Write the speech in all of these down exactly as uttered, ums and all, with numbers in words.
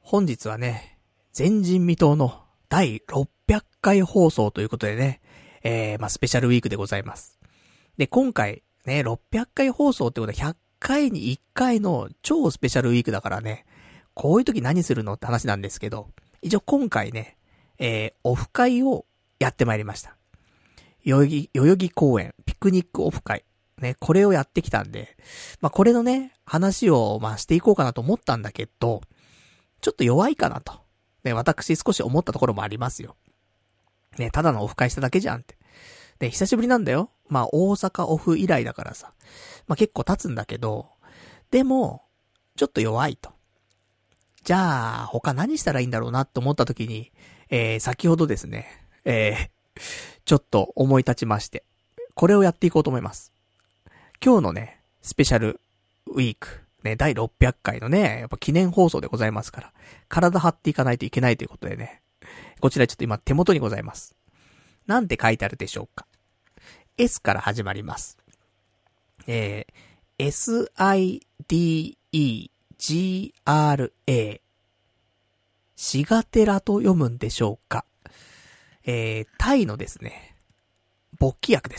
本日はね、前人未到のだいろっぴゃっかい放送ということでね、えー、まあ、スペシャルウィークでございます。で、今回、ね、ろっぴゃっかい放送ってことはひゃっかいにいっかいの超スペシャルウィークだからね、こういう時何するのって話なんですけど、一応今回ね、えー、オフ会をやってまいりました。代々木、代々木公園、ピクニックオフ会。ね、これをやってきたんで、まあ、これのね、話を、まあ、していこうかなと思ったんだけど、ちょっと弱いかなと。ね、私少し思ったところもありますよ。ね、ただのオフ会しただけじゃんって。で、久しぶりなんだよ。まあ、大阪オフ以来だからさ。まあ、結構経つんだけど、でも、ちょっと弱いと。じゃあ、他何したらいいんだろうなって思った時に、えー、先ほどですね、えー、ちょっと思い立ちまして、これをやっていこうと思います。今日のね、スペシャルウィーク、ね、だいろっぴゃっかいのね、やっぱ記念放送でございますから、体張っていかないといけないということでね、こちらちょっと今手元にございます。なんて書いてあるでしょうか。S から始まります。えー、エスアイディーイージーアールエー シガテラと読むんでしょうか。えー、タイのですね、勃起薬です。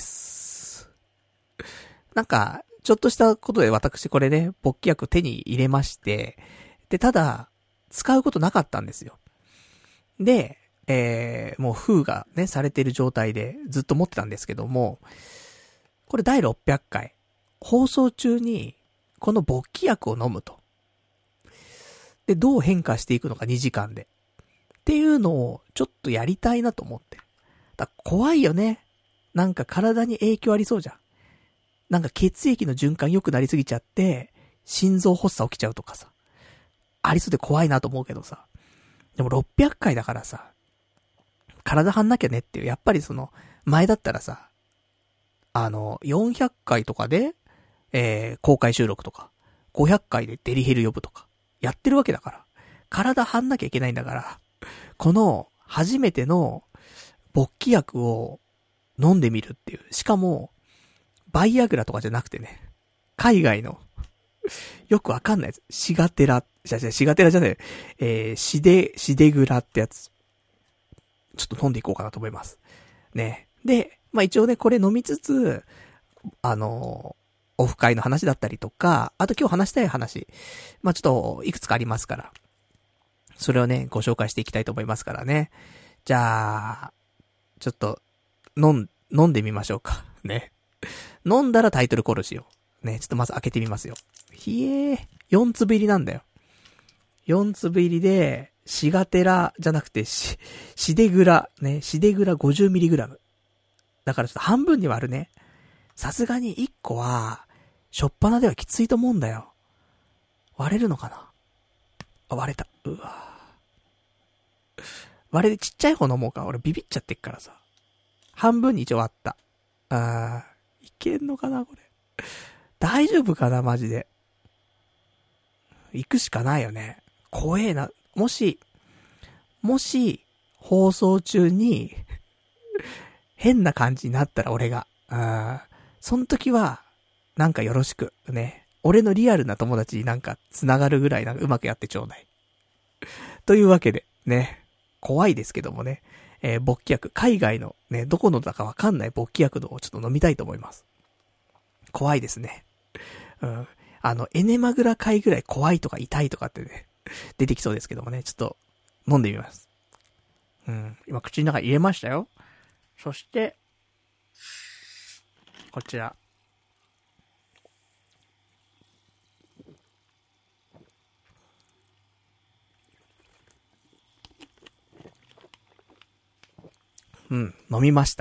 なんか、ちょっとしたことで私これね、勃起薬手に入れまして、で、ただ、使うことなかったんですよ。で、えー、もう封がね、されている状態でずっと持ってたんですけども、これだいろっぴゃっかい、放送中に、この勃起薬を飲むと。で、どう変化していくのかにじかんで。っていうのを、ちょっとやりたいなと思って。だ怖いよね。なんか体に影響ありそうじゃん。なんか血液の循環良くなりすぎちゃって、心臓発作起きちゃうとかさ。ありそうで怖いなと思うけどさ。でもろっぴゃっかいだからさ、体張んなきゃねっていう、やっぱりその、前だったらさ、あの、よんひゃっかいとかで、えー、公開収録とか、ごひゃっかいでデリヘル呼ぶとか、やってるわけだから、体張んなきゃいけないんだから、この、初めての、勃起薬を飲んでみるっていう、しかも、バイアグラとかじゃなくてね、海外の、よくわかんないやつ、シガテラ、シガテラじゃない、えー、シデ、シデグラってやつ、ちょっと飲んでいこうかなと思います。ね。で、まあ一応ね、これ飲みつつ、あの、オフ会の話だったりとか、あと今日話したい話、まあちょっといくつかありますから、それをね、ご紹介していきたいと思いますからね。じゃあ、ちょっと、飲ん、飲んでみましょうか。ね。飲んだらタイトルコールしよう。ね、ちょっとまず開けてみますよ。ひえー、よんつぶ入りなんだよ。よんつぶ入りで、シガテラじゃなくてシ、シデグラ、ね、シデグラ ごじゅうミリグラム。だからちょっと半分に割るね。さすがにいっこは、しょっぱなではきついと思うんだよ。割れるのかなあ、割れた。うわ割れてちっちゃい方飲もうか。俺ビビっちゃってっからさ。半分に一応割った。あー、いけんのかなこれ。大丈夫かなマジで。行くしかないよね。怖えな。もし、もし、放送中に、変な感じになったら俺が、あー、その時は、なんかよろしく、ね。俺のリアルな友達になんか繋がるぐらいなんかうまくやってちょうだい。というわけで、ね。怖いですけどもね。えー、勃起薬、海外のね、どこのだかわかんない勃起薬をちょっと飲みたいと思います。怖いですね。うん。あの、エネマグラ界ぐらい怖いとか痛いとかってね、出てきそうですけどもね、ちょっと飲んでみます。うん。今口の中入れましたよ。そして、こちら。うん、飲みました。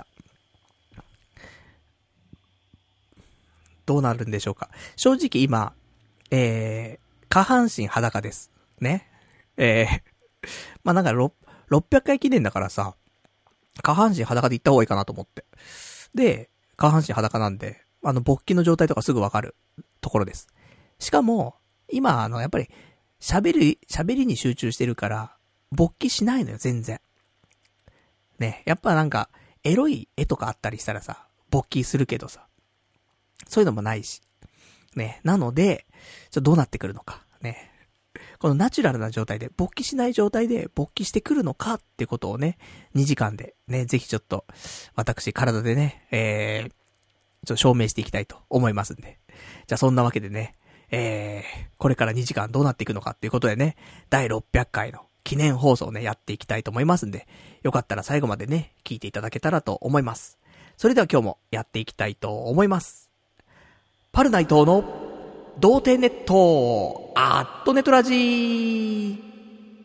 どうなるんでしょうか。正直今、えー、下半身裸です。ね。えー、まあ、なんかろっぴゃっかい記念だからさ、下半身裸で行った方がいいかなと思って。で、下半身裸なんで、あの、勃起の状態とかすぐわかるところです。しかも、今、あの、やっぱり、喋る、喋りに集中してるから、勃起しないのよ、全然。ね、やっぱなんか、エロい絵とかあったりしたらさ、勃起するけどさ、そういうのもないし。ね、なので、ちょっとどうなってくるのか。ね。 このナチュラルな状態で、勃起しない状態で勃起してくるのかってことをね、にじかんでね、ぜひちょっと、私体でね、えー、ちょっと証明していきたいと思いますんで。じゃあそんなわけでね、えー、これからにじかんどうなっていくのかっていうことでね、だいろっぴゃっかいの記念放送をね、やっていきたいと思いますんで、よかったら最後までね、聞いていただけたらと思います。それでは今日もやっていきたいと思います。パルナイトの童貞ネットアットネトラジー。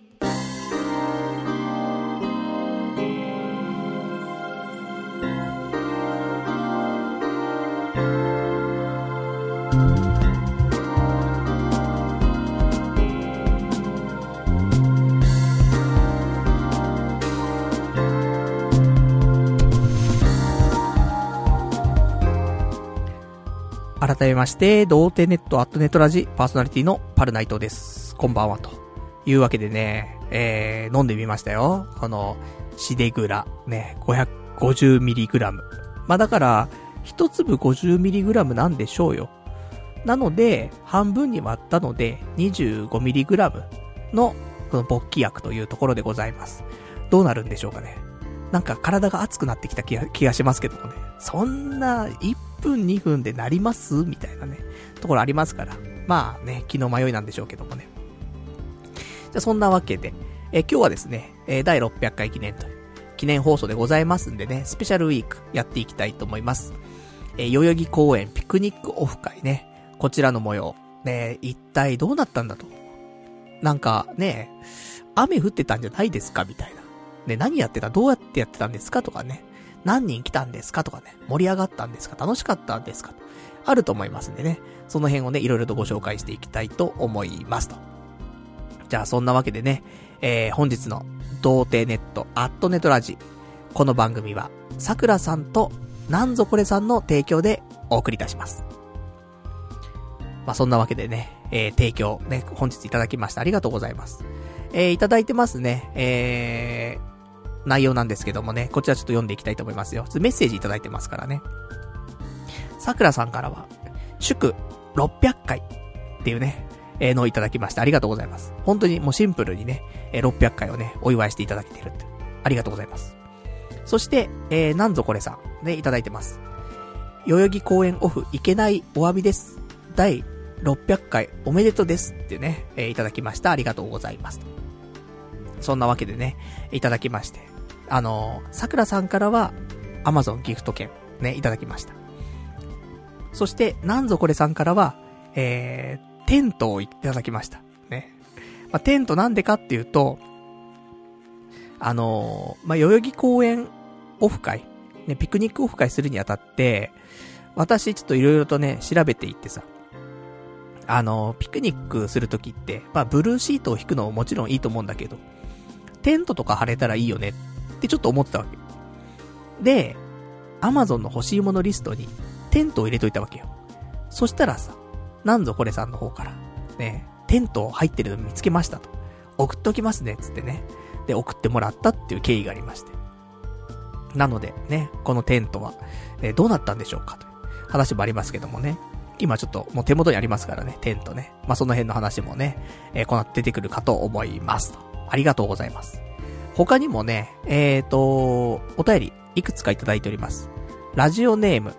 改めまして、童貞ネットアットネットラジパーソナリティのパルナイトです。こんばんはというわけでね、えー、飲んでみましたよ。このシデグラね、ごひゃくごじゅうミリグラム。まあだから一粒 ごじゅうミリグラム なんでしょうよ。なので半分に割ったので にじゅうごミリグラム のこの勃起薬というところでございます。どうなるんでしょうかね。なんか体が熱くなってきた気が、気がしますけどもね。そんないっぷんにふんでなりますみたいなね、ところありますから。まあね、気の迷いなんでしょうけどもね。じゃあそんなわけで、え今日はですね、えだいろっぴゃっかい記念という記念放送でございますんでね、スペシャルウィークやっていきたいと思います。え代々木公園ピクニックオフ会ね、こちらの模様。ね、一体どうなったんだと。なんかね、雨降ってたんじゃないですかみたいな。ね、何やってたどうやってやってたんですかとかね。何人来たんですかとかね。盛り上がったんですか楽しかったんですかあると思いますんでね。その辺をね、いろいろとご紹介していきたいと思いますと。じゃあそんなわけでね、えー、本日の童貞ネットアットネトラジ。この番組は、さくらさんとなんぞこれさんの提供でお送りいたします。まあそんなわけでね、えー、提供ね、本日いただきましたありがとうございます。えー、いただいてますね、えー、内容なんですけどもね、こちらちょっと読んでいきたいと思いますよ。メッセージいただいてますからね。さくらさんからは、祝ろっぴゃっかいっていうね、えー、のをいただきましたありがとうございます。本当にもうシンプルにね、えー、ろっぴゃっかいをね、お祝いしていただけているって。ありがとうございます。そして、えー、なんぞこれさん、ね、いただいてます。代々木公園オフいけないお詫びです。だいろっぴゃっかいおめでとうですってね、えー、いただきましたありがとうございます。そんなわけでね、いただきまして。あのー、さくらさんからは、Amazon ギフト券、ね、いただきました。そして、なんぞこれさんからは、えー、テントをいただきました。ね。まあ、テントなんでかっていうと、あのー、まあ、代々木公園オフ会、ね、ピクニックオフ会するにあたって、私ちょっといろいろとね、調べていってさ、あのー、ピクニックするときって、まあ、ブルーシートを引くのももちろんいいと思うんだけど、テントとか張れたらいいよねってちょっと思ってたわけ。で、Amazon の欲しいものリストにテントを入れといたわけよ。そしたらさ、なんぞこれさんの方から、ね、テント入ってるの見つけましたと。送っときますね、つってね。で、送ってもらったっていう経緯がありまして。なので、ね、このテントは、えー、どうなったんでしょうかという話もありますけどもね。今ちょっともう手元にありますからね、テントね。まあ、その辺の話もね、えー、この後出てくるかと思いますと。ありがとうございます。他にもね、えーと、お便りいくつかいただいております。ラジオネーム、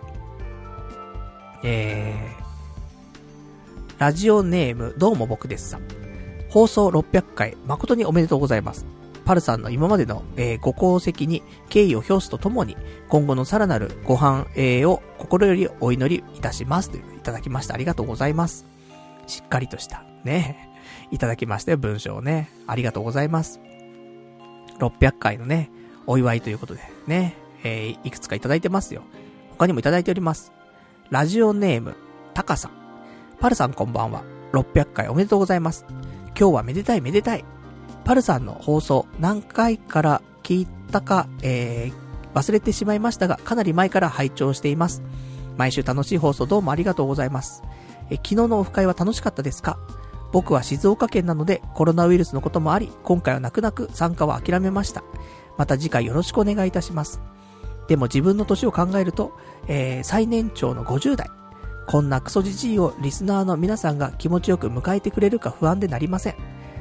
えー、ラジオネーム、どうも僕ですさん。放送ろっぴゃっかい、誠におめでとうございます。パルさんの今までの、えー、ご功績に敬意を表すとともに、今後のさらなるご繁栄を心よりお祈りいたしますといういただきました。ありがとうございます。しっかりとしたね、いただきましたよ、文章をね。ありがとうございます。ろっぴゃっかいのね、お祝いということでね、えー、いくつかいただいてますよ。他にもいただいております。ラジオネーム、タカさん。パルさんこんばんは。ろっぴゃっかいおめでとうございます。今日はめでたいめでたい。パルさんの放送何回から聞いたか、えー、忘れてしまいましたが、かなり前から拝聴しています。毎週楽しい放送どうもありがとうございます。え昨日のオフ会は楽しかったですか？僕は静岡県なのでコロナウイルスのこともあり、今回は泣く泣く参加は諦めました。また次回よろしくお願いいたします。でも自分の年を考えると、えー、最年長のごじゅう代。こんなクソじじいをリスナーの皆さんが気持ちよく迎えてくれるか不安でなりません。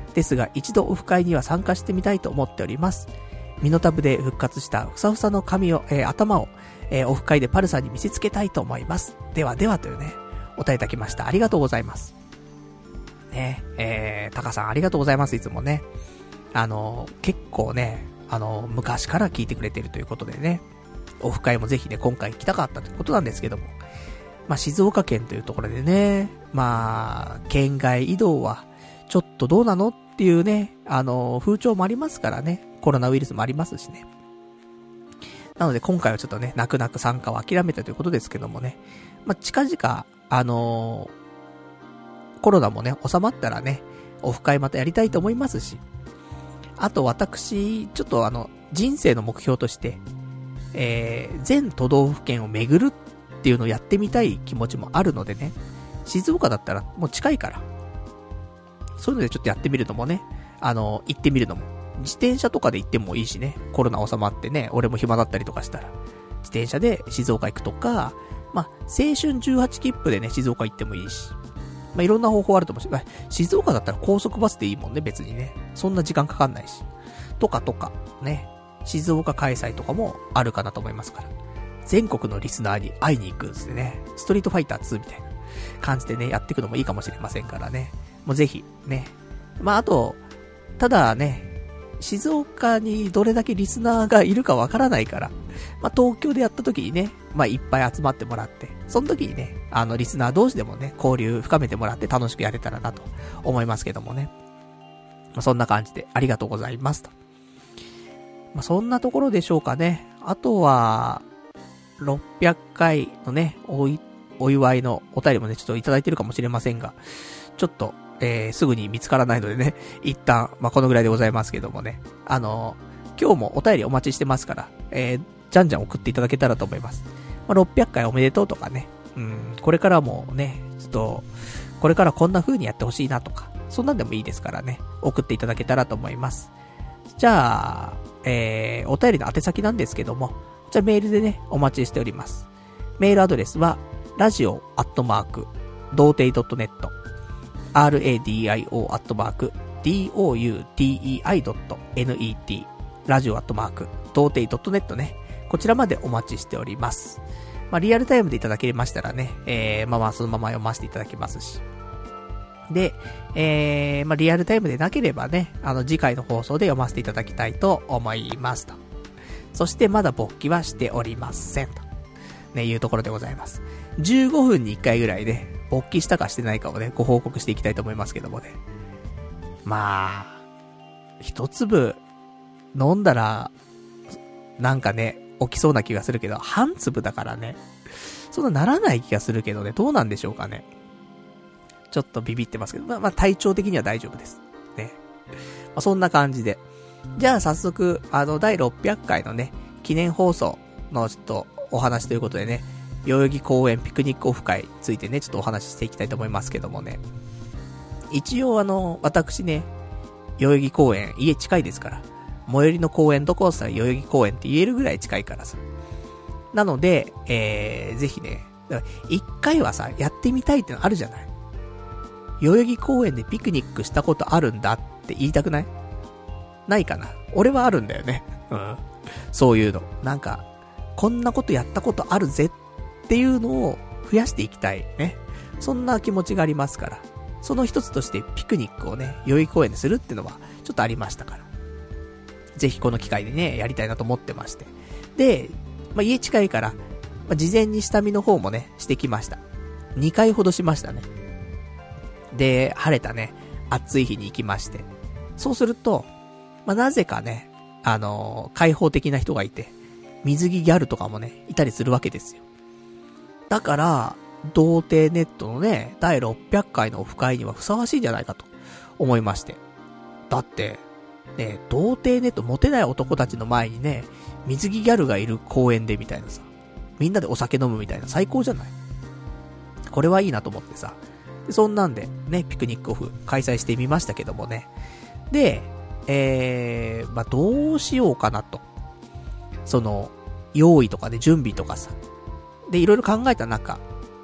ですが一度オフ会には参加してみたいと思っております。ミノタブで復活したふさふさの髪を、えー、頭を、えー、オフ会でパルさんに見せつけたいと思います。ではではというね、お答えいただきました。ありがとうございます。ね、えー、タカさんありがとうございます。いつもね。あのー、結構ね、あのー、昔から聞いてくれてるということでね、オフ会もぜひね、今回来たかったということなんですけども、まあ、静岡県というところでね、まあ、県外移動は、ちょっとどうなのっていうね、あのー、風潮もありますからね、コロナウイルスもありますしね。なので今回はちょっとね、泣く泣く参加を諦めたということですけどもね、まあ、近々、あのー、コロナもね、収まったらね、オフ会またやりたいと思いますし、あと私、ちょっとあの、人生の目標として、えー、全都道府県を巡るっていうのをやってみたい気持ちもあるのでね、静岡だったらもう近いから、そういうのでちょっとやってみるのもね、あの、行ってみるのも、自転車とかで行ってもいいしね、コロナ収まってね、俺も暇だったりとかしたら、自転車で静岡行くとか、まあ、青春じゅうはち切符でね、静岡行ってもいいし、まあ、いろんな方法あると思うし、静岡だったら高速バスでいいもんね、別にね。そんな時間かかんないし。とかとか、ね。静岡開催とかもあるかなと思いますから。全国のリスナーに会いに行くんですね。ストリートファイターツーみたいな感じでね、やっていくのもいいかもしれませんからね。もうぜひ、ね。まあ、あと、ただね、静岡にどれだけリスナーがいるかわからないから、まあ、東京でやった時にね、まあ、いっぱい集まってもらって、その時にね、あの、リスナー同士でもね、交流深めてもらって楽しくやれたらなと思いますけどもね。まあ、そんな感じでありがとうございますと。まあ、そんなところでしょうかね。あとは、ろっぴゃっかいのね、おい、お祝いのお便りもね、ちょっといただいてるかもしれませんが、ちょっと、えー、すぐに見つからないのでね、一旦、まあ、このぐらいでございますけどもね、あのー、今日もお便りお待ちしてますから、えー、じゃんじゃん送っていただけたらと思います。まあ、ろっぴゃっかいおめでとうとかね、うん、これからもね、ちょっと、これからこんな風にやってほしいなとか、そんなんでもいいですからね、送っていただけたらと思います。じゃあ、えー、お便りの宛先なんですけども、じゃあメールでね、お待ちしております。メールアドレスは、ラジオアットマーク、童貞 .net、ラディオ アットマーク、ドゥーテイ ドット ネット、ラジオアットマーク、童貞 .net ね、こちらまでお待ちしております。まあ、リアルタイムでいただけましたらね、えー、まあまあそのまま読ませていただきますし。で、えー、まあリアルタイムでなければね、あの次回の放送で読ませていただきたいと思いますと。そしてまだ勃起はしておりませんと。ね、いうところでございます。じゅうごふんにいっかいぐらいね、勃起したかしてないかをね、ご報告していきたいと思いますけどもね。まあ、一粒飲んだら、なんかね、起きそうな気がするけど、半粒だからね、そんなならない気がするけどね、どうなんでしょうかね。ちょっとビビってますけど、まあ、まあ、体調的には大丈夫です。ね。まあ、そんな感じで。じゃあ早速、あの、だいろっぴゃっかいのね、記念放送のちょっとお話ということでね、代々木公園ピクニックオフ会についてね、ちょっとお話ししていきたいと思いますけどもね。一応あの、私ね、代々木公園、家近いですから、最寄りの公園どこをさ、代々木公園って言えるぐらい近いからさ。なので、えー、ぜひね、一回はさ、やってみたいってのあるじゃない。代々木公園でピクニックしたことあるんだって言いたくない？ないかな？俺はあるんだよね。うん。そういうの。なんか、こんなことやったことあるぜっていうのを増やしていきたいね。そんな気持ちがありますから。その一つとしてピクニックをね、代々木公園でするってのはちょっとありましたから。ぜひこの機会でね、やりたいなと思ってまして。で、まあ、家近いから、まあ、事前に下見の方もね、してきました。にかいほどしましたね。で、晴れたね、暑い日に行きまして。そうすると、まあ、なぜかね、あのー、開放的な人がいて、水着ギャルとかもね、いたりするわけですよ。だから、童貞ネットのね、だいろっぴゃっかいのオフ会にはふさわしいんじゃないかと思いまして。だって、ね、童貞ネットモテない男たちの前にね、水着ギャルがいる公園でみたいなさ、みんなでお酒飲むみたいな最高じゃない？これはいいなと思ってさ。でそんなんで、ね、ピクニックオフ開催してみましたけどもね。で、えー、まあ、どうしようかなと。その、用意とかね、準備とかさ。で、いろいろ考えた中、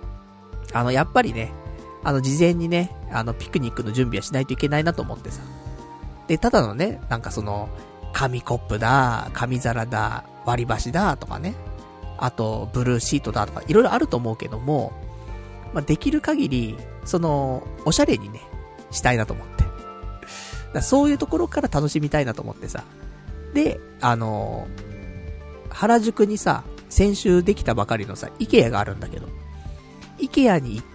あの、やっぱりね、あの、事前にね、あの、ピクニックの準備はしないといけないなと思ってさ。 で、ただのね、なんかその、紙コップだ、紙皿だ、割り箸だとかね。あと、ブルーシートだとか、いろいろあると思うけども、まあ、できる限り、その、おしゃれにね、したいなと思って。だそういうところから楽しみたいなと思ってさ。で、あのー、原宿にさ、先週できたばかりのさ、イケアがあるんだけど、イケアに行って、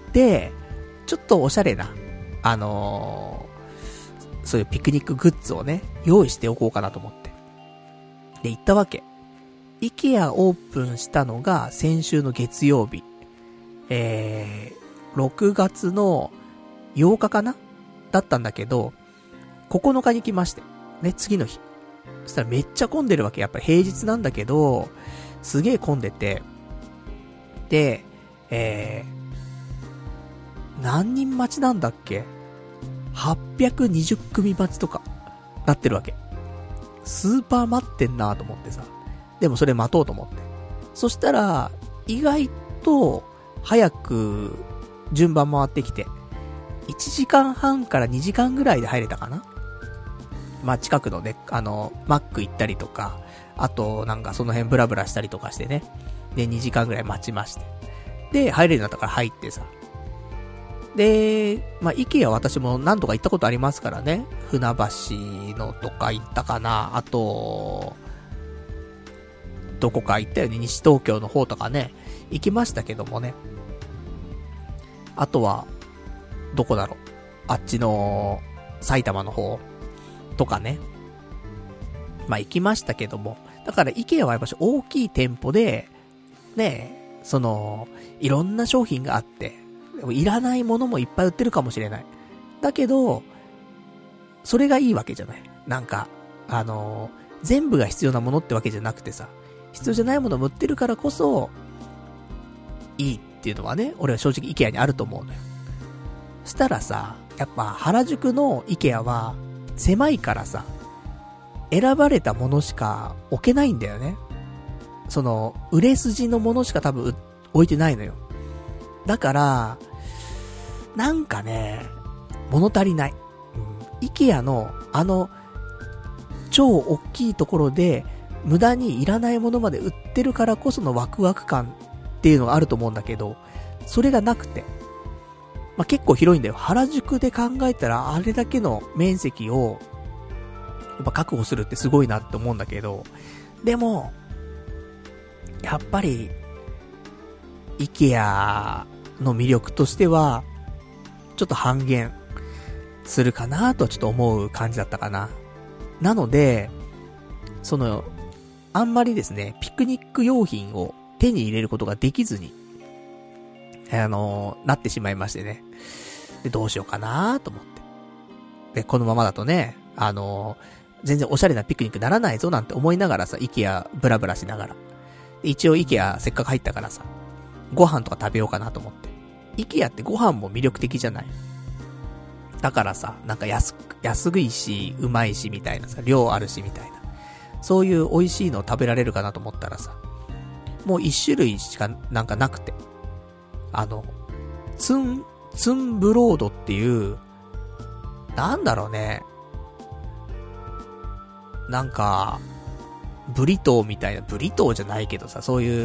ちょっとおしゃれな、あのー、そういうピクニックグッズをね、用意しておこうかなと思って。で、行ったわけ。イケアオープンしたのが先週の月曜日。えー、ろくがつのようかかなだったんだけど、ここのかに来まして。ね、次の日。そしたらめっちゃ混んでるわけ。やっぱり平日なんだけど、すげえ混んでて。で、えー、何人待ちなんだっけ ?はっぴゃくにじゅう 組待ちとか、なってるわけ。スーパー待ってんなと思ってさ。でもそれ待とうと思って。そしたら、意外と、早く、順番回ってきて、いちじかんはんからにじかんぐらいで入れたかな。まあ、近くのね、あの、マック行ったりとか、あと、なんかその辺ブラブラしたりとかしてね。で、にじかんぐらい待ちまして。で、入れるようになったから入ってさ。で、まあ、イケア私も何度か行ったことありますからね。船橋のとか行ったかな。あと、どこか行ったよね。西東京の方とかね。行きましたけどもね。あとは、どこだろう。あっちの、埼玉の方とかね。まあ、行きましたけども。だから、イケアはやっぱし大きい店舗で、ねえ、その、いろんな商品があって、いらないものもいっぱい売ってるかもしれない。だけど、それがいいわけじゃない。なんか、あの、全部が必要なものってわけじゃなくてさ、必要じゃないものも売ってるからこそ、いいっていうのはね、俺は正直イケアにあると思うのよ。したらさ、やっぱ原宿のイケアは狭いからさ、選ばれたものしか置けないんだよね。その売れ筋のものしか多分置いてないのよ。だからなんかね、物足りない。うん、イケアのあの超大きいところで無駄にいらないものまで売ってるからこそのワクワク感っていうのがあると思うんだけど、それがなくて、まあ、結構広いんだよ。原宿で考えたらあれだけの面積をやっぱ確保するってすごいなって思うんだけど、でもやっぱり IKEA の魅力としてはちょっと半減するかなとちょっと思う感じだったかな。なのでそのあんまりですね、ピクニック用品を手に入れることができずに、あのー、なってしまいましてね。で、どうしようかなと思って。で、このままだとね、あのー、全然おしゃれなピクニックならないぞなんて思いながらさ、イケアブラブラしながら。で、一応イケアせっかく入ったからさ、ご飯とか食べようかなと思って。イケアってご飯も魅力的じゃない。だからさ、なんか安く、安いし、うまいしみたいなさ、量あるしみたいな。そういう美味しいのを食べられるかなと思ったらさ、もう一種類しかなんかなくて。あの、ツン、ツンブロードっていう、なんだろうね。なんか、ブリトーみたいな、ブリトーじゃないけどさ、そういう、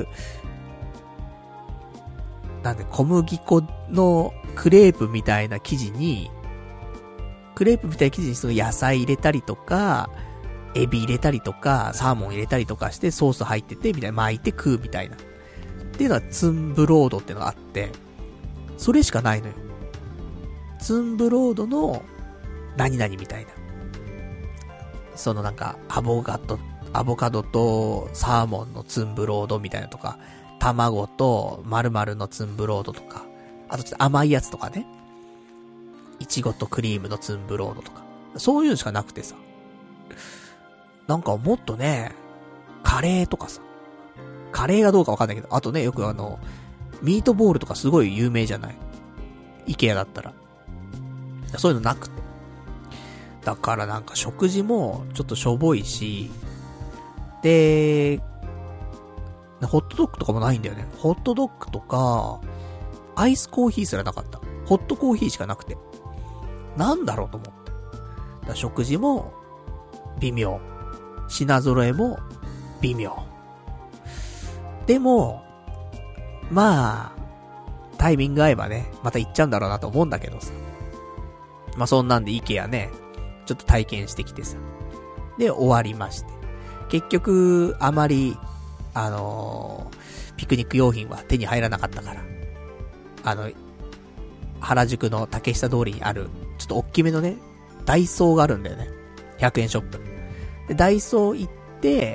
なんで小麦粉のクレープみたいな生地に、クレープみたいな生地にその野菜入れたりとか、エビ入れたりとか、サーモン入れたりとかしてソース入ってて、みたいな巻いて食うみたいな。っていうのはツンブロードってのがあって、それしかないのよ。ツンブロードの何々みたいな。そのなんか、アボカド、アボカドとサーモンのツンブロードみたいなとか、卵と〇〇のツンブロードとか、あとちょっと甘いやつとかね。イチゴとクリームのツンブロードとか。そういうのしかなくてさ。なんかもっとね、カレーとかさ。カレーがどうかわかんないけど、あとね、よくあの、ミートボールとかすごい有名じゃない？イケアだったら。そういうのなくて。だからなんか食事もちょっとしょぼいし、で、ホットドッグとかもないんだよね。ホットドッグとか、アイスコーヒーすらなかった。ホットコーヒーしかなくて。なんだろうと思って。だ食事も微妙。品揃えも微妙。でも、まあ、タイミング合えばね、また行っちゃうんだろうなと思うんだけどさ。まあそんなんでイケアね、ちょっと体験してきてさ。で、終わりまして。結局、あまり、あのー、ピクニック用品は手に入らなかったから。あの、原宿の竹下通りにある、ちょっと大きめのね、ダイソーがあるんだよね。ひゃくえんショップ。で、ダイソー行って、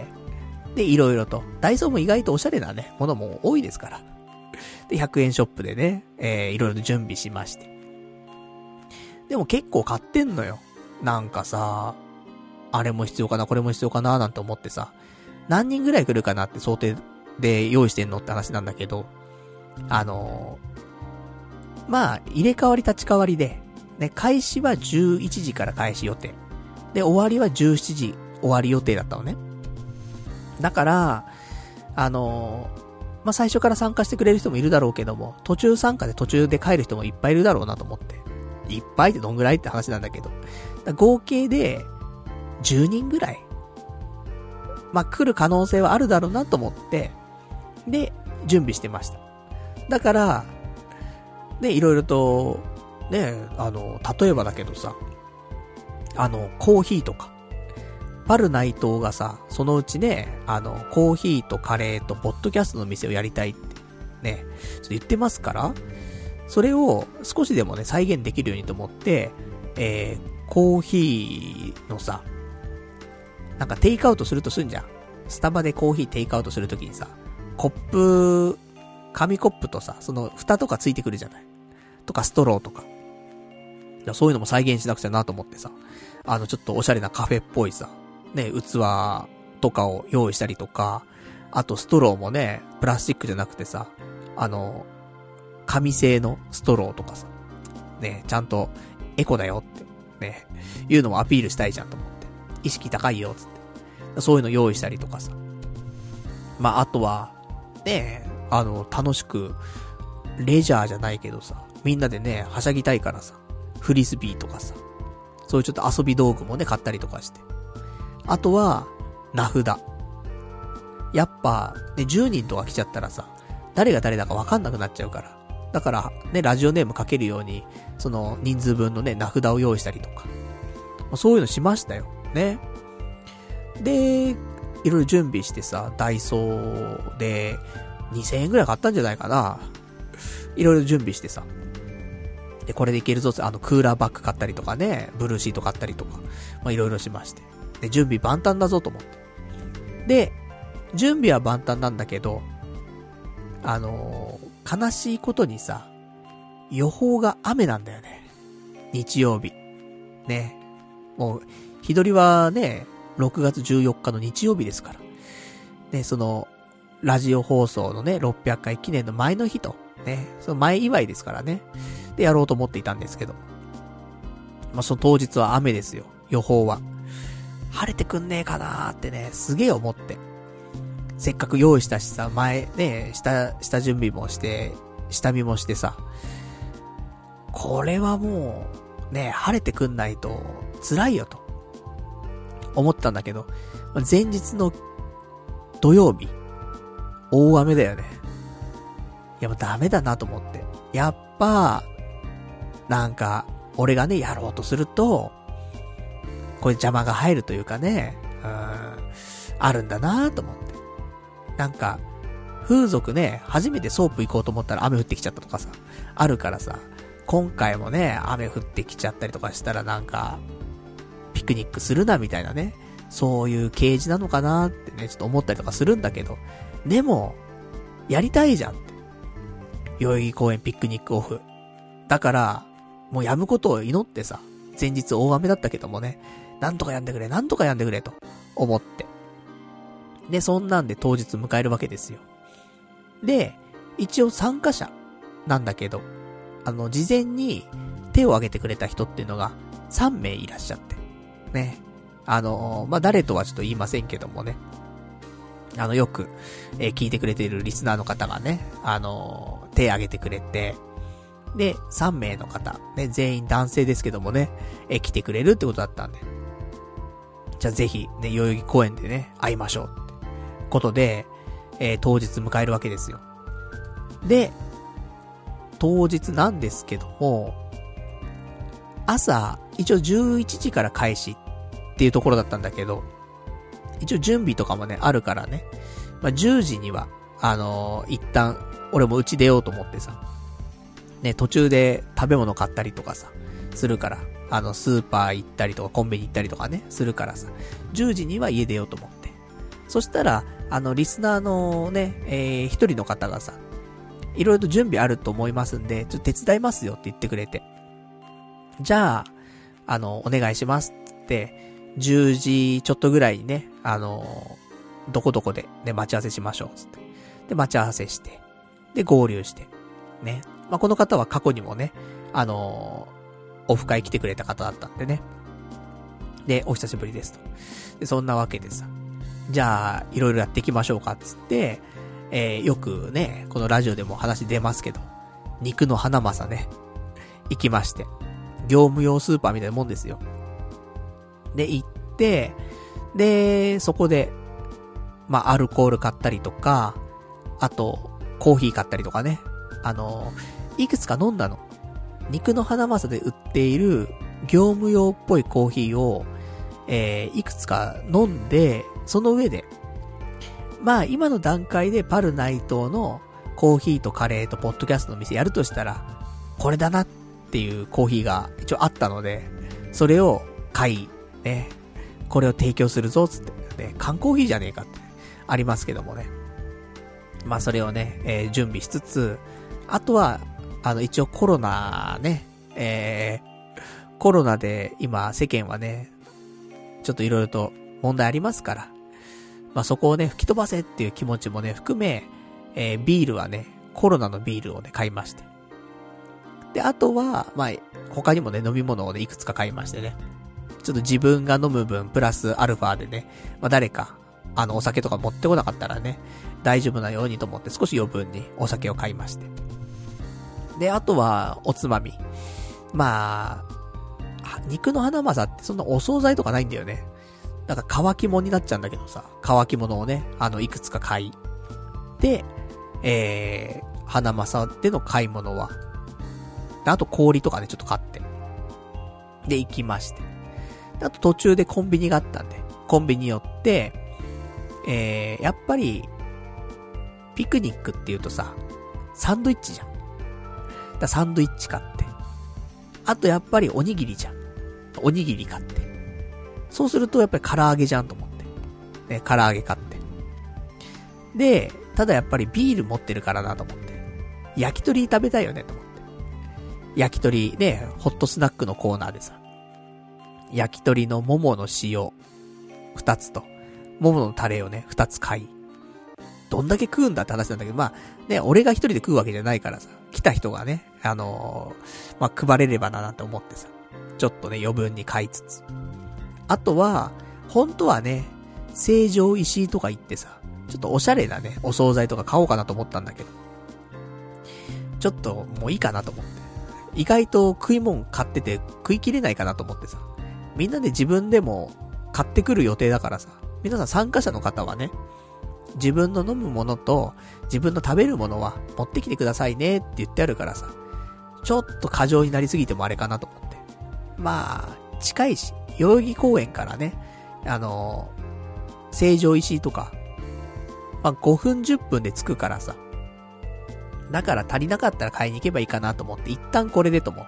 で、いろいろと。ダイソーも意外とおしゃれなね、ものも多いですから。で、ひゃくえんショップでね、えー、いろいろと準備しまして。でも結構買ってんのよ。なんかさ、あれも必要かな、これも必要かな、なんて思ってさ、何人ぐらい来るかなって想定で用意してんのって話なんだけど、あのー、まあ、入れ替わり立ち替わりで、ね、開始はじゅういちじから開始予定。で、終わりはじゅうしちじ終わり予定だったのね。だから、あのー、まあ、最初から参加してくれる人もいるだろうけども、途中参加で途中で帰る人もいっぱいいるだろうなと思って。いっぱいってどんぐらいって話なんだけど。だ合計で、じゅうにんぐらい。まあ、来る可能性はあるだろうなと思って、で、準備してました。だから、ね、いろいろと、ね、あの、例えばだけどさ、あの、コーヒーとか、パル内藤がさ、そのうちね、あの、コーヒーとカレーとポッドキャストの店をやりたいって、ね、ちょっと言ってますから、それを少しでもね、再現できるようにと思って、えー、コーヒーのさ、なんかテイクアウトするとすんじゃん。スタバでコーヒーテイクアウトするときにさ、コップ、紙コップとさ、その蓋とかついてくるじゃない。とかストローとか。そういうのも再現しなくちゃなと思ってさ、あのちょっとおしゃれなカフェっぽいさ、ね、器とかを用意したりとか、あとストローもね、プラスチックじゃなくてさ、あの、紙製のストローとかさ、ね、ちゃんとエコだよって、ね、いうのもアピールしたいじゃんと思って。意識高いよ、つって。そういうの用意したりとかさ。まあ、あとは、ね、あの、楽しく、レジャーじゃないけどさ、みんなでね、はしゃぎたいからさ、フリスビーとかさ、そういうちょっと遊び道具もね、買ったりとかして。あとは、名札。やっぱ、ね、じゅうにんとか来ちゃったらさ、誰が誰だかわかんなくなっちゃうから。だから、ね、ラジオネーム書けるように、その、人数分のね、名札を用意したりとか。そういうのしましたよ。ね。で、いろいろ準備してさ、ダイソーで、にせんえんぐらい買ったんじゃないかな。いろいろ準備してさ。で、これでいけるぞって、あの、クーラーバッグ買ったりとかね、ブルーシート買ったりとか、まあ、いろいろしまして。で、準備万端だぞと思って。で、準備は万端なんだけど、あのー、悲しいことにさ、予報が雨なんだよね。日曜日。ね。もう、日取りはね、ろくがつじゅうよっかの日曜日ですから。ね、その、ラジオ放送のね、ろっぴゃっかい記念の前の日と、ね、その前祝いですからね。で、やろうと思っていたんですけど。まあ、その当日は雨ですよ。予報は。晴れてくんねえかなーってね、すげえ思って。せっかく用意したしさ、前、ね、下、下準備もして、下見もしてさ。これはもう、ね、晴れてくんないと、辛いよと。思ったんだけど、前日の土曜日、大雨だよね。いやもうダメだなと思って。やっぱ、なんか、俺がね、やろうとすると、これ邪魔が入るというかね、うーん、あるんだなと思って。なんか、風俗ね、初めてソープ行こうと思ったら雨降ってきちゃったとかさ、あるからさ、今回もね、雨降ってきちゃったりとかしたらなんか、ピクニックするなみたいなね、そういう啓示なのかなってね、ちょっと思ったりとかするんだけど、でも、やりたいじゃんって。代々木公園ピクニックオフ。だから、もうやむことを祈ってさ、前日大雨だったけどもね、なんとかやんでくれ、なんとかやんでくれと思って。で、そんなんで当日迎えるわけですよ。で、一応参加者なんだけど、あの、事前に手を挙げてくれた人っていうのがさんめいいらっしゃって。ね。あの、まあ、誰とはちょっと言いませんけどもね。あの、よく、えー、聞いてくれているリスナーの方がね、あの、手挙げてくれて、で、さんめいの方、ね、全員男性ですけどもね、えー、来てくれるってことだったんで。 じゃあぜひ、ね、代々木公園でね、会いましょうってことで、えー、当日迎えるわけですよ。で、当日なんですけども、朝、一応じゅういちじから開始っていうところだったんだけど、一応準備とかもね、あるからね、まあ、じゅうじには、あのー、一旦、俺も家出ようと思ってさ、ね、途中で食べ物買ったりとかさ、するから、あの、スーパー行ったりとか、コンビニ行ったりとかね、するからさ、じゅうじには家出ようと思って。そしたら、あの、リスナーのね、えー、一人の方がさ、いろいろと準備あると思いますんで、ちょっと手伝いますよって言ってくれて。じゃあ、あの、お願いしますって、じゅうじちょっとぐらいにね、あの、どこどこでね、待ち合わせしましょうつって。で、待ち合わせして、で、合流して、ね。まあ、この方は過去にもね、あの、オフ会来てくれた方だったんでね。で、お久しぶりですと。で、そんなわけでさ、じゃあ、いろいろやっていきましょうかっつって、えー、よくね、このラジオでも話出ますけど、肉の花正ね、行きまして、業務用スーパーみたいなもんですよ。で、行って、で、そこで、まあ、アルコール買ったりとか、あと、コーヒー買ったりとかね、あの、いくつか飲んだの。肉の花正で売っている業務用っぽいコーヒーを、えー、いくつか飲んで、その上で、まあ今の段階でパル内藤のコーヒーとカレーとポッドキャストの店やるとしたら、これだなっていうコーヒーが一応あったので、それを買い、ね、これを提供するぞつって、ね、缶コーヒーじゃねえかって、ありますけどもね。まあそれをね、えー、準備しつつ、あとは、あの一応コロナね、えー、コロナで今世間はね、ちょっといろいろと問題ありますから、まあそこをね、吹き飛ばせっていう気持ちもね、含め、えー、ビールはね、コロナのビールをね、買いまして。で、あとは、まあ、他にもね、飲み物をね、いくつか買いましてね。ちょっと自分が飲む分、プラスアルファでね、まあ誰か、あの、お酒とか持ってこなかったらね、大丈夫なようにと思って少し余分にお酒を買いまして。で、あとは、おつまみ。まあ、肉の花正ってそんなお惣菜とかないんだよね。なんか乾き物になっちゃうんだけどさ、乾き物をね、あの、いくつか買い。で、えー、花正での買い物は、あと氷とかね、ちょっと買って。で、行きまして。あと途中でコンビニがあったんで、コンビニ寄って、えー、やっぱり、ピクニックって言うとさ、サンドイッチじゃん。だサンドイッチ買って。あとやっぱりおにぎりじゃん。おにぎり買って。そうするとやっぱり唐揚げじゃんと思って。ね、唐揚げ買って。で、ただやっぱりビール持ってるからなと思って。焼き鳥食べたいよねと思って。焼き鳥ね、ホットスナックのコーナーでさ。焼き鳥のももの塩二つと、もものタレをね、二つ買い。どんだけ食うんだって話なんだけど、まあ、ね、俺が一人で食うわけじゃないからさ、来た人がね、あのー、まあ、配れればななんて思ってさ、ちょっとね、余分に買いつつ。あとは、本当はね、成城石井とか行ってさ、ちょっとおしゃれなね、お惣菜とか買おうかなと思ったんだけど、ちょっともういいかなと思って。意外と食い物買ってて食い切れないかなと思ってさ、みんなで自分でも買ってくる予定だからさ、皆さん参加者の方はね、自分の飲むものと自分の食べるものは持ってきてくださいねって言ってあるからさ、ちょっと過剰になりすぎてもあれかなと思って。まあ、近いし、代々木公園からね、あのー、成城石井とか、まあごふんじゅっぷんで着くからさ、だから足りなかったら買いに行けばいいかなと思って、一旦これでと思って。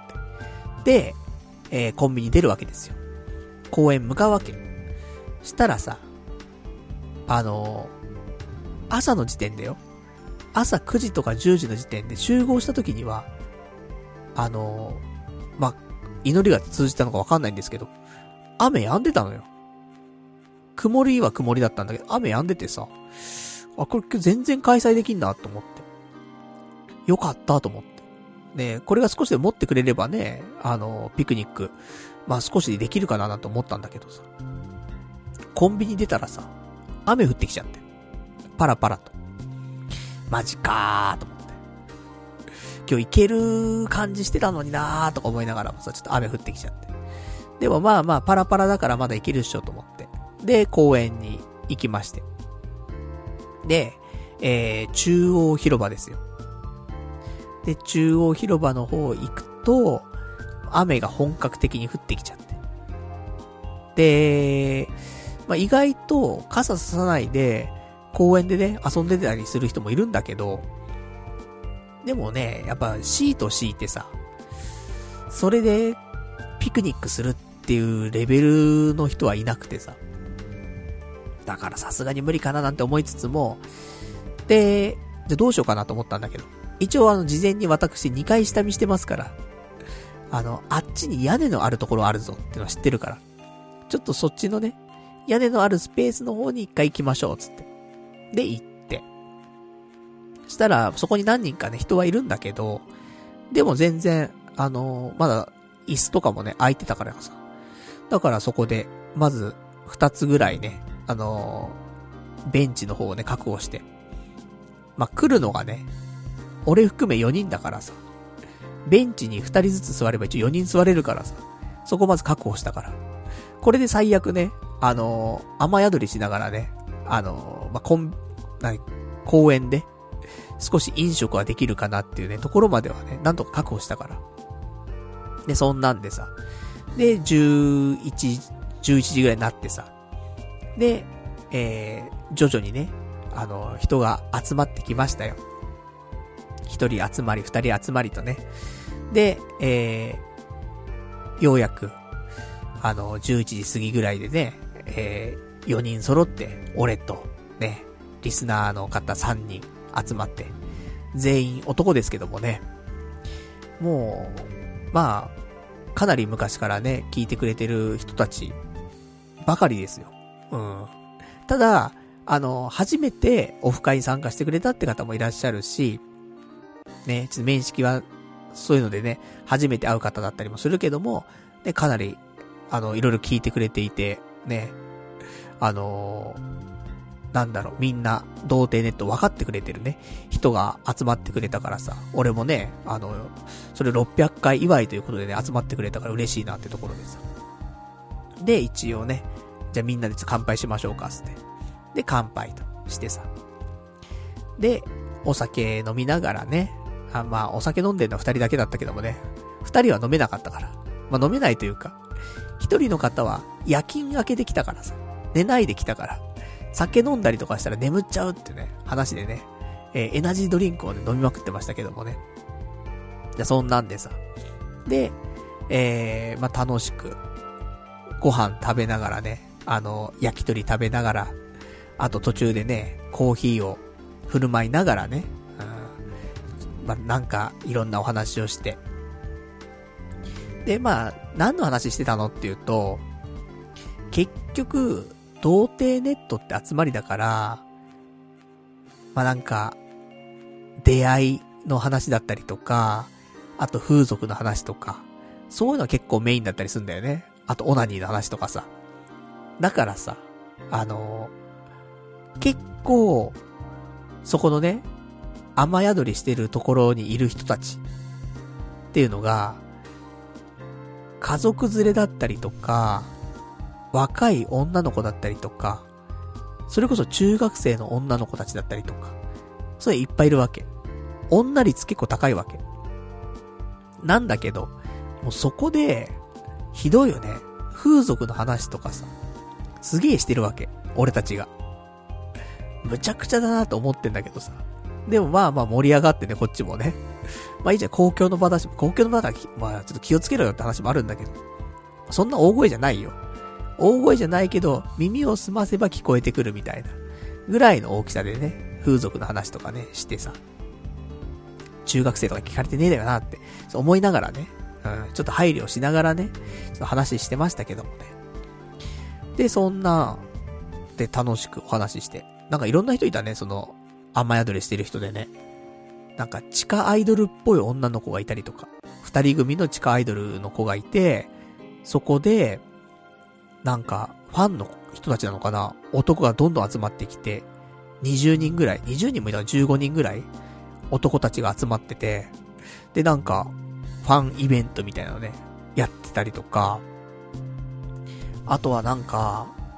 で、えー、コンビニ出るわけですよ。公園向かうわけ。したらさ、あのー、朝の時点でよ。朝くじとかじゅうじの時点で集合した時には、あのー、まあ、祈りが通じたのかわかんないんですけど、雨止んでたのよ。曇りは曇りだったんだけど、雨止んでてさ、あ、これ全然開催できんなと思って。よかったと思って。ね、これが少しでも持ってくれればね、あの、ピクニック、まあ少しできるかなと思ったんだけどさ。コンビニ出たらさ、雨降ってきちゃって。パラパラと。マジかーと思って。今日行ける感じしてたのになーとか思いながらもさ、ちょっと雨降ってきちゃって。でもまあまあパラパラだからまだ行けるっしょと思って。 で、公園に行きまして。で、えー、中央広場ですよ。で、中央広場の方行くと、雨が本格的に降ってきちゃって。で、まあ、意外と傘ささないで、公園でね、遊んでたりする人もいるんだけど、でもね、やっぱシート敷いてさ、それでピクニックするっていうレベルの人はいなくてさ。だからさすがに無理かななんて思いつつも、で、じゃあどうしようかなと思ったんだけど、一応あの事前に私にかい下見してますから、あの、あっちに屋根のあるところあるぞってのは知ってるから、ちょっとそっちのね、屋根のあるスペースの方に一回行きましょうつって。で、行って。したら、そこに何人かね、人はいるんだけど、でも全然、あのー、まだ、椅子とかもね、空いてたからさ。だからそこで、まず、二つぐらいね、あのー、ベンチの方をね、確保して。まあ、来るのがね、俺含めよにんだからさ。ベンチにふたりずつ座れば一応よにん座れるからさ。そこまず確保したから。これで最悪ね、あのー、雨宿りしながらね、あのー、まあ、こん、なに、公園で、少し飲食はできるかなっていうね、ところまではね、なんとか確保したから。で、そんなんでさ。で、じゅういち、じゅういちじぐらいになってさ。で、えー、徐々にね、あのー、人が集まってきましたよ。一人集まり、二人集まりとね。で、えー、ようやく、あの、じゅういちじ過ぎぐらいでね、えー、よにん揃って、俺と、ね、リスナーの方さんにん集まって、全員男ですけどもね、もう、まあ、かなり昔からね、聞いてくれてる人たち、ばかりですよ。うん。ただ、あの、初めてオフ会に参加してくれたって方もいらっしゃるし、ね、ちょっと面識は、そういうのでね、初めて会う方だったりもするけども、ね、かなり、あの、いろいろ聞いてくれていて、ね、あのー、なんだろう、みんな、童貞ネット分かってくれてるね、人が集まってくれたからさ、俺もね、あの、それろっぴゃっかい祝いということでね、集まってくれたから嬉しいなってところでさ。で、一応ね、じゃあみんなで乾杯しましょうか、つって。で、乾杯としてさ。で、お酒飲みながらね、あ、まあ、お酒飲んでるのは二人だけだったけどもね、二人は飲めなかったから。まあ、飲めないというか、一人の方は夜勤明けできたからさ、寝ないで来たから、酒飲んだりとかしたら眠っちゃうってね、話でね、えー、エナジードリンクをね、飲みまくってましたけどもね。じゃ、そんなんでさ。で、えー、まあ、楽しく、ご飯食べながらね、あの、焼き鳥食べながら、あと途中でね、コーヒーを振る舞いながらね、うん、まあ、なんか、いろんなお話をして。で、まあ、何の話してたのっていうと、結局、童貞ネットって集まりだから、まあなんか、出会いの話だったりとか、あと風俗の話とか、そういうのは結構メインだったりするんだよね。あとオナニーの話とかさ。だからさ、あのー、結構、そこのね、雨宿りしてるところにいる人たちっていうのが、家族連れだったりとか、若い女の子だったりとか、それこそ中学生の女の子たちだったりとか、それいっぱいいるわけ。女率結構高いわけ。なんだけど、もうそこで、ひどいよね。風俗の話とかさ、すげえしてるわけ。俺たちが。むちゃくちゃだなと思ってんだけどさ。でもまあまあ盛り上がってね、こっちもね。まあいいじゃん、公共の場だし、公共の場だし、まあちょっと気をつけろよって話もあるんだけど。そんな大声じゃないよ。大声じゃないけど、耳を澄ませば聞こえてくるみたいな。ぐらいの大きさでね、風俗の話とかね、してさ。中学生とか聞かれてねえだよなって、思いながらね、うん、ちょっと配慮しながらね、ちょっと話してましたけどもね。で、そんな、で楽しくお話しして。なんかいろんな人いたね、その、雨宿りしてる人でね。なんか地下アイドルっぽい女の子がいたりとか、二人組の地下アイドルの子がいて、そこで、なんか、ファンの人たちなのかな、男がどんどん集まってきて、にじゅうにんぐらい、にじゅうにんもいたらじゅうごにんぐらい、男たちが集まってて、で、なんか、ファンイベントみたいなのね、やってたりとか、あとはなんか、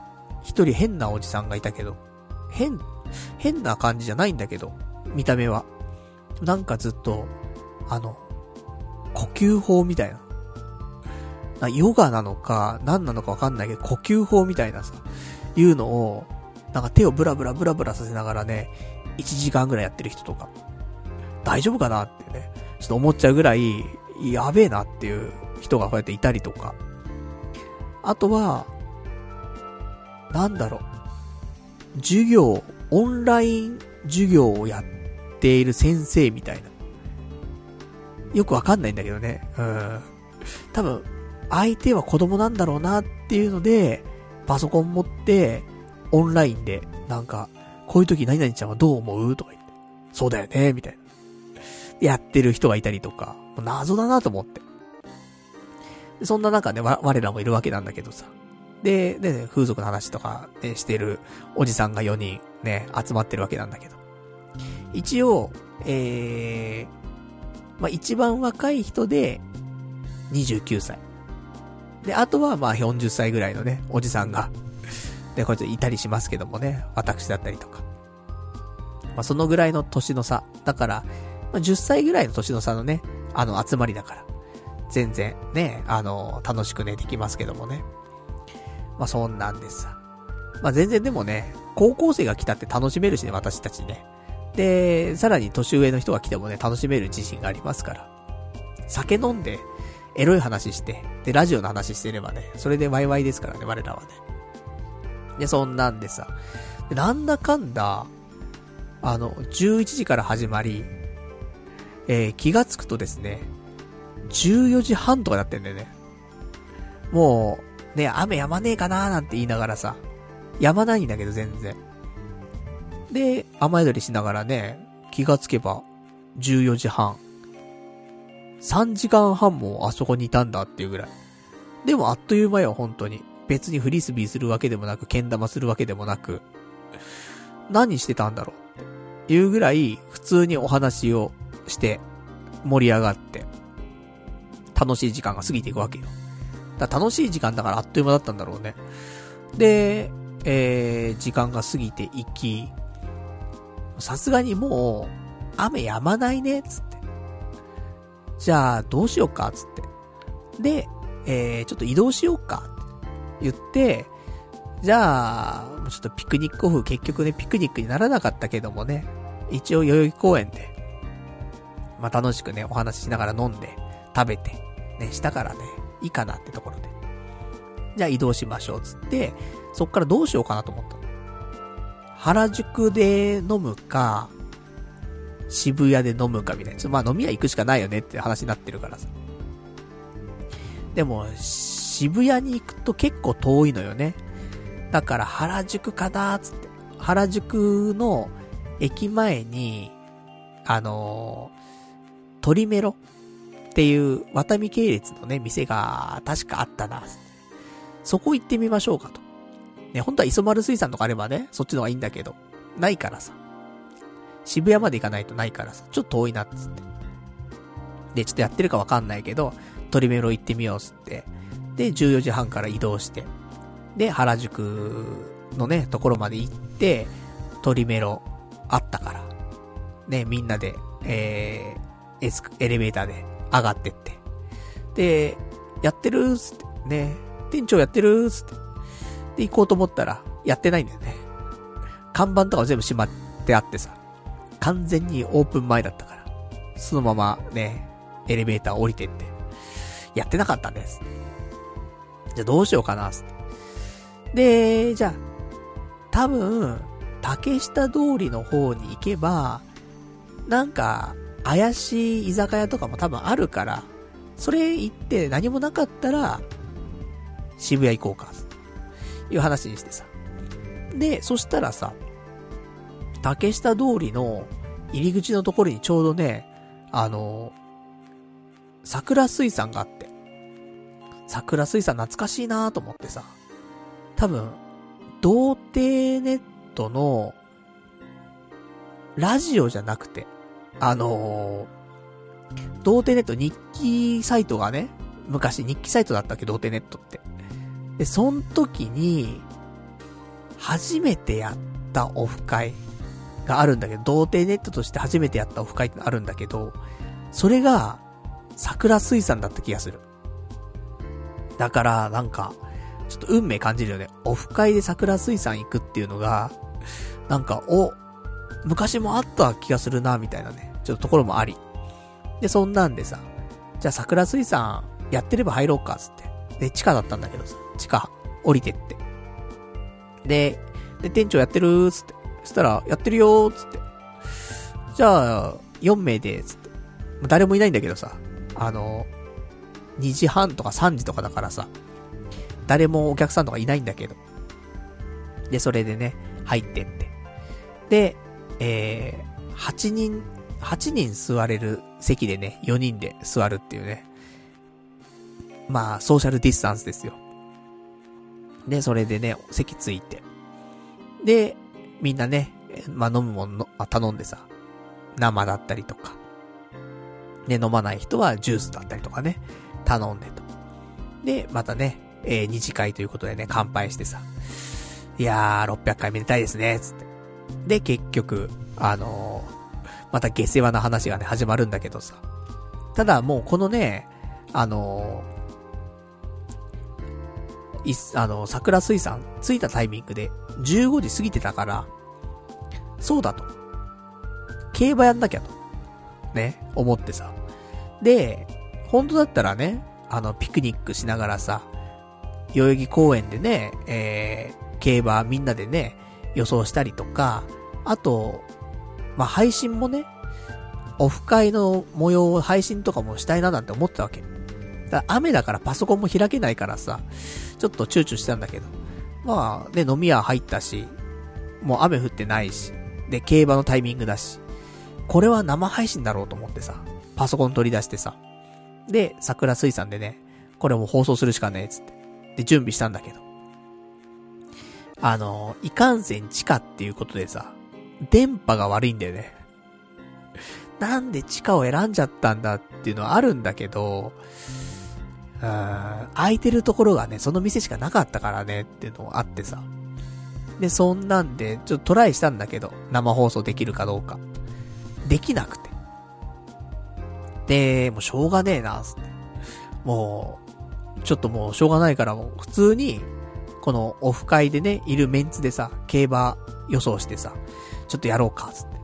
一人変なおじさんがいたけど、変、変な感じじゃないんだけど、見た目は。なんかずっと、あの、呼吸法みたいな。なヨガなのか、何なのかわかんないけど、呼吸法みたいなさ、いうのを、なんか手をブラブラブラブラさせながらね、いちじかんぐらいやってる人とか、大丈夫かなってね、ちょっと思っちゃうぐらい、やべえなっていう人がこうやっていたりとか。あとは、なんだろう、授業、オンライン授業をやっている先生みたいな。よくわかんないんだけどね。うん。多分、相手は子供なんだろうなっていうので、パソコン持って、オンラインで、なんか、こういう時何々ちゃんはどう思うとか言って、そうだよねみたいな。やってる人がいたりとか、謎だなと思って。そんな中ね、わ、我らもいるわけなんだけどさ。で、で、ね、風俗の話とか、ね、してるおじさんがよにんね、集まってるわけなんだけど。一応、えー、まあ、一番若い人で、にじゅうきゅうさい。で、あとはまあよんじゅっさいぐらいのね、おじさんが、で、こうやっていたりしますけどもね、私だったりとか。まあ、そのぐらいの年の差。だから、まあ、じゅっさいぐらいの年の差のね、あの集まりだから。全然、ね、あの、楽しくね、できますけどもね。まあ、そんなんですさ。まあ、全然でもね、高校生が来たって楽しめるしね、私たちね。で、さらに年上の人が来てもね、楽しめる自信がありますから。酒飲んで、エロい話して、で、ラジオの話してればね、それでワイワイですからね、我らはね。で、そんなんでさ。で、なんだかんだ、あの、じゅういちじから始まり、えー、気がつくとですね、じゅうよじはんとかなってんだよね。もう、ね、雨止まねえかなーなんて言いながらさ、止まないんだけど全然。で、雨宿りしながらね、気がつけば、じゅうよじはん。さんじかんはんもあそこにいたんだっていうぐらい。でもあっという間よ、本当に。別にフリスビーするわけでもなく、けん玉するわけでもなく、何してたんだろうっていうぐらい、普通にお話をして、盛り上がって、楽しい時間が過ぎていくわけよ。だから楽しい時間だからあっという間だったんだろうね。で、えー、時間が過ぎていき、さすがにもう、雨止まないね、つって。じゃあ、どうしようか、つって。で、えー、ちょっと移動しようか、って言って、じゃあ、ちょっとピクニックオフ、結局ね、ピクニックにならなかったけどもね、一応代々木公園で、まあ、楽しくね、お話ししながら飲んで、食べて、ね、したからね、いいかなってところで。じゃあ移動しましょう、つって、そっからどうしようかなと思ったの。原宿で飲むか、渋谷で飲むかみたいな。まあ飲み屋行くしかないよねって話になってるからさ。でも、渋谷に行くと結構遠いのよね。だから原宿かなーつって。原宿の駅前に、あのー、鳥メロっていうワタミ系列のね、店が確かあったな。そこ行ってみましょうかと。ね、本当は磯丸水産とかあればね、そっちの方がいいんだけど、ないからさ。渋谷まで行かないとないからさ、ちょっと遠いなっつって。で、ちょっとやってるかわかんないけど、鳥メロ行ってみようっつって。で、じゅうよじはんから移動して。で、原宿のね、ところまで行って、鳥メロあったから。ね、みんなで、えー、エス、エレベーターで上がってって。で、やってるーっつって。ね、店長やってるーっつって。で、行こうと思ったら、やってないんだよね。看板とか全部閉まってあってさ。完全にオープン前だったから。そのままね、エレベーター降りてって。やってなかったんです。じゃあどうしようかな、つって。で、じゃあ、多分、竹下通りの方に行けば、なんか、怪しい居酒屋とかも多分あるから、それ行って何もなかったら、渋谷行こうか、いう話にしてさ。で、そしたらさ、竹下通りの入り口のところにちょうどね、あの、桜水産があって、桜水産懐かしいなと思ってさ、多分、童貞ネットの、ラジオじゃなくて、あのー、童貞ネット日記サイトがね、昔日記サイトだったっけ、童貞ネットって。で、そん時に、 初めてやったオフ会があるんだけど、童貞ネットとして初めてやったオフ会ってあるんだけど、それが、桜水産だった気がする。だから、なんか、ちょっと運命感じるよね。オフ会で桜水産行くっていうのが、なんか、お、昔もあった気がするな、みたいなね。ちょっとところもあり。で、そんなんでさ、じゃあ桜水産やってれば入ろうか、つって。で、地下だったんだけどさ、地下降りてって。で、で、店長やってるつって。そしたら、やってるよーつって。じゃあ、よん名で、つって。誰もいないんだけどさ、あの、にじはんとかさんじとかだからさ、誰もお客さんとかいないんだけど。で、それでね、入ってって。で、えー、はちにん、はちにん座れる席でね、よにんで座るっていうね。まあ、ソーシャルディスタンスですよ。で、それでね、席ついて。で、みんなね、まあ飲むもの頼んでさ、生だったりとか。ね、飲まない人はジュースだったりとかね、頼んでと。で、またね、えー、二次会ということでね、乾杯してさ。いやー、ろっぴゃっかいめでたいですね、つって。で、結局、あのー、また下世話な話がね、始まるんだけどさ。ただ、もうこのね、あのー、いあのー、桜水産、着いたタイミングで、じゅうごじ過ぎてたから、そうだと。競馬やんなきゃと。ね、思ってさ。で、本当だったらね、あの、ピクニックしながらさ、代々木公園でね、えー、競馬みんなでね、予想したりとか、あと、まあ、配信もね、オフ会の模様を配信とかもしたいななんて思ってたわけ。だから雨だからパソコンも開けないからさ、ちょっと躊躇したんだけど。まあ、ね、飲み屋入ったし、もう雨降ってないし、で、競馬のタイミングだし、これは生配信だろうと思ってさ、パソコン取り出してさ、で、桜水産でね、これも放送するしかねえ、つって。で、準備したんだけど。あの、いかんせん地下っていうことでさ、電波が悪いんだよね。なんで地下を選んじゃったんだっていうのはあるんだけど、うーん、空いてるところがね、その店しかなかったからねっていうのがあってさ。で、そんなんで、ちょっとトライしたんだけど、生放送できるかどうか。できなくて。で、もうしょうがねえな、つって。もう、ちょっともうしょうがないからもう普通に、このオフ会でね、いるメンツでさ、競馬予想してさ、ちょっとやろうか、つって。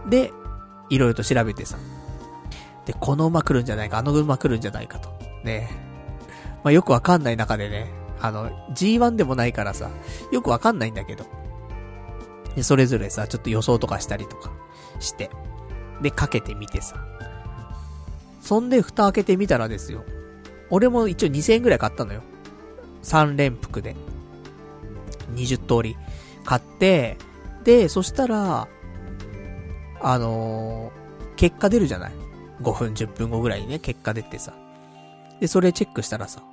で、いろいろと調べてさ。で、この馬来るんじゃないか、あの馬来るんじゃないかと。ね。まあよくわかんない中でね、あの、ジーワン でもないからさ、よくわかんないんだけど。で、それぞれさ、ちょっと予想とかしたりとかして。で、かけてみてさ。そんで、蓋開けてみたらですよ。俺も一応にせんえんぐらい買ったのよ。さん連複で。にじゅう通り買って、で、そしたら、あのー、結果出るじゃない ?ご 分、じゅっぷんごぐらいにね、結果出てさ。で、それチェックしたらさ、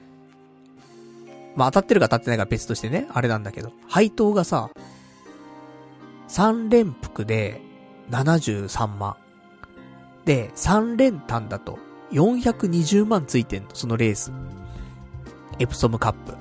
まあ当たってるか当たってないか別としてね、あれなんだけど、配当がさ、さん連複でななじゅうさんまん。で、さん連単だとよんひゃくにじゅうまんついてんの、そのレース。エプソムカップ。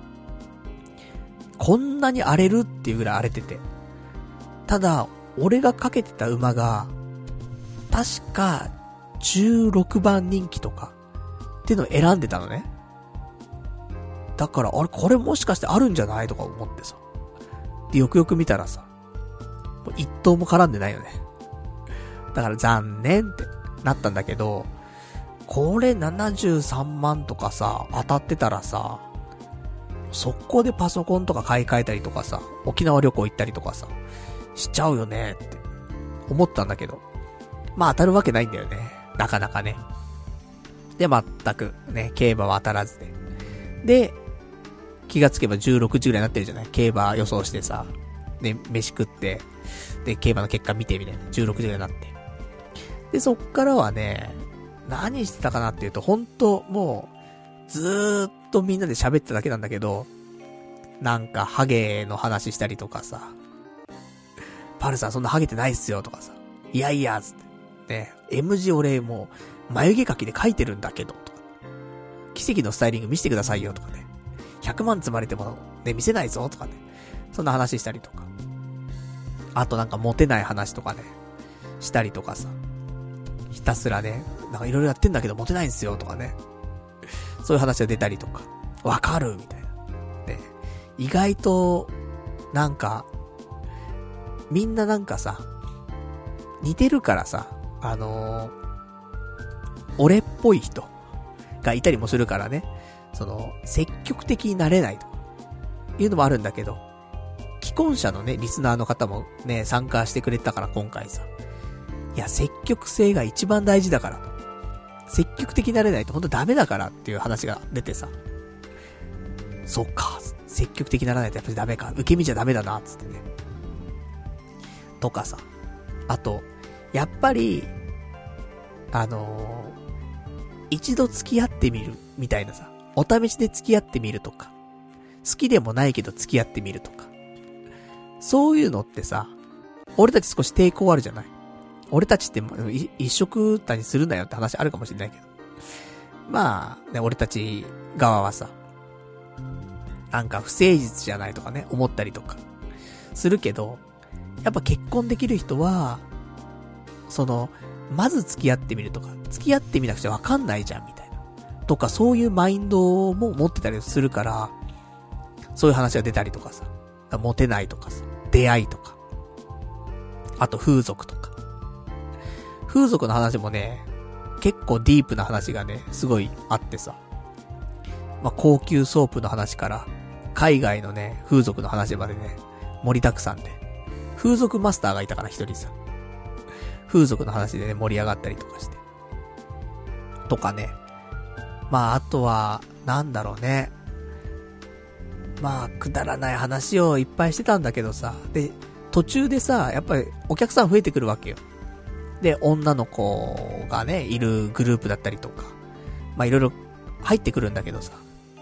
こんなに荒れるっていうぐらい荒れてて。ただ、俺がかけてた馬が、確かじゅうろくばん人気とか、っていうのを選んでたのね。だから、あれ、これもしかしてあるんじゃないとか思ってさ。で、よくよく見たらさ、もう一頭も絡んでないよね。だから残念ってなったんだけど、これななじゅうさんまんとかさ、当たってたらさ、速攻でパソコンとか買い替えたりとかさ、沖縄旅行行ったりとかさ、しちゃうよねって思ったんだけど、まあ当たるわけないんだよね。なかなかね。で、全くね、競馬は当たらずで。で、気がつけばじゅうろくじぐらいになってるじゃない？競馬予想してさ、で、飯食って、で、競馬の結果見てみたいな。じゅうろくじぐらいになって。で、そっからはね、何してたかなっていうと、ほんと、もう、ずーっとみんなで喋ってただけなんだけど、なんか、ハゲの話したりとかさ、パルさんそんなハゲてないっすよとかさ、いやいや、つって。ね、エム 字俺もう、眉毛描きで描いてるんだけど、とか。奇跡のスタイリング見せてくださいよ、とかね。ひゃくまん積まれても、ね、見せないぞ、とかね。 そんな話したりとか。あとなんかモテない話とかね、したりとかさ。ひたすらね、なんかいろいろやってんだけどモテないんすよとかね。そういう話が出たりとか。わかるみたいな。ね。意外と、なんか、みんななんかさ、似てるからさ、あのー、俺っぽい人がいたりもするからね。その、積極的になれないというのもあるんだけど、既婚者のね、リスナーの方もね、参加してくれたから今回さ。いや、積極性が一番大事だからと。積極的になれないとほんとダメだからっていう話が出てさ。そっか、積極的にならないとやっぱりダメか。受け身じゃダメだな、つってね。とかさ。あと、やっぱり、あのー、一度付き合ってみる、みたいなさ。お試しで付き合ってみるとか。好きでもないけど付き合ってみるとか。そういうのってさ、俺たち少し抵抗あるじゃない。俺たちって一緒たにするなよって話あるかもしれないけど。まあ、ね、俺たち側はさ、なんか不誠実じゃないとかね、思ったりとか、するけど、やっぱ結婚できる人は、その、まず付き合ってみるとか、付き合ってみなくちゃわかんないじゃん、みたいな。とか、そういうマインドも持ってたりするから、そういう話が出たりとかさ、モテないとかさ、出会いとか、あと風俗とか。風俗の話もね、結構ディープな話がね、すごいあってさ。まあ、高級ソープの話から、海外のね、風俗の話までね、盛りだくさんで。風俗マスターがいたから一人さ。風俗の話でね、盛り上がったりとかして。とかね。まあ、あとは、なんだろうね。まあ、くだらない話をいっぱいしてたんだけどさ。で、途中でさ、やっぱりお客さん増えてくるわけよ。で、女の子がね、いるグループだったりとか。まあ、いろいろ入ってくるんだけどさ。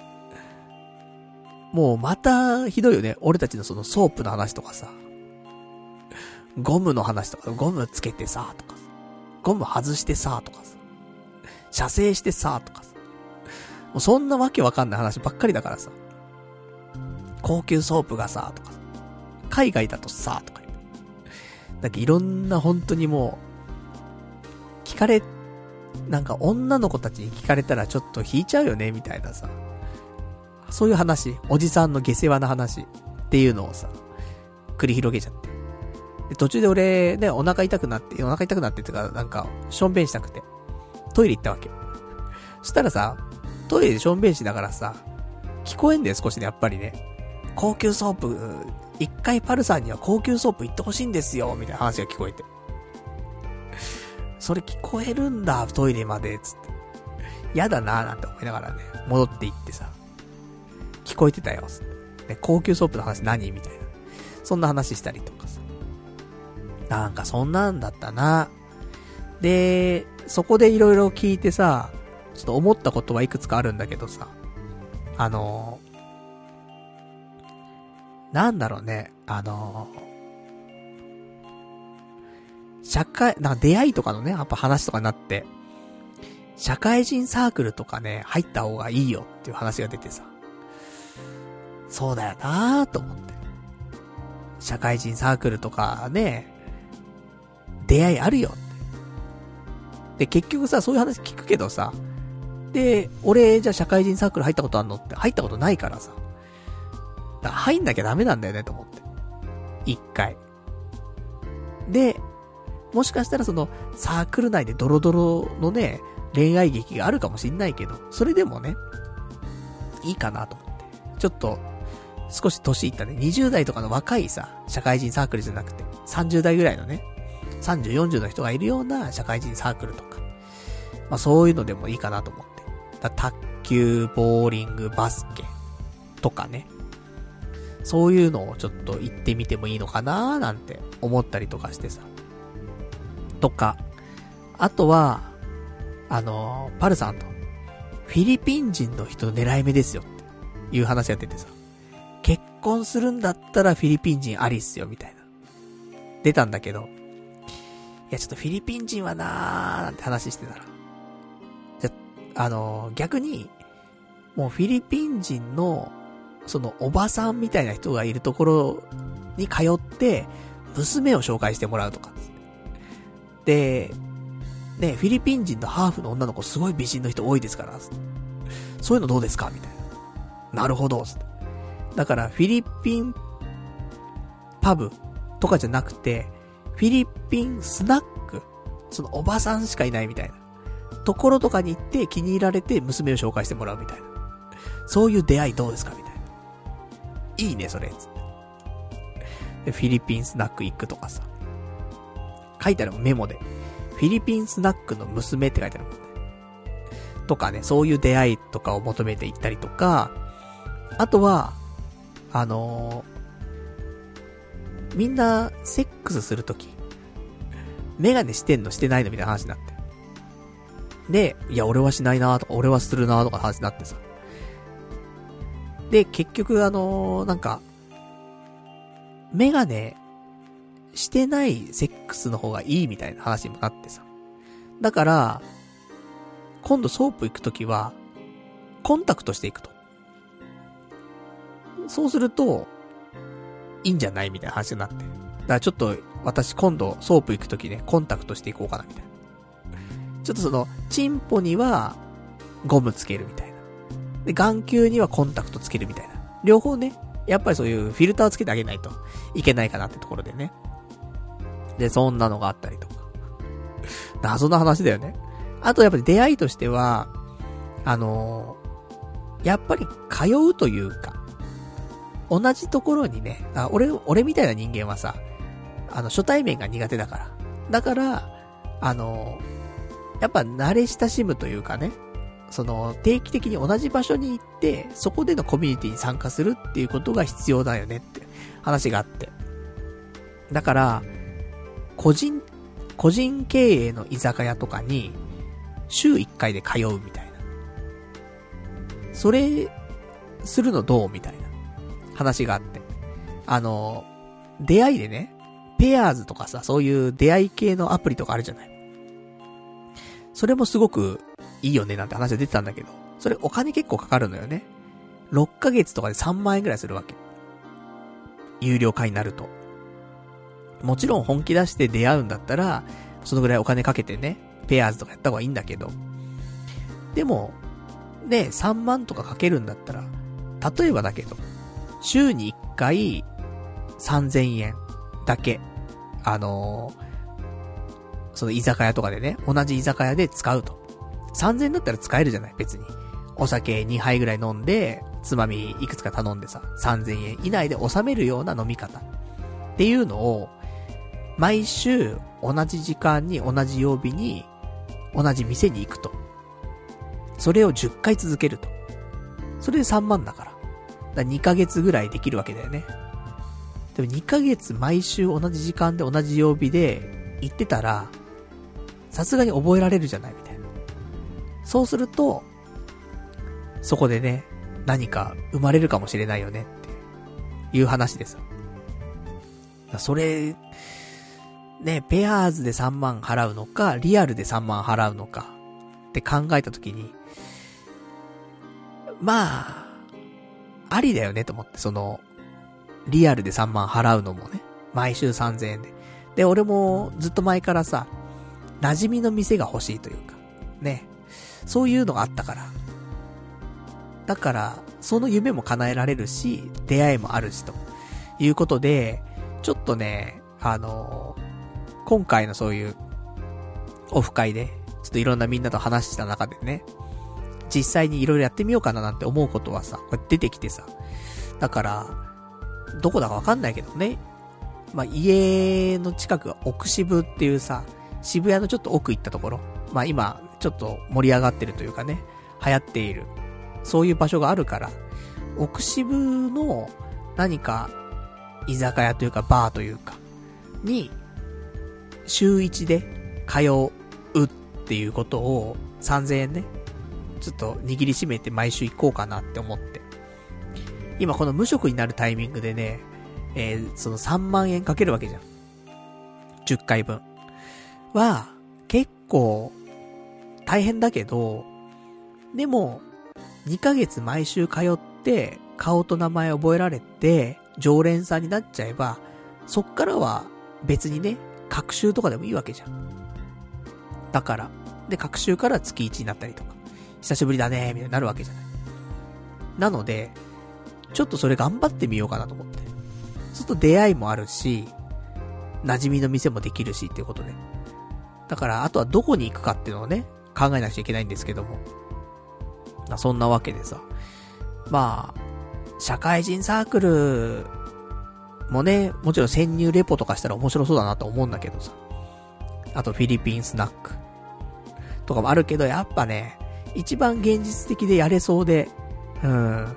もうまたひどいよね。俺たちのそのソープの話とかさ。ゴムの話とか、ゴムつけてさ、とかさ。ゴム外してさ、とかさ。射精してさ、とかさ。もうそんなわけわかんない話ばっかりだからさ。高級ソープがさ、とかさ。海外だとさ、とか言って。なんかいろんな本当にもう、聞かれ、なんか女の子たちに聞かれたらちょっと引いちゃうよね、みたいなさ。そういう話、おじさんの下世話な話っていうのをさ、繰り広げちゃって。で、途中で俺、ね、お腹痛くなって、お腹痛くなってってか、なんか、しょんべんしたくて、トイレ行ったわけ。そしたらさ、トイレでしょんべんしながらさ、聞こえんだよ、少しね、やっぱりね。高級ソープ、一回パルさんには高級ソープ行ってほしいんですよ、みたいな話が聞こえて。それ聞こえるんだ、トイレまで、つって。やだなーなんて思いながらね、戻って行ってさ、聞こえてたよ、つって。ね、高級ソープの話何みたいな。そんな話したりとかさ。なんかそんなんだったな。で、そこでいろいろ聞いてさ、ちょっと思ったことはいくつかあるんだけどさ、あのー、なんだろうね、あのー、社会、なんか出会いとかのね、やっぱ話とかになって、社会人サークルとかね、入った方がいいよっていう話が出てさ、そうだよなーと思って。社会人サークルとかね、出会いあるよって。で、結局さ、そういう話聞くけどさ、で、俺、じゃあ社会人サークル入ったことあんのって入ったことないからさ。だから入んなきゃダメなんだよねと思って。一回。で、もしかしたらその、サークル内でドロドロのね、恋愛劇があるかもしんないけど、それでもね、いいかなと思って。ちょっと、少し年いったね、にじゅう代とかの若いさ、社会人サークルじゃなくて、さんじゅう代ぐらいのね、さんじゅう、よんじゅうの人がいるような社会人サークルとか、まあそういうのでもいいかなと思って。だ卓球、ボーリング、バスケとかね、そういうのをちょっと行ってみてもいいのかなーなんて思ったりとかしてさ。とか、あとは、あのー、パルさんと、フィリピン人の人狙い目ですよっていう話が出てさ、結婚するんだったらフィリピン人ありっすよみたいな。出たんだけど、いやちょっとフィリピン人はなーなんて話してたら、じゃ、あのー、逆に、もうフィリピン人のそのおばさんみたいな人がいるところに通って、娘を紹介してもらうとか。で、ね、フィリピン人のハーフの女の子すごい美人の人多いですから、そういうのどうですかみたいな。なるほど。だからフィリピンパブとかじゃなくて、フィリピンスナック、そのおばさんしかいないみたいなところとかに行って気に入られて娘を紹介してもらうみたいな。そういう出会いどうですかみたいな。いいねそれ。つってでフィリピンスナック行くとかさ。書いてあるもんメモで。フィリピンスナックの娘って書いてあるもんね。とかね、そういう出会いとかを求めていったりとか、あとは、あのー、みんなセックスするとき、メガネしてんのしてないのみたいな話になって。で、いや俺はしないなとか、俺はするなとか話になってさ。で、結局あのー、なんか、メガネしてないセックスの方がいいみたいな話にもなってさ。だから、今度ソープ行くときは、コンタクトしていくと。そうすると、いいんじゃないみたいな話になって。だからちょっと、私今度ソープ行くときね、コンタクトしていこうかなみたいな。ちょっとその、チンポには、ゴムつけるみたいな。で、眼球にはコンタクトつけるみたいな。両方ね、やっぱりそういうフィルターをつけてあげないといけないかなってところでね。で、そんなのがあったりとか。謎な話だよね。あとやっぱり出会いとしては、あのー、やっぱり通うというか、同じところにね、あ、俺、俺みたいな人間はさ、あの、初対面が苦手だから。だから、あのー、やっぱ慣れ親しむというかね、その、定期的に同じ場所に行って、そこでのコミュニティに参加するっていうことが必要だよねって話があって。だから、個人、個人経営の居酒屋とかに、週いっかいで通うみたいな。それ、するのどうみたいな話があって。あの、出会いでね、ペアーズとかさ、そういう出会い系のアプリとかあるじゃない。それもすごくいいよねなんて話が出てたんだけど、それお金結構かかるのよね。ろっかげつとかでさんまんえんくらいするわけ。有料会になると。もちろん本気出して出会うんだったら、そのぐらいお金かけてね、ペアーズとかやった方がいいんだけど。でも、ね、さんまんとかかけるんだったら、例えばだけど、週にいっかいさんぜんえんだけ、あのー、その居酒屋とかでね、同じ居酒屋で使うと。さんぜんえんだったら使えるじゃない別に。お酒にはいぐらい飲んで、つまみいくつか頼んでさ、さんぜんえん以内で収めるような飲み方。っていうのを、毎週同じ時間に同じ曜日に同じ店に行くと。それをじゅっかい続けると。それでさんまんだから。だからにかげつぐらいできるわけだよね。でもにかげつ毎週同じ時間で同じ曜日で行ってたら、さすがに覚えられるじゃないみたいな。そうすると、そこでね、何か生まれるかもしれないよねっていう話です。それ、ね、ペアーズでさんまん払うのか、リアルでさんまん払うのかって考えたときに、まあ、ありだよねと思って、その、リアルでさんまん払うのもね、毎週さんぜんえんで。で、俺もずっと前からさ、馴染みの店が欲しいというか、ね、そういうのがあったから。だから、その夢も叶えられるし、出会いもあるし、ということで、ちょっとね、あのー、今回のそういう、オフ会で、ちょっといろんなみんなと話した中でね、実際にいろいろやってみようかななんて思うことはさ、こうやって出てきてさ、だから、どこだかわかんないけどね、まあ、家の近くが奥渋っていうさ、渋谷のちょっと奥行ったところ、まあ今、ちょっと盛り上がってるというかね、流行っている、そういう場所があるから、奥渋の何か、居酒屋というかバーというか、に、週一で通うっていうことをさんぜんえんね、ちょっと握りしめて毎週行こうかなって思って。今この無職になるタイミングでね、えー、そのさんまんえんかけるわけじゃん。じゅっかいぶん。は、結構、大変だけど、でも、にかげつ毎週通って、 顔と名前覚えられて、常連さんになっちゃえば、そっからは別にね、隔週とかでもいいわけじゃん。だから、で、隔週から月いちになったりとか、久しぶりだね、みたいになるわけじゃない。なので、ちょっとそれ頑張ってみようかなと思って。そうすると出会いもあるし、馴染みの店もできるしっていうことで。だから、あとはどこに行くかっていうのをね、考えなくちゃいけないんですけども。そんなわけでさ。まあ、社会人サークルもね、もちろん潜入レポとかしたら面白そうだなと思うんだけどさ。あとフィリピンスナックとかもあるけど、やっぱね、一番現実的でやれそうで、うん、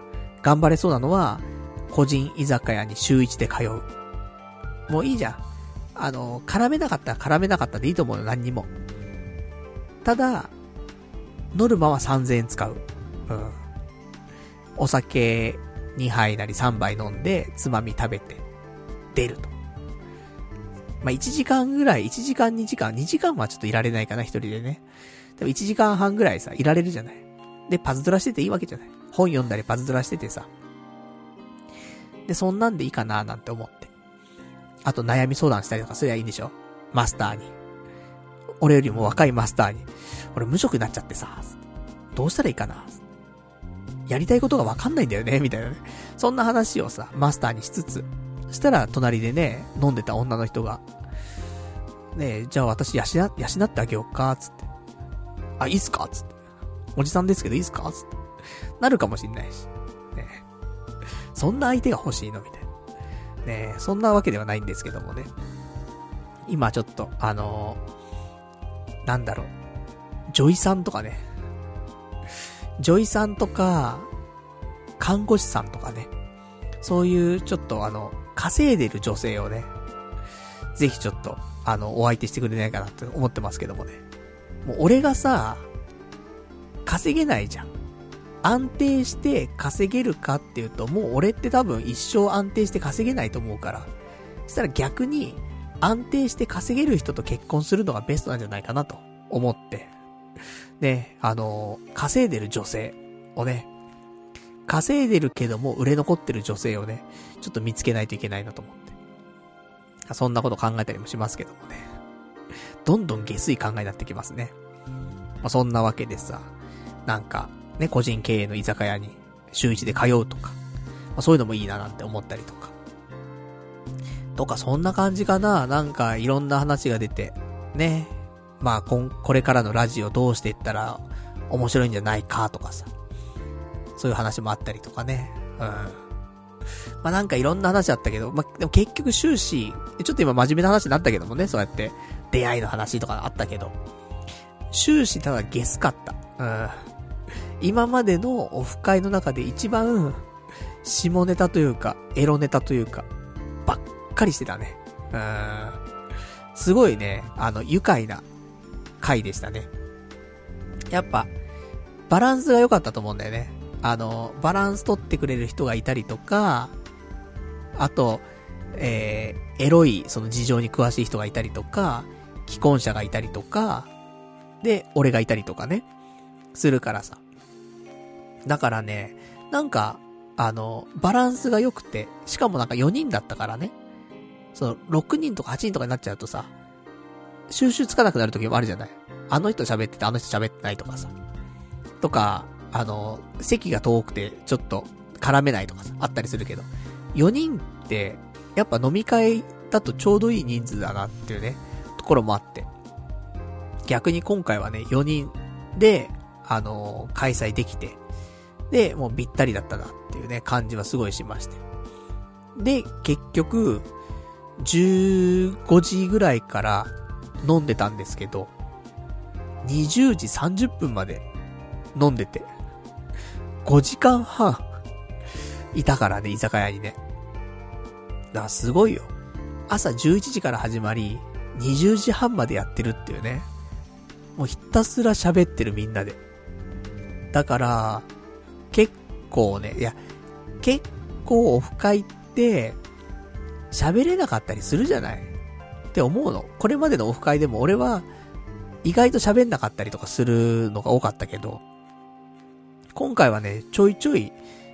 頑張れそうなのは、個人居酒屋に週一で通う。もういいじゃん。あの、絡めなかったら絡めなかったでいいと思うよ、何にも。ただ、ノルマはさんぜんえん使う。うん。お酒にはいなりさんばい飲んで、つまみ食べて、出ると。まあ、いちじかんぐらい、いちじかんにじかん、にじかんはちょっといられないかな、一人でね。でもいちじかんはんぐらいさ、いられるじゃない。で、パズドラしてていいわけじゃない。本読んだりパズドラしててさ。で、そんなんでいいかななんて思って。あと悩み相談したりとかすりゃいいんでしょ？マスターに。俺よりも若いマスターに。俺無職になっちゃってさ、どうしたらいいかな？やりたいことがわかんないんだよねみたいなね。そんな話をさ、マスターにしつつ、そしたら隣でね、飲んでた女の人が、ねえ、じゃあ私養、養ってあげようか、つって。あ、いいっすかつって。おじさんですけどいいっすかつって。なるかもしんないし。ねえ。そんな相手が欲しいのみたいな。ねえ、そんなわけではないんですけどもね。今ちょっと、あのー、なんだろう。女医さんとかね。女医さんとか、看護師さんとかね。そういうちょっとあの、稼いでる女性をね、ぜひちょっと、あの、お相手してくれないかなって思ってますけどもね。もう俺がさ、稼げないじゃん。安定して稼げるかっていうと、もう俺って多分一生安定して稼げないと思うから。そしたら逆に、安定して稼げる人と結婚するのがベストなんじゃないかなと思って。ね、あの、稼いでる女性をね、稼いでるけども売れ残ってる女性をね、ちょっと見つけないといけないなと思って。そんなこと考えたりもしますけどもね。どんどん下水考えになってきますね。まあ、そんなわけでさ、なんか、ね、個人経営の居酒屋に週一で通うとか、まあ、そういうのもいいななんて思ったりとか。とか、そんな感じかな。なんか、いろんな話が出て、ね。まあ、こん、これからのラジオどうしていったら面白いんじゃないかとかさ。そういう話もあったりとかね。うん。まあなんかいろんな話あったけど、まあでも結局終始、ちょっと今真面目な話になったけどもね、そうやって出会いの話とかあったけど、終始ただゲスかった。うん。今までのオフ会の中で一番、下ネタというか、エロネタというか、ばっかりしてたね。うん。すごいね、あの、愉快な回でしたね。やっぱ、バランスが良かったと思うんだよね。あの、バランス取ってくれる人がいたりとか、あと、えー、エロい、その事情に詳しい人がいたりとか、既婚者がいたりとか、で、俺がいたりとかね、するからさ。だからね、なんか、あの、バランスが良くて、しかもなんかよにんだったからね、その、ろくにんとかはちにんとかになっちゃうとさ、収集つかなくなる時もあるじゃない。あの人喋ってて、あの人喋ってないとかさ。とか、あの、席が遠くて、ちょっと、絡めないとかさ、あったりするけど、よにんって、やっぱ飲み会だとちょうどいい人数だなっていうね、ところもあって。逆に今回はね、よにんで、あの、開催できて、で、もうぴったりだったなっていうね、感じはすごいしまして。で、結局、じゅうごじぐらいから飲んでたんですけど、にじゅうじさんじゅっぷんまで飲んでて、ごじかんはんいたからね、居酒屋にね。だからすごいよ。朝じゅういちじから始まり、にじゅうじはんまでやってるっていうね。もうひたすら喋ってるみんなで。だから、結構ね、いや、結構オフ会って、喋れなかったりするじゃないって思うの。これまでのオフ会でも俺は、意外と喋んなかったりとかするのが多かったけど、今回はね、ちょいちょい、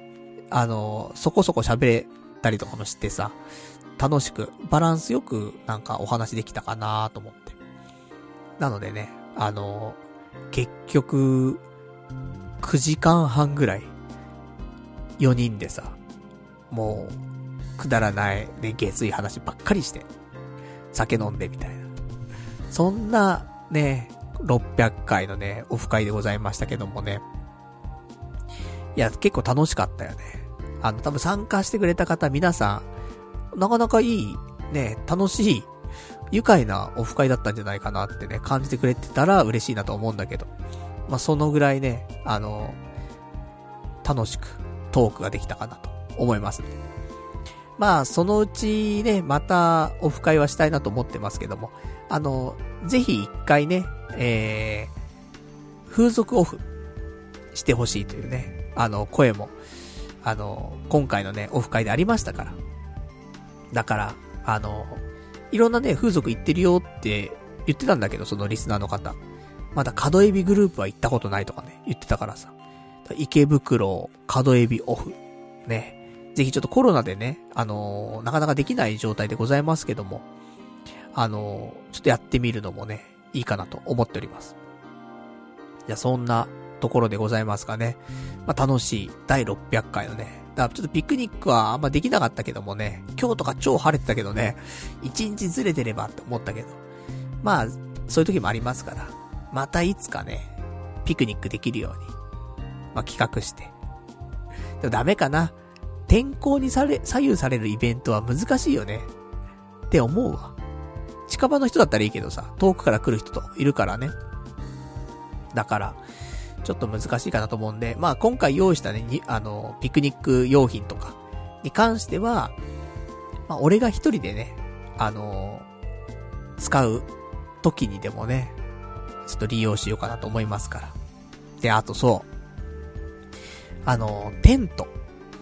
あの、そこそこ喋れたりとかもしてさ、楽しく、バランスよくなんかお話できたかなと思って。なのでね、あの、結局、くじかんはんぐらい、よにんでさ、もう、くだらない、ね、下水話ばっかりして、酒飲んでみたいな。そんな、ね、ろっぴゃっかいのね、オフ会でございましたけどもね。いや、結構楽しかったよね。あの、多分参加してくれた方、皆さん、なかなかいい、ね、楽しい、愉快なオフ会だったんじゃないかなってね、感じてくれてたら嬉しいなと思うんだけど。まあ、そのぐらいね、あの、楽しくトークができたかなと思いますね。まあ、そのうちね、またオフ会はしたいなと思ってますけども、あの、ぜひ一回ね、えー、風俗オフしてほしいというね、あの、声も、あの、今回のね、オフ会でありましたから。だから、あの、いろんなね、風俗行ってるよって言ってたんだけど、そのリスナーの方。まだ角エビグループは行ったことないとかね、言ってたからさ。池袋、角エビオフ。ね。ぜひちょっとコロナでね、あのー、なかなかできない状態でございますけども、あのー、ちょっとやってみるのもね、いいかなと思っております。じゃあそんなところでございますかね。まあ、楽しいだいろっぴゃっかいのね。だからちょっとピクニックはあんまできなかったけどもね、今日とか超晴れてたけどね、一日ずれてればって思ったけど。まあ、そういう時もありますから、またいつかね、ピクニックできるように、まあ、企画して。でもダメかな。天候にされ、左右されるイベントは難しいよね。って思うわ。近場の人だったらいいけどさ、遠くから来る人といるからね。だから、ちょっと難しいかなと思うんで、まあ今回用意したね、に、あの、ピクニック用品とかに関しては、まあ俺が一人でね、あの、使う時にでもね、ちょっと利用しようかなと思いますから。で、あとそう。あの、テント。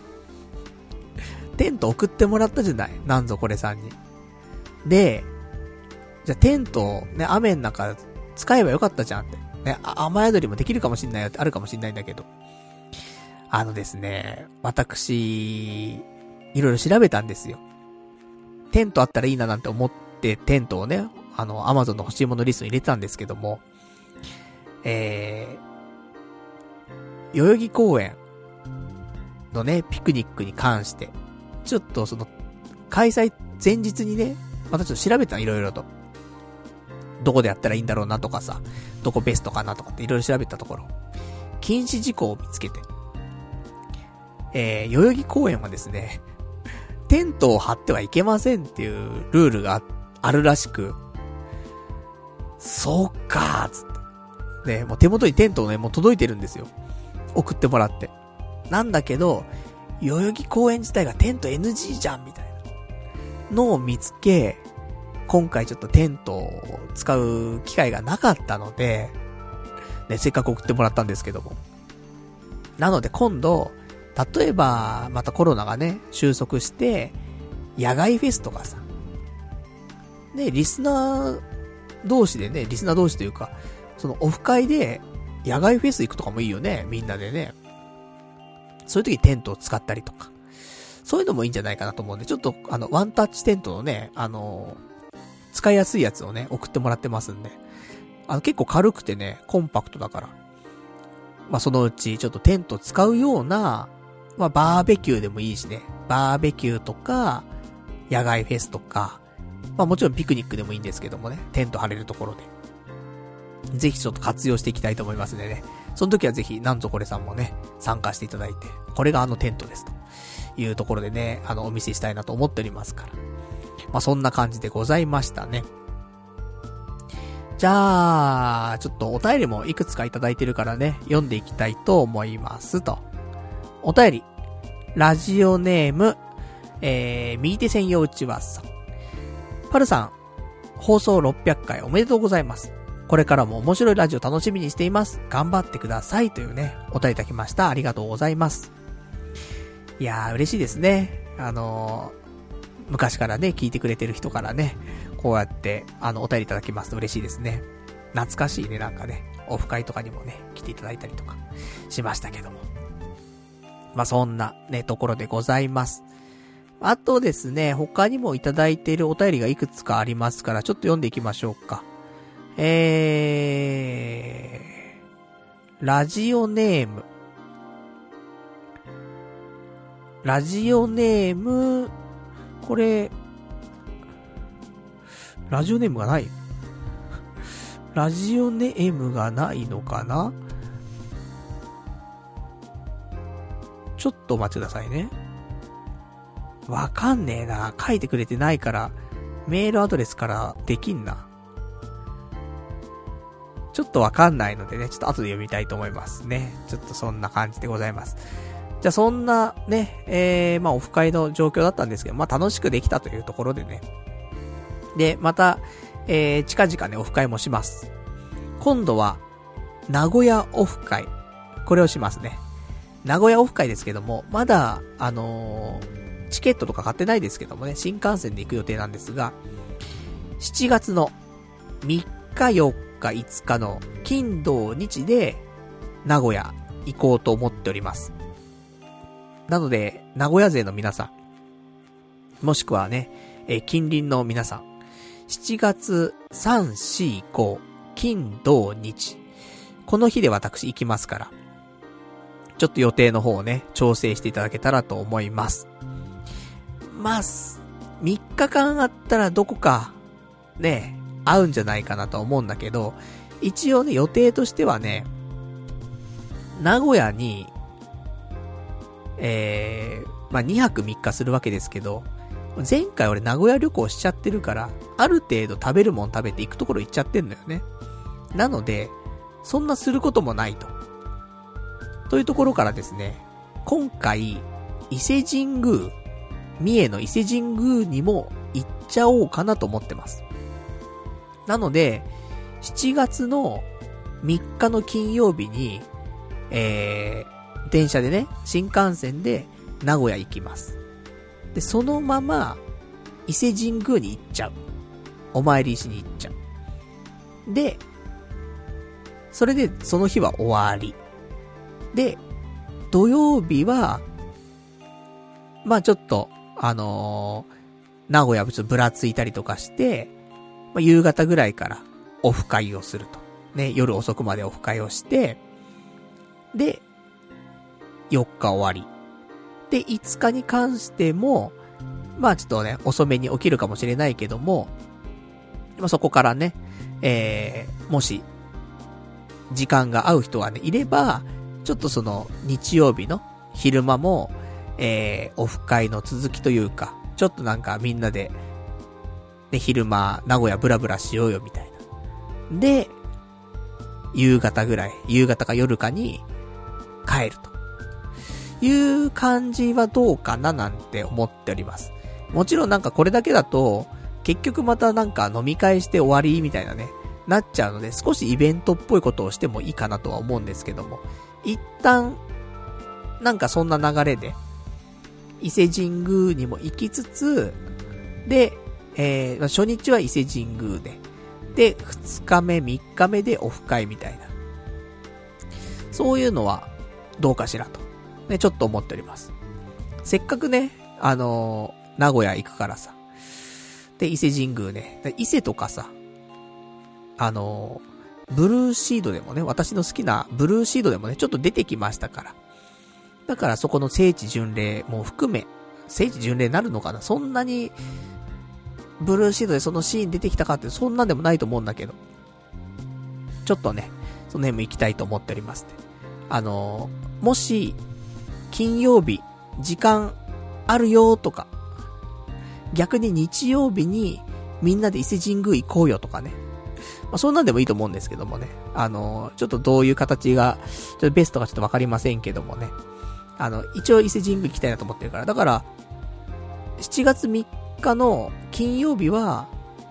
テント送ってもらったじゃない？なんぞこれさんに。で、じゃあテントね、雨の中使えばよかったじゃんって。ね、雨宿りもできるかもしんないよってあるかもしんないんだけど。あのですね、私、いろいろ調べたんですよ。テントあったらいいななんて思ってテントをね、あの、アマゾンの欲しいものリストに入れてたんですけども、えー、代々木公園のね、ピクニックに関して、ちょっとその、開催前日にね、またちょっと調べたの、いろいろと。どこでやったらいいんだろうなとかさ、どこベストかなとかっていろいろ調べたところ、禁止事項を見つけて、えー、代々木公園はですね、テントを張ってはいけませんっていうルールが あ, あるらしく、そうかーつって。ね、もう手元にテントをね、もう届いてるんですよ。送ってもらって。なんだけど、代々木公園自体がテント エヌジー じゃんみたいなのを見つけ、今回ちょっとテントを使う機会がなかったので、ね、せっかく送ってもらったんですけども。なので今度、例えば、またコロナがね、収束して、野外フェスとかさ、ね、リスナー同士でね、リスナー同士というか、そのオフ会で野外フェス行くとかもいいよね、みんなでね。そういう時にテントを使ったりとか。そういうのもいいんじゃないかなと思うんで、ちょっとあの、ワンタッチテントのね、あの、使いやすいやつをね、送ってもらってますんで。あの、結構軽くてね、コンパクトだから。まあ、そのうち、ちょっとテント使うような、まあ、バーベキューでもいいしね。バーベキューとか、野外フェスとか、まあ、もちろんピクニックでもいいんですけどもね、テント張れるところで。ぜひちょっと活用していきたいと思いますんでね。その時はぜひ、なんぞこれさんもね、参加していただいて、これがあのテントですというところでね、あの、お見せしたいなと思っておりますから。まあ、そんな感じでございましたね。じゃあ、ちょっとお便りもいくつかいただいてるからね、読んでいきたいと思いますと。お便り、ラジオネーム、えー、右手専用うちわさん。パルさん、放送ろっぴゃっかいおめでとうございます。これからも面白いラジオ楽しみにしています。頑張ってくださいというね、お便りいただきました。ありがとうございます。いやー、嬉しいですね。あのー、昔からね、聞いてくれてる人からね、こうやって、あの、お便りいただきますと嬉しいですね。懐かしいね、なんかね、オフ会とかにもね、来ていただいたりとかしましたけども。 まあ、そんなね、ところでございます。あとですね、他にもいただいているお便りがいくつかありますから、ちょっと読んでいきましょうか。えー、ラジオネーム。ラジオネーム、これ、ラジオネームがないラジオネームがないのかな？ちょっとお待ちくださいね。わかんねえな。書いてくれてないから、メールアドレスからできんな。ちょっとわかんないのでね、ちょっと後で読みたいと思いますね。ちょっとそんな感じでございます。じゃあそんなね、えー、まあオフ会の状況だったんですけど、まあ楽しくできたというところでね。で、また、えー、近々ね、オフ会もします。今度は、名古屋オフ会。これをしますね。名古屋オフ会ですけども、まだ、あのー、チケットとか買ってないですけどもね、新幹線で行く予定なんですが、しちがつのみっかよっかいつかの金土日で、名古屋行こうと思っております。なので、名古屋勢の皆さん、もしくはね、えー、近隣の皆さん、しちがつさん、し、ご、金、土、日。この日で私行きますから、ちょっと予定の方をね、調整していただけたらと思います。まあ、みっかかんあったらどこか、ね、会うんじゃないかなと思うんだけど、一応ね、予定としてはね、名古屋に、えー、まあにはくみっかするわけですけど、前回俺名古屋旅行しちゃってるから、ある程度食べるもん食べて行くところ行っちゃってんのよね。なので、そんなすることもないと。というところからですね、今回、伊勢神宮、三重の伊勢神宮にも行っちゃおうかなと思ってます。なので、しちがつのみっかの金曜日に、えー、電車でね、新幹線で名古屋行きます。で、そのまま、伊勢神宮に行っちゃう。お参りしに行っちゃう。で、それでその日は終わり。で、土曜日は、まあちょっと、あのー、名古屋ちょっとぶらついたりとかして、まあ、夕方ぐらいからオフ会をすると。ね、夜遅くまでオフ会をして、で、よっか終わり。で、いつかに関しても、まあちょっとね、遅めに起きるかもしれないけども、まあそこからね、えー、もし、時間が合う人がね、いれば、ちょっとその、日曜日の昼間も、えー、オフ会の続きというか、ちょっとなんかみんなで、ね、昼間、名古屋ブラブラしようよみたいな。で、夕方ぐらい、夕方か夜かに、帰ると。いう感じはどうかななんて思っております。もちろんなんかこれだけだと、結局またなんか飲み会して終わりみたいなね、なっちゃうので、少しイベントっぽいことをしてもいいかなとは思うんですけども、一旦、なんかそんな流れで、伊勢神宮にも行きつつ、で、えー、初日は伊勢神宮で、で、二日目、三日目でオフ会みたいな。そういうのは、どうかしらと。ね、ちょっと思っております。せっかくね、あのー、名古屋行くからさ。で、伊勢神宮ね。伊勢とかさ、あのー、ブルーシードでもね、私の好きなブルーシードでもね、ちょっと出てきましたから。だからそこの聖地巡礼も含め、聖地巡礼になるのかな？そんなに、ブルーシードでそのシーン出てきたかってそんなんでもないと思うんだけど。ちょっとね、その辺も行きたいと思っておりますね。あのー、もし、金曜日、時間あるよとか、逆に日曜日にみんなで伊勢神宮行こうよとかね。まあ、そんなんでもいいと思うんですけどもね。あのー、ちょっとどういう形が、ちょっとベストかちょっとわかりませんけどもね。あの、一応伊勢神宮行きたいなと思ってるから。だから、しちがつみっかの金曜日は、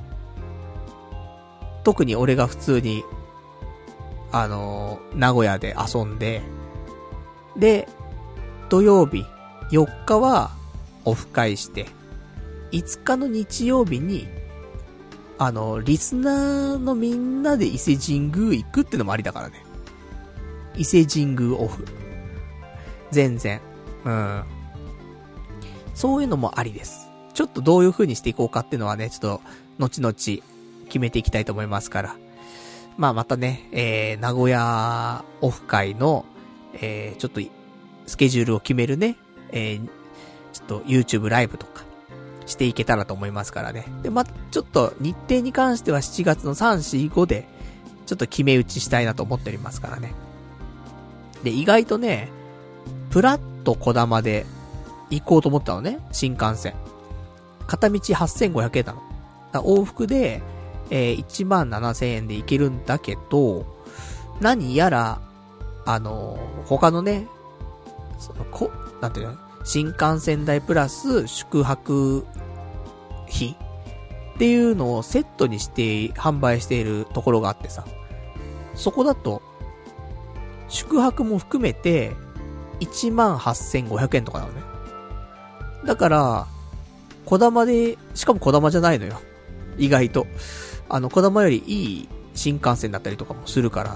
特に俺が普通に、あのー、名古屋で遊んで、で、土曜日、よっかはオフ会して、いつかの日曜日に、あの、リスナーのみんなで伊勢神宮行くってのもありだからね。伊勢神宮オフ。全然。 うん。そういうのもありです。ちょっとどういう風にしていこうかっていうのはね、ちょっと、後々、決めていきたいと思いますから。まあまたね、えー、名古屋オフ会の、えー、ちょっと、スケジュールを決めるね、えー、ちょっと YouTube ライブとか、していけたらと思いますからね。で、ま、ちょっと日程に関してはしちがつのさん、し、ごで、ちょっと決め打ちしたいなと思っておりますからね。で、意外とね、プラッと小玉で行こうと思ったのね、新幹線。片道はっせんごひゃくえんなの。だ往復で、えー、いちまんななせんえんで行けるんだけど、何やら、あのー、他のね、その、こ、なんていうの、新幹線代プラス宿泊費っていうのをセットにして販売しているところがあってさ、そこだと宿泊も含めていちまんはっせんごひゃくえんとかなのね。だから小玉で、しかも小玉じゃないのよ、意外と。あの小玉よりいい新幹線だったりとかもするから、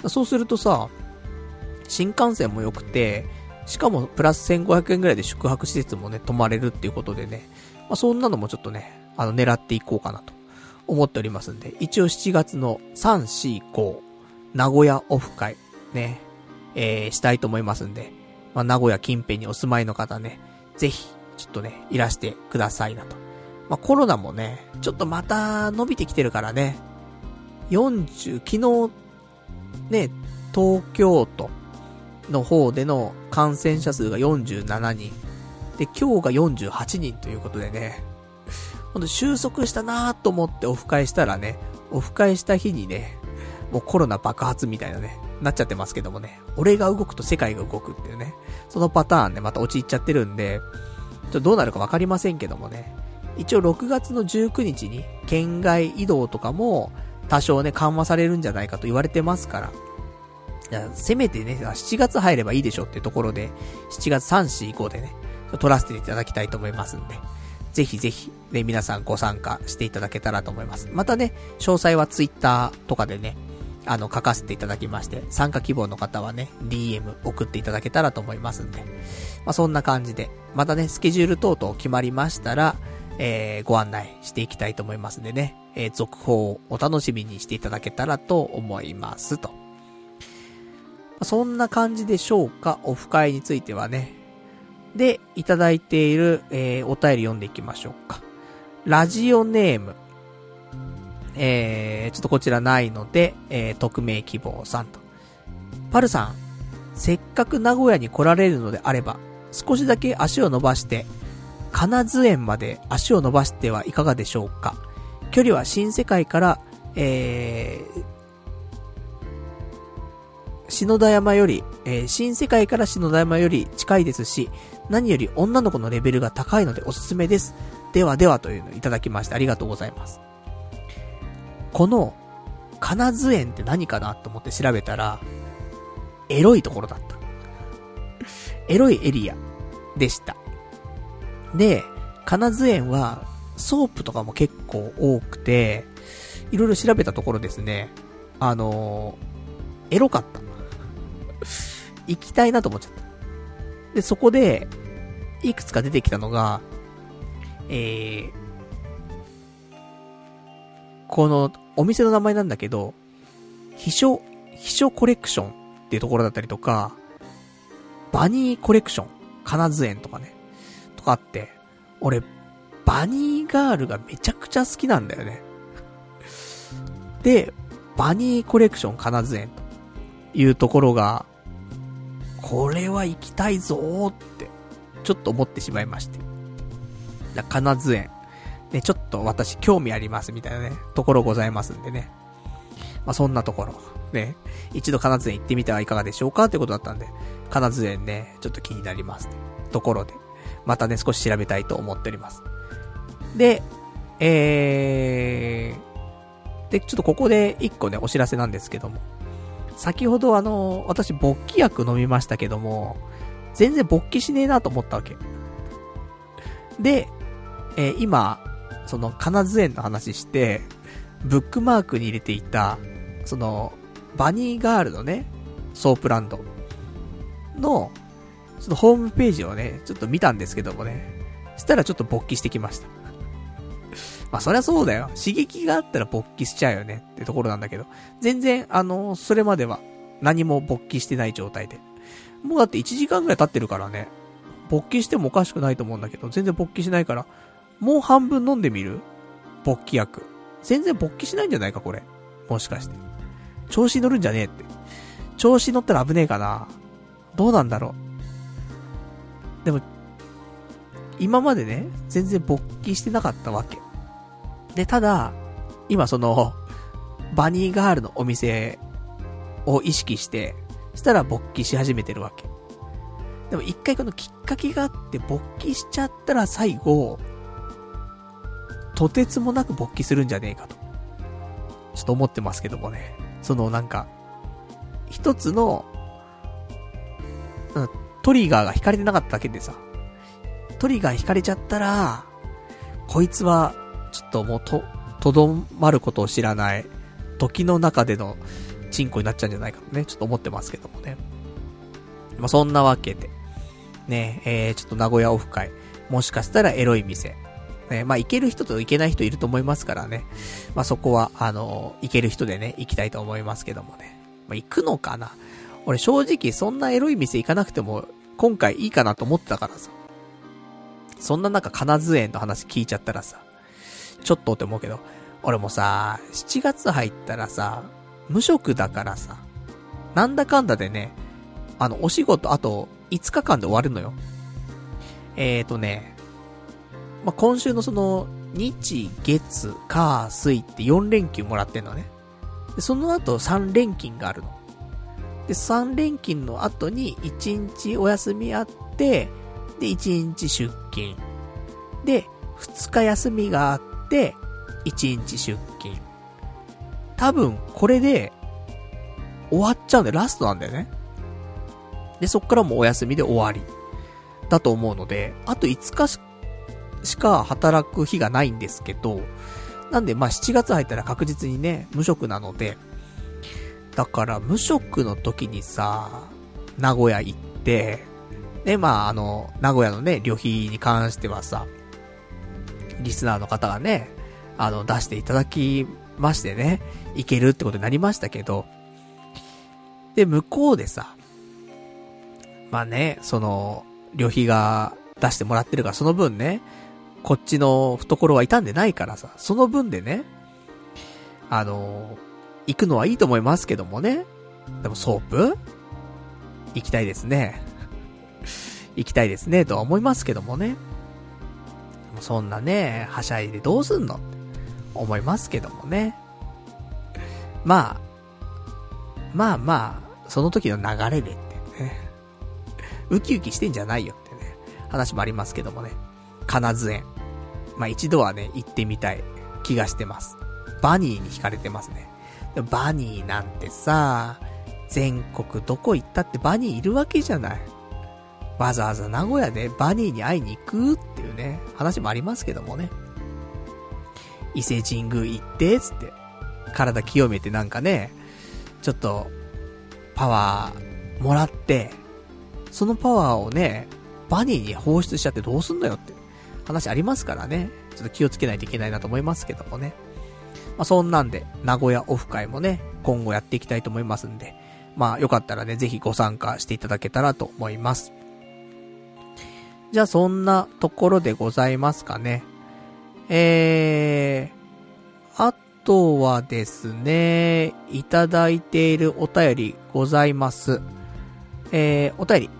そうするとさ、新幹線も良くて、しかもプラスせんごひゃくえんぐらいで宿泊施設もね、泊まれるっていうことでね、まあ、そんなのもちょっとね、あの狙っていこうかなと思っておりますんで、一応しちがつのさん、し、ご、名古屋オフ会ね、えー、したいと思いますんで、まあ、名古屋近辺にお住まいの方ね、ぜひちょっとね、いらしてくださいなと。まあ、コロナもね、ちょっとまた伸びてきてるからね、よんじゅう、昨日ね、東京都の方での感染者数がよんじゅうななにんで、今日がよんじゅうはちにんということでね、ほんと収束したなーと思ってオフ会したらね、オフ会した日にね、もうコロナ爆発みたいなね、なっちゃってますけどもね、俺が動くと世界が動くっていうね、そのパターンね、また陥っちゃってるんで、ちょっとどうなるかわかりませんけどもね、一応ろくがつのじゅうくにちに県外移動とかも多少ね、緩和されるんじゃないかと言われてますから、いやせめてね、しちがつ入ればいいでしょっていうところで、しちがつさん、し、ごでね、撮らせていただきたいと思いますんで、ぜひぜひ、ね、皆さんご参加していただけたらと思います。またね、詳細はツイッターとかでね、あの、書かせていただきまして、参加希望の方はね、ディーエム 送っていただけたらと思いますんで、まあ、そんな感じで、またね、スケジュール等々決まりましたら、えー、ご案内していきたいと思いますんでね、えー、続報をお楽しみにしていただけたらと思いますと。そんな感じでしょうか、オフ会についてはね。で、いただいている、えー、お便り読んでいきましょうか。ラジオネーム。えー、ちょっとこちらないので、えー、匿名希望さんと。パルさん、せっかく名古屋に来られるのであれば、少しだけ足を伸ばして、金津園まで足を伸ばしてはいかがでしょうか。距離は新世界から、えー、篠田山より、えー、新世界から篠田山より近いですし、何より女の子のレベルが高いのでおすすめです。ではではというのをいただきましてありがとうございます。この、金津園って何かなと思って調べたら、エロいところだった。エロいエリアでした。で、金津園はソープとかも結構多くて、いろいろ調べたところですね、あのー、エロかった。行きたいなと思っちゃった。で、そこで、いくつか出てきたのが、えー、このお店の名前なんだけど、秘書、秘書コレクションっていうところだったりとか、バニーコレクション、金津園とかね、とかあって、俺、バニーガールがめちゃくちゃ好きなんだよね。で、バニーコレクション金津園というところが、これは行きたいぞーって、ちょっと思ってしまいまして。金津園。ね、ちょっと私興味ありますみたいなね、ところございますんでね。まあ、そんなところ。ね、一度金津園行ってみてはいかがでしょうかってことだったんで、金津園ね、ちょっと気になりますね。ところで。またね、少し調べたいと思っております。で、えー、で、ちょっとここで一個ね、お知らせなんですけども。先ほどあの、私勃起薬飲みましたけども、全然勃起しねえなと思ったわけ。で、えー、今、その金津園の話して、ブックマークに入れていた、その、バニーガールのね、ソープランドのちょっとホームページをね、ちょっと見たんですけどもね、したらちょっと勃起してきました。まあそりゃそうだよ。刺激があったら勃起しちゃうよねってところなんだけど、全然あの、それまでは何も勃起してない状態で。もうだっていちじかんぐらい経ってるからね、勃起してもおかしくないと思うんだけど、全然勃起しないから、もう半分飲んでみる？勃起薬。全然勃起しないんじゃないかこれ。もしかして。調子乗るんじゃねえって。調子乗ったら危ねえかな。どうなんだろう。でも、今までね、全然勃起してなかったわけ。で、ただ、今その、バニーガールのお店を意識して、したら勃起し始めてるわけ。でも一回このきっかけがあって勃起しちゃったら最後、とてつもなく勃起するんじゃねえかと。ちょっと思ってますけどもね。そのなんか、一つの、トリガーが引かれてなかっただけでさ、トリガー引かれちゃったら、こいつは、ちょっともうと、とどまることを知らない、時の中でのチンコになっちゃうんじゃないかとね、ちょっと思ってますけどもね。まあ、そんなわけで、ね、えー、ちょっと名古屋オフ会、もしかしたらエロい店、ね、まあ、行ける人と行けない人いると思いますからね。まあ、そこは、あの、行ける人でね、行きたいと思いますけどもね。まあ、行くのかな？俺正直そんなエロい店行かなくても、今回いいかなと思ってたからさ。そんな中、金津園の話聞いちゃったらさ、ちょっとって思うけど、俺もさ、しちがつ入ったらさ、無職だからさ、なんだかんだでね、あの、お仕事あといつかかんで終わるのよ。えーとね、まあ、今週のその、日、月、火、水ってよんれんきゅうもらってんのね。で、その後さんれんきんがあるの。で、さんれんきんの後にいちにちお休みあって、で、いちにち出勤。で、ふつか休みがあって、いちにち出勤。多分、これで、終わっちゃうんだよ。ラストなんだよね。で、そっからもうお休みで終わり。だと思うので、あといつかしか働く日がないんですけど、なんで、まあしちがつ入ったら確実にね、無職なので、だから無職の時にさ、名古屋行って、で、まああの、名古屋のね、旅費に関してはさ、リスナーの方がね、あの、出していただきましてね、行けるってことになりましたけど、で、向こうでさ、まあね、その、旅費が出してもらってるから、その分ね、こっちの懐は傷んでないからさ、その分でね、あの、行くのはいいと思いますけどもね。でもソープ行きたいですね。行きたいですね、とは思いますけどもね。そんなね、はしゃいでどうすんのって思いますけどもね。まあ、まあまあ、その時の流れでってね。ウキウキしてんじゃないよってね、話もありますけどもね。金津園。まあ一度はね、行ってみたい気がしてます。バニーに惹かれてますね。でもバニーなんてさ、全国どこ行ったってバニーいるわけじゃない。わざわざ名古屋でバニーに会いに行くっていうね、話もありますけどもね。伊勢神宮行って、つって。体清めてなんかね、ちょっと、パワーもらって、そのパワーをね、バニーに放出しちゃってどうすんのよって話ありますからね。ちょっと気をつけないといけないなと思いますけどもね。まあそんなんで、名古屋オフ会もね、今後やっていきたいと思いますんで、まあよかったらね、ぜひご参加していただけたらと思います。じゃあそんなところでございますかね。えー、あとはですね、いただいているお便りございます。えー、お便り。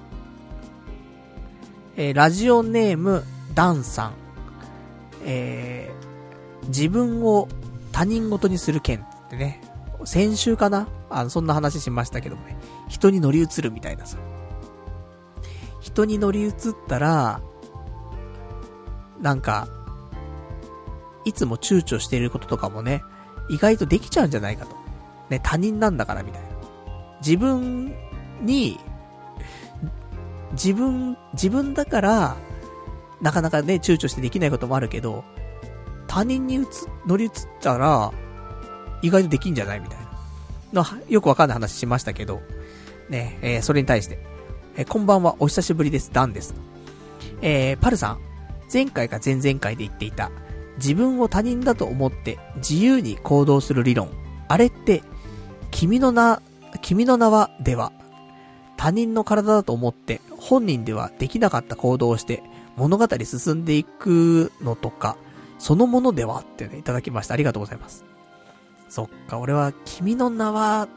えー、ラジオネーム、ダンさん。えー、自分を他人事にする件ってね、先週かな？あの、そんな話しましたけどもね、人に乗り移るみたいなさ。人に乗り移ったら、なんか、いつも躊躇していることとかもね、意外とできちゃうんじゃないかと。ね、他人なんだからみたいな。自分に、自分、自分だから、なかなかね、躊躇してできないこともあるけど、他人に移乗り移ったら、意外とできんじゃないみたいな。の、よくわかんない話しましたけど、ね、えー、それに対して、 えー、こんばんは、お久しぶりです。ダンです。えー、パルさん、前回か前々回で言っていた、自分を他人だと思って自由に行動する理論。あれって、君の名、君の名はでは、他人の体だと思って本人ではできなかった行動をして物語進んでいくのとか、そのものではってね、いただきました。ありがとうございます。そっか、俺は君の名は、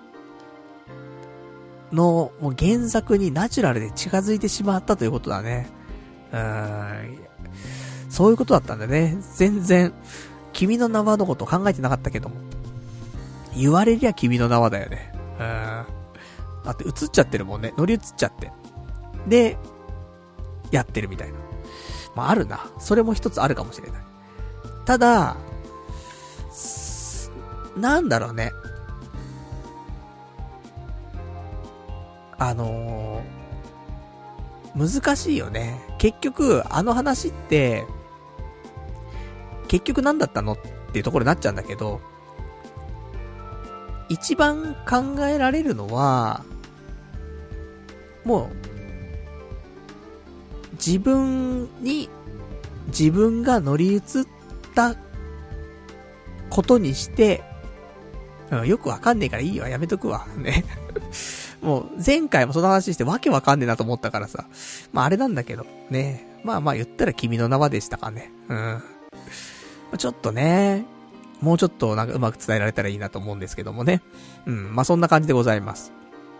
の、もう原作にナチュラルで近づいてしまったということだね。うーん。そういうことだったんだね。全然、君の名はのことを考えてなかったけども。言われりゃ君の名はだよね。うーん。だって映っちゃってるもんね。乗り移っちゃって。で、やってるみたいな。まああるな。それも一つあるかもしれない。ただ、なんだろうね。あのー、難しいよね。結局、あの話って、結局何だったのっていうところになっちゃうんだけど、一番考えられるのは、もう、自分に、自分が乗り移ったことにして、うん、よくわかんねえからいいよ、やめとくわ。ね。もう、前回もその話してわけわかんねえなと思ったからさ。まああれなんだけど、ね。まあまあ言ったら君の名はでしたかね。うん。ちょっとね、もうちょっとなんかうまく伝えられたらいいなと思うんですけどもね。うん、まあそんな感じでございます。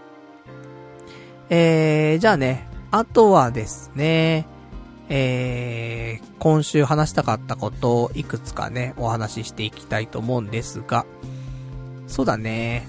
えー、じゃあね、あとはですね、えー、今週話したかったことをいくつかね、お話ししていきたいと思うんですが、そうだね、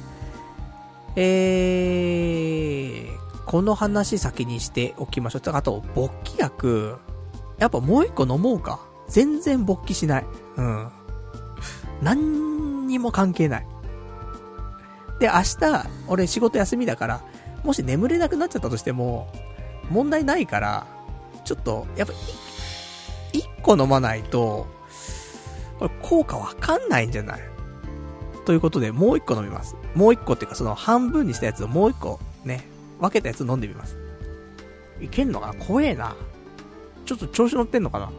えー、この話先にしておきましょう。あと、勃起薬、やっぱもう一個飲もうか。全然勃起しない。うん。何にも関係ない。で、明日、俺仕事休みだから、もし眠れなくなっちゃったとしても、問題ないから、ちょっと、やっぱ、一個飲まないと、これ効果わかんないんじゃない？ということで、もう一個飲みます。もう一個っていうか、その半分にしたやつをもう一個、ね、分けたやつを飲んでみます。いけんのかな？怖えな。ちょっと調子乗ってんのかな？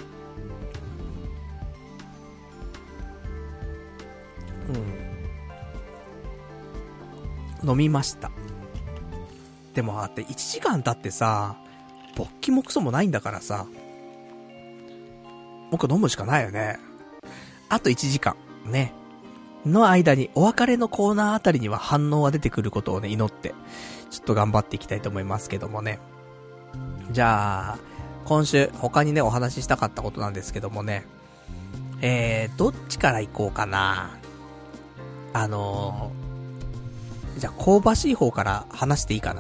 うん。飲みました。でもあっていちじかん経ってさ、勃起もクソもないんだからさ、僕飲むしかないよね。あといちじかんねの間にお別れのコーナーあたりには反応が出てくることをね祈ってちょっと頑張っていきたいと思いますけどもね。じゃあ今週他にねお話ししたかったことなんですけどもね、えー、どっちから行こうかな。あのー、じゃあ香ばしい方から話していいかな。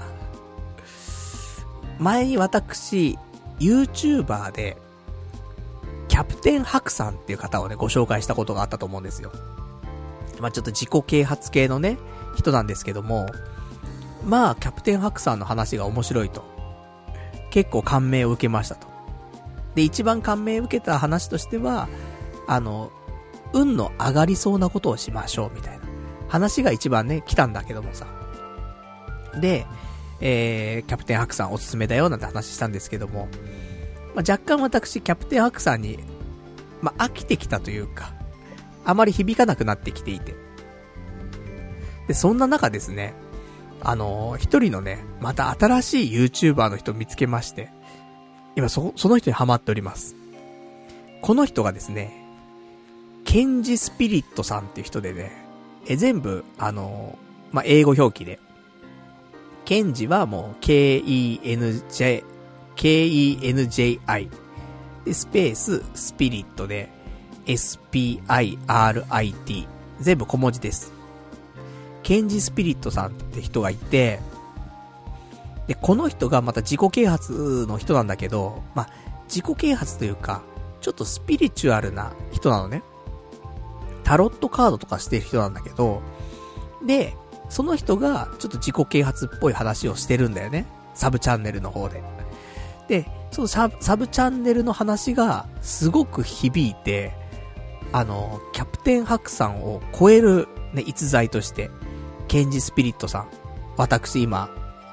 前に私 YouTuber でキャプテンハクさんっていう方をねご紹介したことがあったと思うんですよ。まあちょっと自己啓発系のね人なんですけども、まあキャプテンハクさんの話が面白いと結構感銘を受けましたと。で一番感銘を受けた話としては、あの運の上がりそうなことをしましょうみたいな話が一番ね来たんだけどもさ。で、えー、キャプテンハクさんおすすめだよなんて話したんですけども、まあ、若干私キャプテンハクさんにまあ飽きてきたというか、あまり響かなくなってきていて、でそんな中ですね、あのー、一人のねまた新しい YouTuber の人を見つけまして、今そその人にハマっております。この人がですね、ケンジスピリットさんっていう人でね、え全部あのー、まあ、英語表記で、ケンジはもう ケーイーエヌジェイ ケーイーエヌジェイアイ でスペーススピリットで エスピーアイアールアイティー 全部小文字です。ケンジスピリットさんって人がいて、でこの人がまた自己啓発の人なんだけど、まあ自己啓発というかちょっとスピリチュアルな人なのね。タロットカードとかしてる人なんだけど、でその人がちょっと自己啓発っぽい話をしてるんだよね、サブチャンネルの方で。でそのサブ、サブチャンネルの話がすごく響いて、あのキャプテンハクさんを超えるね逸材としてケンジスピリットさん、私今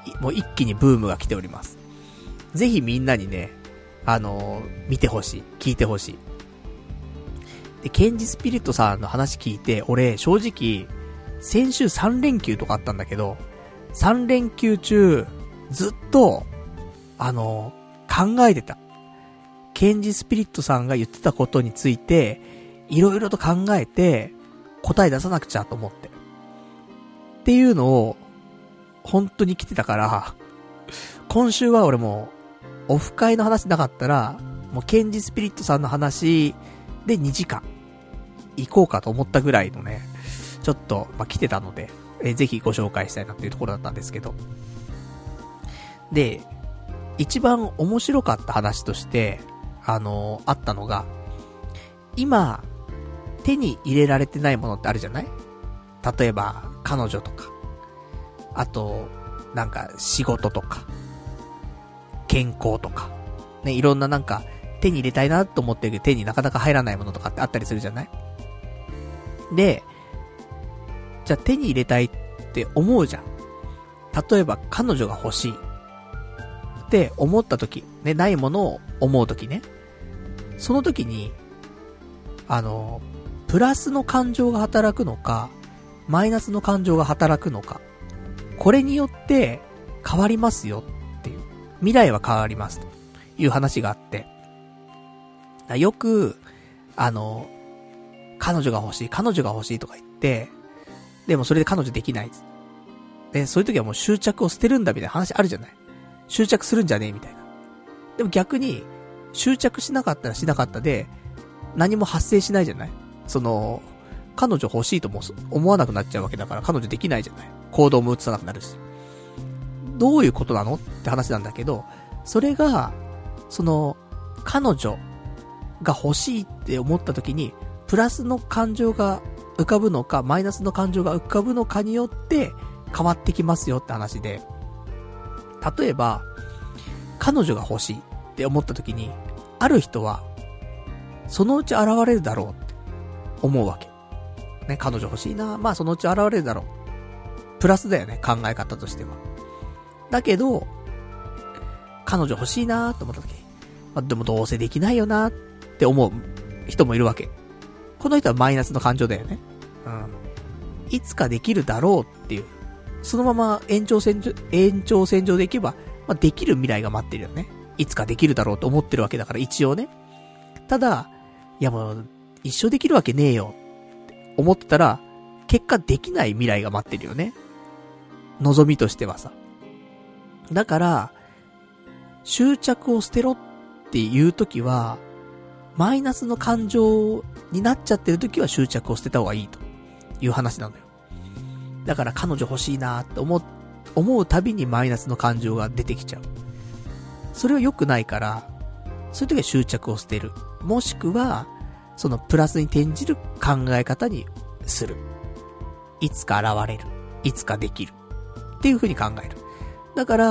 もう一気にブームが来ております。ぜひみんなにね、あのー、見てほしい。聞いてほしい。で、ケンジスピリットさんの話聞いて、俺、正直、先週さん連休とかあったんだけど、さん連休中、ずっと、あのー、考えてた。ケンジスピリットさんが言ってたことについて、いろいろと考えて、答え出さなくちゃと思って。っていうのを、本当に来てたから、今週は俺も、オフ会の話なかったら、もうケンジスピリットさんの話でにじかん行こうかと思ったぐらいのね、ちょっと、まあ、来てたので、えぜひご紹介したいなっていうところだったんですけど。で、一番面白かった話として、あのー、あったのが、今、手に入れられてないものってあるじゃない？例えば、彼女とか、あと、なんか仕事とか、健康とか、ね、いろんななんか手に入れたいなと思ってるけど手になかなか入らないものとかってあったりするじゃない？で、じゃあ手に入れたいって思うじゃん。例えば彼女が欲しいって思った時、ね、ないものを思う時ね。その時に、あの、プラスの感情が働くのか、マイナスの感情が働くのか、これによって変わりますよっていう。未来は変わりますという話があって。よく、あの、彼女が欲しい、彼女が欲しいとか言って、でもそれで彼女できない。で、そういう時はもう執着を捨てるんだみたいな話あるじゃない。執着するんじゃねえみたいな。でも逆に、執着しなかったらしなかったで、何も発生しないじゃない。その、彼女欲しいとも思わなくなっちゃうわけだから彼女できないじゃない。行動も移さなくなるし。どういうことなのって話なんだけど、それが、その、彼女が欲しいって思った時に、プラスの感情が浮かぶのか、マイナスの感情が浮かぶのかによって変わってきますよって話で、例えば、彼女が欲しいって思った時に、ある人は、そのうち現れるだろうって思うわけ。ね、彼女欲しいな、まあそのうち現れるだろう。プラスだよね、考え方としては。だけど、彼女欲しいなと思った時に、まあ、でもどうせできないよなって思う人もいるわけ。この人はマイナスの感情だよね。うん。いつかできるだろうっていう。そのまま延長線上、延長線上でいけば、まあ、できる未来が待ってるよね。いつかできるだろうと思ってるわけだから、一応ね。ただ、いやもう、一生できるわけねえよって思ってたら、結果できない未来が待ってるよね。望みとしてはさ。だから、執着を捨てろっていうときは、マイナスの感情になっちゃってるときは執着を捨てた方がいいという話なのよ。だから彼女欲しいなって思う、思うたびにマイナスの感情が出てきちゃう。それは良くないから、そういうときは執着を捨てる。もしくは、そのプラスに転じる考え方にする。いつか現れる。いつかできる。っていう風に考える。だから、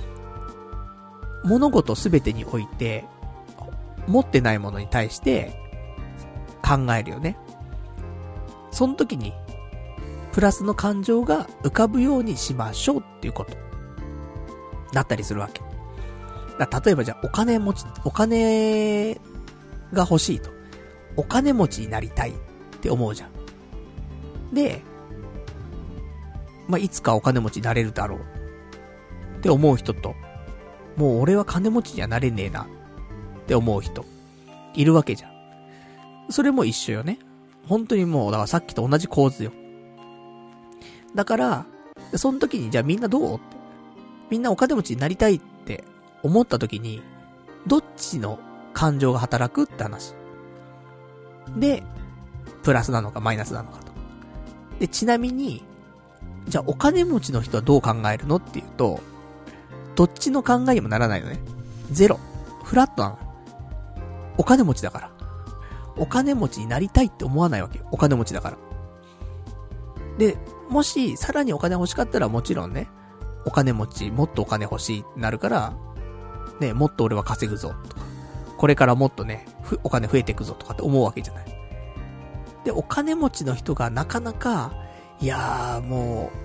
物事すべてにおいて、持ってないものに対して考えるよね。その時に、プラスの感情が浮かぶようにしましょうっていうこと。だったりするわけ。だ例えばじゃあお金持ち、お金が欲しいと。お金持ちになりたいって思うじゃん。で、まあ、いつかお金持ちになれるだろうって思う人と、もう俺は金持ちにはなれねえなって思う人いるわけじゃん。それも一緒よね。本当にもうだからさっきと同じ構図よ。だからその時にじゃあみんなどうって、みんなお金持ちになりたいって思った時にどっちの感情が働くって話で、プラスなのかマイナスなのかと。でちなみにじゃあお金持ちの人はどう考えるのっていうと、どっちの考えにもならないのね。ゼロ。フラットなの。お金持ちだから。お金持ちになりたいって思わないわけよ。お金持ちだから。で、もしさらにお金欲しかったらもちろんね、お金持ち、もっとお金欲しいってなるから、ね、もっと俺は稼ぐぞとか、これからもっとね、お金増えていくぞとかって思うわけじゃない。で、お金持ちの人がなかなか、いやーも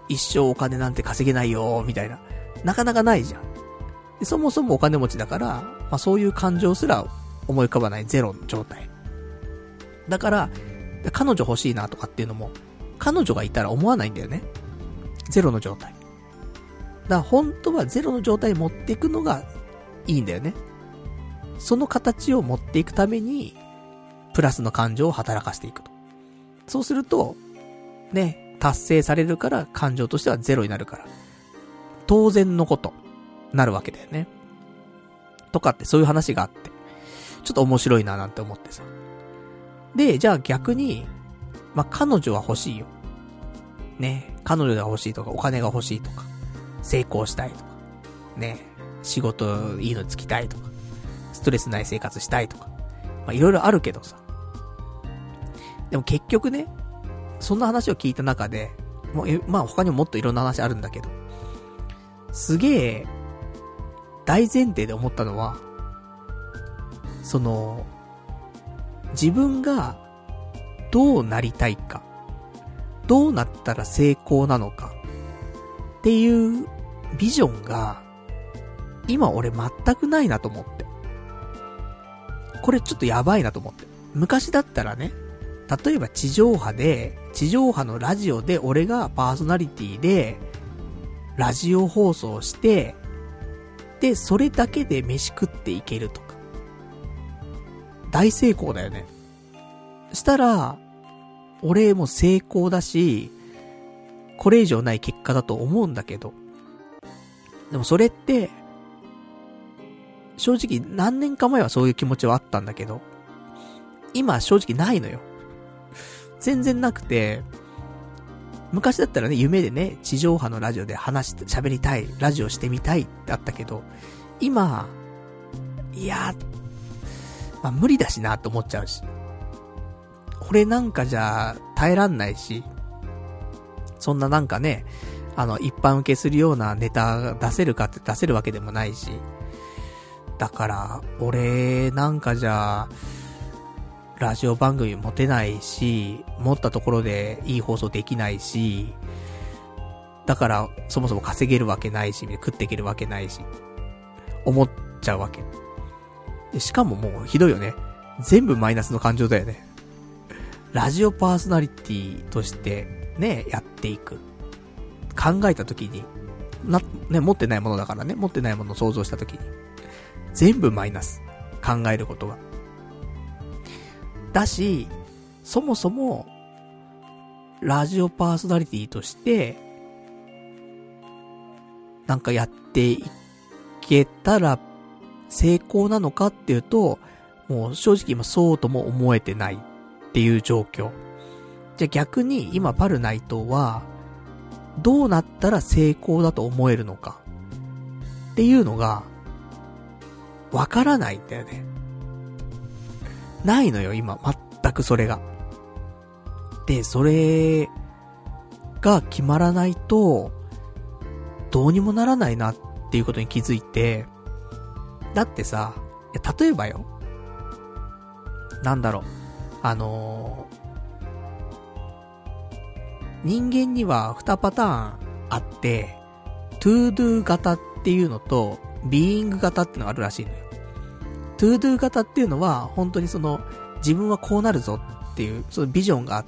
一生お金なんて稼げないよ、みたいな。なかなかないじゃん。でそもそもお金持ちだから、まあそういう感情すら思い浮かばないゼロの状態。だから、彼女欲しいなとかっていうのも、彼女がいたら思わないんだよね。ゼロの状態。だから本当はゼロの状態に持っていくのがいいんだよね。その形を持っていくために、プラスの感情を働かせていくと。そうすると、ね、達成されるから感情としてはゼロになるから。当然のこと、なるわけだよね。とかってそういう話があって、ちょっと面白いななんて思ってさ。で、じゃあ逆に、まあ、彼女は欲しいよ。ね、彼女が欲しいとか、お金が欲しいとか、成功したいとか、ね、仕事いいのつきたいとか、ストレスない生活したいとか、まあ、いろいろあるけどさ。でも結局ね、そんな話を聞いた中で、もう、まあ他にももっといろんな話あるんだけど、すげえ、大前提で思ったのは、その、自分がどうなりたいか、どうなったら成功なのかっていうビジョンが今俺全くないなと思って。これちょっとやばいなと思って。昔だったらね、例えば地上波で、地上波のラジオで俺がパーソナリティでラジオ放送して、で、それだけで飯食っていけるとか。大成功だよね。したら、俺も成功だし、これ以上ない結果だと思うんだけど。でもそれって、正直何年か前はそういう気持ちはあったんだけど、今正直ないのよ。全然なくて、昔だったらね、夢でね、地上波のラジオで話して、喋りたい、ラジオしてみたいってあったけど、今、いや、まあ無理だしなと思っちゃうし。俺なんかじゃ耐えらんないし、そんななんかね、あの、一般受けするようなネタ出せるかって出せるわけでもないし。だから、俺なんかじゃ、ラジオ番組持てないし、持ったところでいい放送できないし、だからそもそも稼げるわけないし、食っていけるわけないし、思っちゃうわけ。でしかももうひどいよね。全部マイナスの感情だよね。ラジオパーソナリティとしてね、やっていく。考えたときに、な、ね、持ってないものだからね、持ってないものを想像したときに、全部マイナス。考えることが。だし、そもそも、ラジオパーソナリティとして、なんかやっていけたら成功なのかっていうと、もう正直今そうとも思えてないっていう状況。じゃあ逆に今パルナイトは、どうなったら成功だと思えるのかっていうのが、わからないんだよね。ないのよ、今、全くそれが。で、それが決まらないと、どうにもならないなっていうことに気づいて、だってさ、例えばよ、なんだろう、あのー、人間にはにパターンあって、to do 型っていうのと、being 型っていうのがあるらしいのよ。to do 型っていうのは、本当にその、自分はこうなるぞっていう、そのビジョンがあって、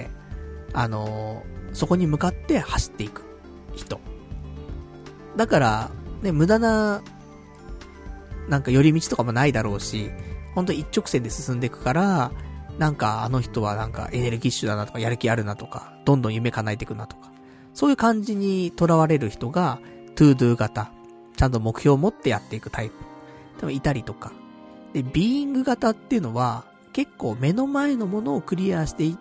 あのー、そこに向かって走っていく人。だから、ね、無駄な、なんか寄り道とかもないだろうし、本当に一直線で進んでいくから、なんかあの人はなんかエネルギッシュだなとか、やる気あるなとか、どんどん夢叶えていくなとか、そういう感じに囚われる人が、to do 型。ちゃんと目標を持ってやっていくタイプ。でもいたりとか。で、being 型っていうのは、結構目の前のものをクリアしていって、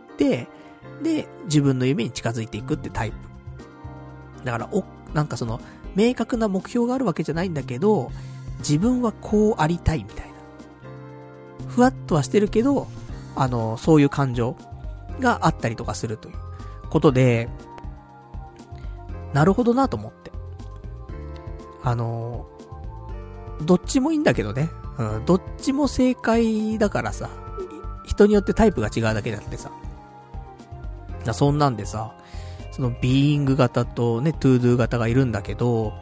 で、自分の夢に近づいていくってタイプ。だから、お、なんかその、明確な目標があるわけじゃないんだけど、自分はこうありたいみたいな。ふわっとはしてるけど、あの、そういう感情があったりとかするということで、なるほどなと思って。あの、どっちもいいんだけどね。うん、どっちも正解だからさ、人によってタイプが違うだけだってさ。そんなんでさ、 そのビーイング型とね、トゥードゥ型がいるんだけど、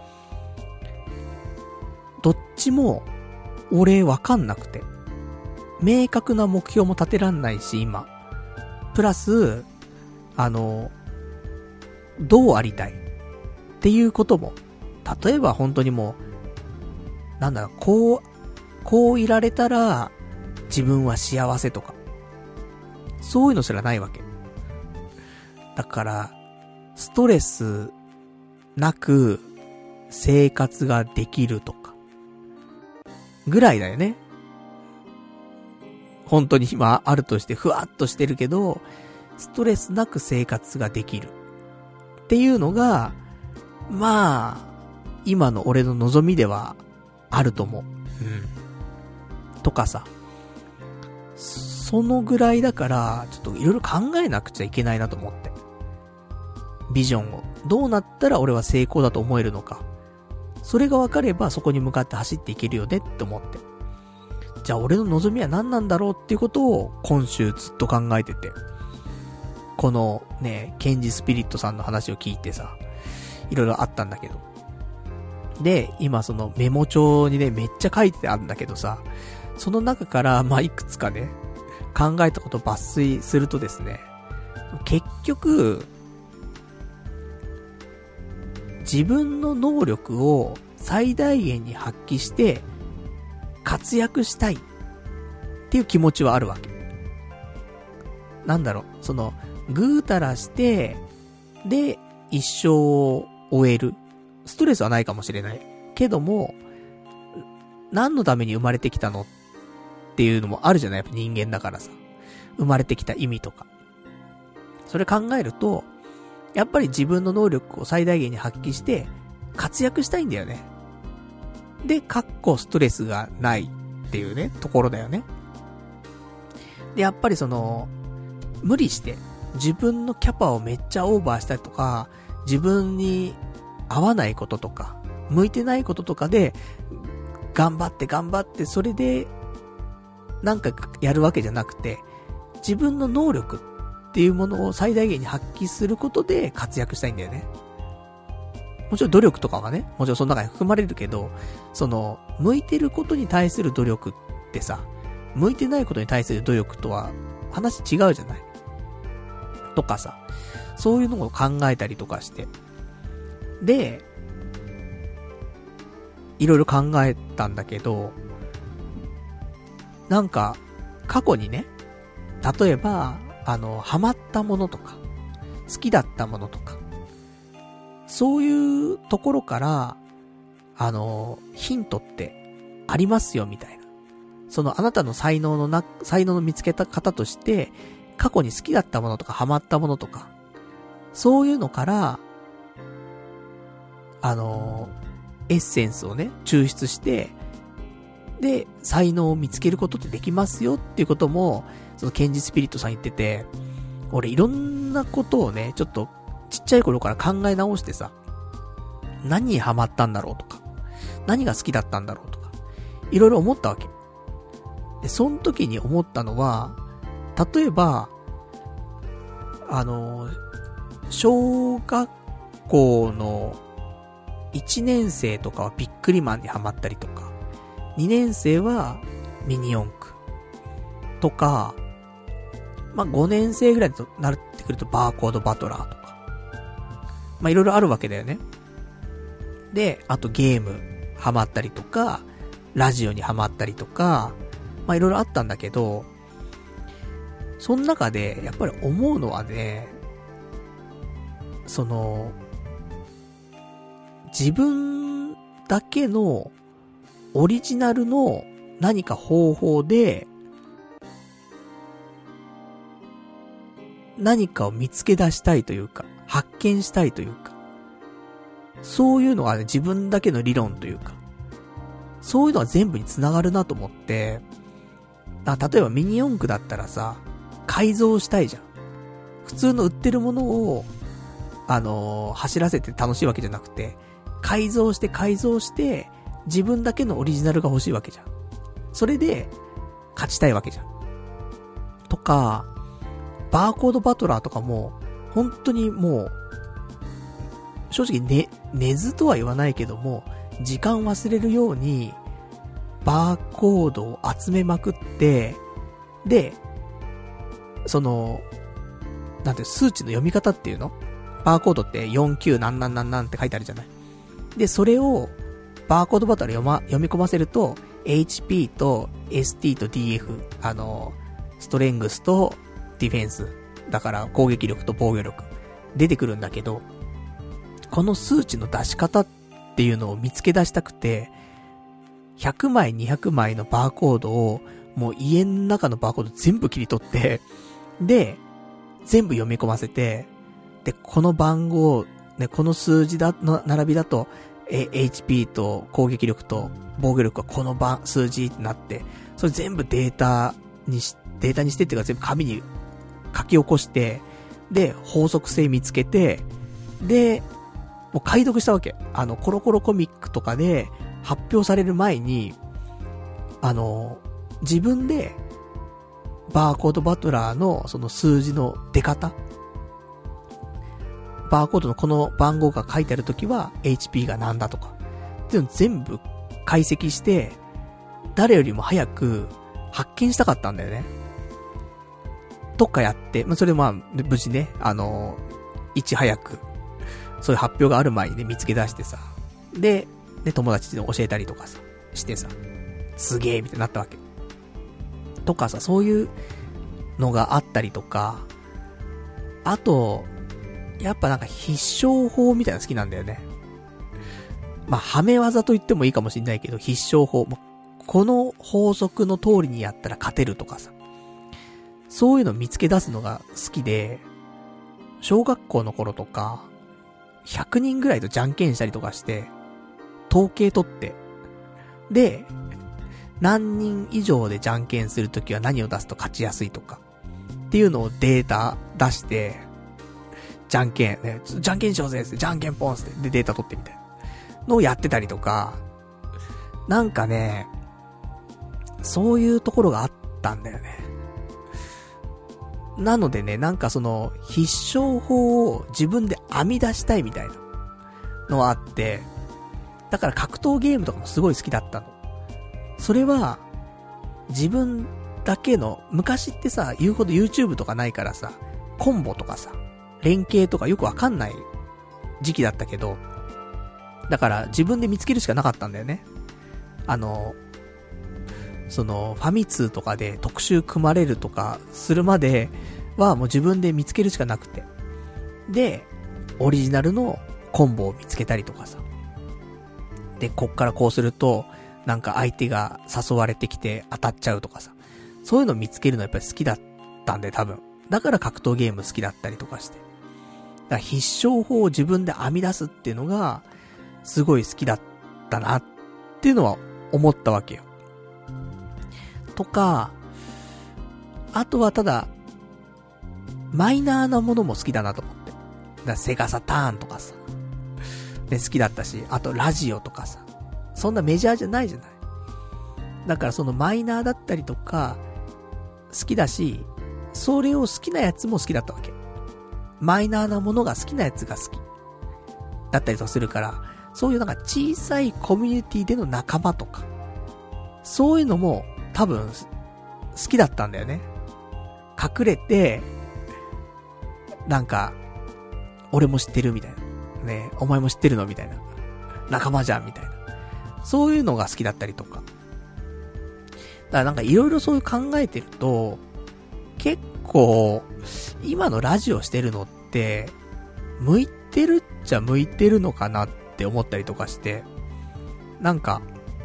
どっちも俺わかんなくて。明確な目標も立てらんないし、今。プラス、あの、どうありたいっていうことも、例えば本当にもう、なんだろう、こう、こういられたら自分は幸せとか、そういうのすらないわけ。だから、ストレスなく生活ができるとか、ぐらいだよね。本当に今あるとしてふわっとしてるけど、ストレスなく生活ができる。っていうのが、まあ、今の俺の望みではあると思う。うん。とかさ。そのぐらいだから、ちょっといろいろ考えなくちゃいけないなと思って。ビジョンを。どうなったら俺は成功だと思えるのか。それが分かればそこに向かって走っていけるよねって思って。じゃあ俺の望みは何なんだろうっていうことを今週ずっと考えてて。このね、ケンジスピリットさんの話を聞いてさ、いろいろあったんだけど。で、今そのメモ帳にね、めっちゃ書いてあるんだけどさ、その中から、まあ、いくつかね、考えたことを抜粋するとですね、結局、自分の能力を最大限に発揮して活躍したいっていう気持ちはあるわけ。なんだろう、その、ぐうたらして、で、一生を終える。ストレスはないかもしれない。けども、何のために生まれてきたのっていうのもあるじゃない？やっぱ人間だからさ。生まれてきた意味とか。それ考えると、やっぱり自分の能力を最大限に発揮して活躍したいんだよね。で、かっこストレスがないっていうね、ところだよね。で、やっぱりその、無理して自分のキャパをめっちゃオーバーしたりとか、自分に合わないこととか、向いてないこととかで、頑張って頑張って、それで、なんかやるわけじゃなくて、自分の能力っていうものを最大限に発揮することで活躍したいんだよね。もちろん努力とかはね、もちろんその中に含まれるけど、その、向いてることに対する努力ってさ、向いてないことに対する努力とは話違うじゃないとかさ、そういうのを考えたりとかして。で、いろいろ考えたんだけど、なんか、過去にね、例えば、あの、ハマったものとか、好きだったものとか、そういうところから、あの、ヒントってありますよみたいな。そのあなたの才能のな、才能の見つけた方として、過去に好きだったものとかハマったものとか、そういうのから、あの、エッセンスをね、抽出して、で、才能を見つけることってできますよっていうことも、そのケンジスピリットさん言ってて、俺いろんなことをね、ちょっとちっちゃい頃から考え直してさ、何にハマったんだろうとか、何が好きだったんだろうとか、いろいろ思ったわけ。で、その時に思ったのは、例えば、あの、小学校のいちねん生とかはビックリマンにハマったりとか、にねん生はミニ四駆とか、まあ、ごねん生ぐらいとなってくるとバーコードバトラーとか、まあ、いろいろあるわけだよね。で、あとゲームハマったりとか、ラジオにハマったりとか、まあ、いろいろあったんだけど、その中でやっぱり思うのはね、その、自分だけのオリジナルの何か方法で何かを見つけ出したいというか、発見したいというか、そういうのがね、自分だけの理論というか、そういうのは全部に繋がるなと思って、あ、例えばミニ四駆だったらさ、改造したいじゃん。普通の売ってるものを、あのー、走らせて楽しいわけじゃなくて、改造して改造して、自分だけのオリジナルが欲しいわけじゃん。それで、勝ちたいわけじゃん。とか、バーコードバトラーとかも、本当にもう、 正直ね、寝ずとは言わないけども、時間忘れるように、バーコードを集めまくって、で、その、なんて数値の読み方っていうの？バーコードってよんきゅうなんなんなんなんって書いてあるじゃない。で、それを、バーコードバトル読ま、読み込ませると、エイチピー と エスティー と ディーエフ、あの、ストレングスとディフェンス、だから攻撃力と防御力、出てくるんだけど、この数値の出し方っていうのを見つけ出したくて、ひゃくまいにひゃくまいのバーコードを、もう家の中のバーコード全部切り取って、で、全部読み込ませて、で、この番号、ね、この数字だ、の並びだと、え、エイチピー と攻撃力と防御力はこの番、数字ってなって、それ全部データにし、データにしてっていうか全部紙に書き起こして、で、法則性見つけて、で、もう解読したわけ。あの、コロコロコミックとかで発表される前に、あの、自分で、バーコードバトラーのその数字の出方、バーコードのこの番号が書いてあるときは エイチピー がなんだとかっていうの全部解析して誰よりも早く発見したかったんだよね。とかやって、まあ、それまあ無事ね、あのいち早くそういう発表がある前にね見つけ出してさ、で、ね、友達に教えたりとかさしてさ、すげーみたいになったわけ。とかさ、そういうのがあったりとか、あとやっぱなんか必勝法みたいなの好きなんだよね。まあ、はめ技と言ってもいいかもしれないけど、必勝法。この法則の通りにやったら勝てるとかさ。そういうの見つけ出すのが好きで、小学校の頃とか、ひゃくにんぐらいとじゃんけんしたりとかして、統計取って、で、何人以上でじゃんけんするときは何を出すと勝ちやすいとか、っていうのをデータ出して、じゃんけん、ね、じゃんけんしようぜって、じゃんけんポンって、で、データ取ってみたいなのをやってたりとか、なんかね、そういうところがあったんだよね。なのでね、なんかその、必勝法を自分で編み出したいみたいなのがあって、だから格闘ゲームとかもすごい好きだったの。それは、自分だけの、昔ってさ、言うほど YouTube とかないからさ、コンボとかさ、連携とかよくわかんない時期だったけど、だから自分で見つけるしかなかったんだよね。あの、そのファミ通とかで特集組まれるとかするまではもう自分で見つけるしかなくて。で、オリジナルのコンボを見つけたりとかさ。で、こっからこうすると、なんか相手が誘われてきて当たっちゃうとかさ。そういうの見つけるのやっぱり好きだったんで多分。だから格闘ゲーム好きだったりとかして。だから必勝法を自分で編み出すっていうのが、すごい好きだったなっていうのは思ったわけよ。とか、あとはただ、マイナーなものも好きだなと思って。だからセガサターンとかさ。ね、好きだったし、あとラジオとかさ。そんなメジャーじゃないじゃない。だからそのマイナーだったりとか、好きだし、それを好きなやつも好きだったわけ。マイナーなものが好きなやつが好き。だったりとかするから、そういうなんか小さいコミュニティでの仲間とか、そういうのも多分好きだったんだよね。隠れて、なんか、俺も知ってるみたいな。ね、お前も知ってるのみたいな。仲間じゃんみたいな。そういうのが好きだったりとか。だからなんかいろいろそういう考えてると、結構、今のラジオしてるのって、向いてるっちゃ向いてるのかなって思ったりとかして、なんか、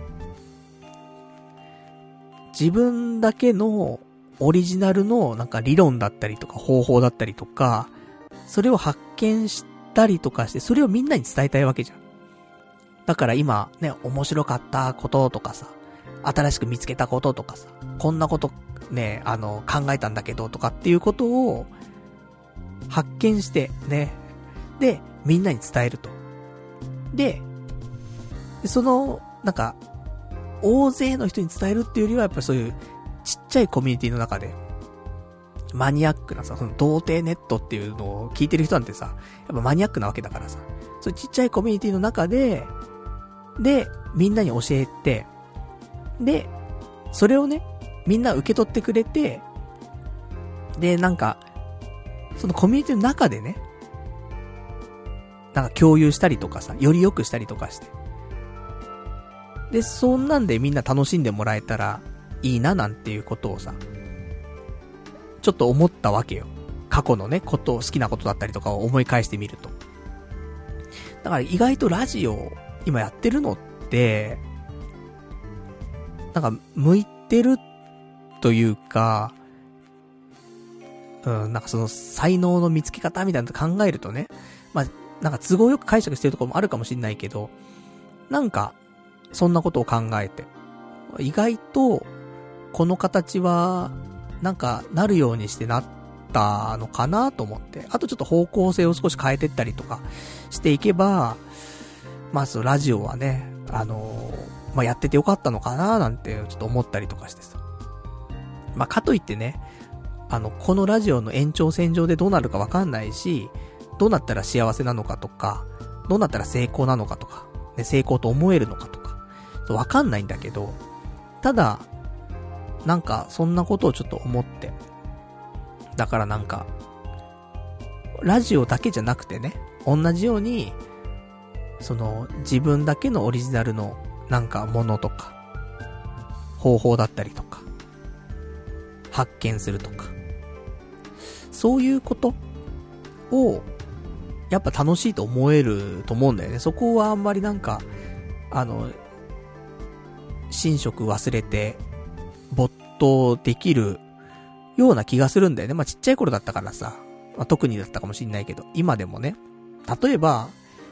自分だけのオリジナルのなんか理論だったりとか方法だったりとか、それを発見したりとかして、それをみんなに伝えたいわけじゃん。だから今ね、面白かったこととかさ、新しく見つけたこととかさ、こんなことね、あの、考えたんだけどとかっていうことを発見してね、で、みんなに伝えると。で、その、なんか、大勢の人に伝えるっていうよりは、やっぱりそういうちっちゃいコミュニティの中でマニアックなさ、その童貞ネットっていうのを聞いてる人なんてさ、やっぱマニアックなわけだからさ、そういうちっちゃいコミュニティの中で、で、みんなに教えて、で、それをね、みんな受け取ってくれて、で、なんか、そのコミュニティの中でね、なんか共有したりとかさ、より良くしたりとかして。で、そんなんでみんな楽しんでもらえたらいいななんていうことをさ、ちょっと思ったわけよ。過去のね、ことを、好きなことだったりとかを思い返してみると。だから意外とラジオ、今やってるのって、なんか、向いてるというか、うん、なんかその才能の見つけ方みたいなの考えるとね、まあ、なんか都合よく解釈してるところもあるかもしれないけど、なんか、そんなことを考えて、意外と、この形は、なんか、なるようにしてなったのかなと思って、あとちょっと方向性を少し変えてったりとかしていけば、まあ、そのラジオはね、あのー、まあ、やっててよかったのかななんて、ちょっと思ったりとかしてさ。まあ、かといってね、あの、このラジオの延長線上でどうなるかわかんないし、どうなったら幸せなのかとか、どうなったら成功なのかとか、ね、成功と思えるのかとか、わかんないんだけど、ただ、なんか、そんなことをちょっと思って。だからなんか、ラジオだけじゃなくてね、同じように、その、自分だけのオリジナルの、なんか、ものとか、方法だったりとか、発見するとか、そういうことを、やっぱ楽しいと思えると思うんだよね。そこはあんまりなんか、あの、寝食忘れて、没頭できるような気がするんだよね。まあ、ちっちゃい頃だったからさ、まあ、特にだったかもしんないけど、今でもね、例えば、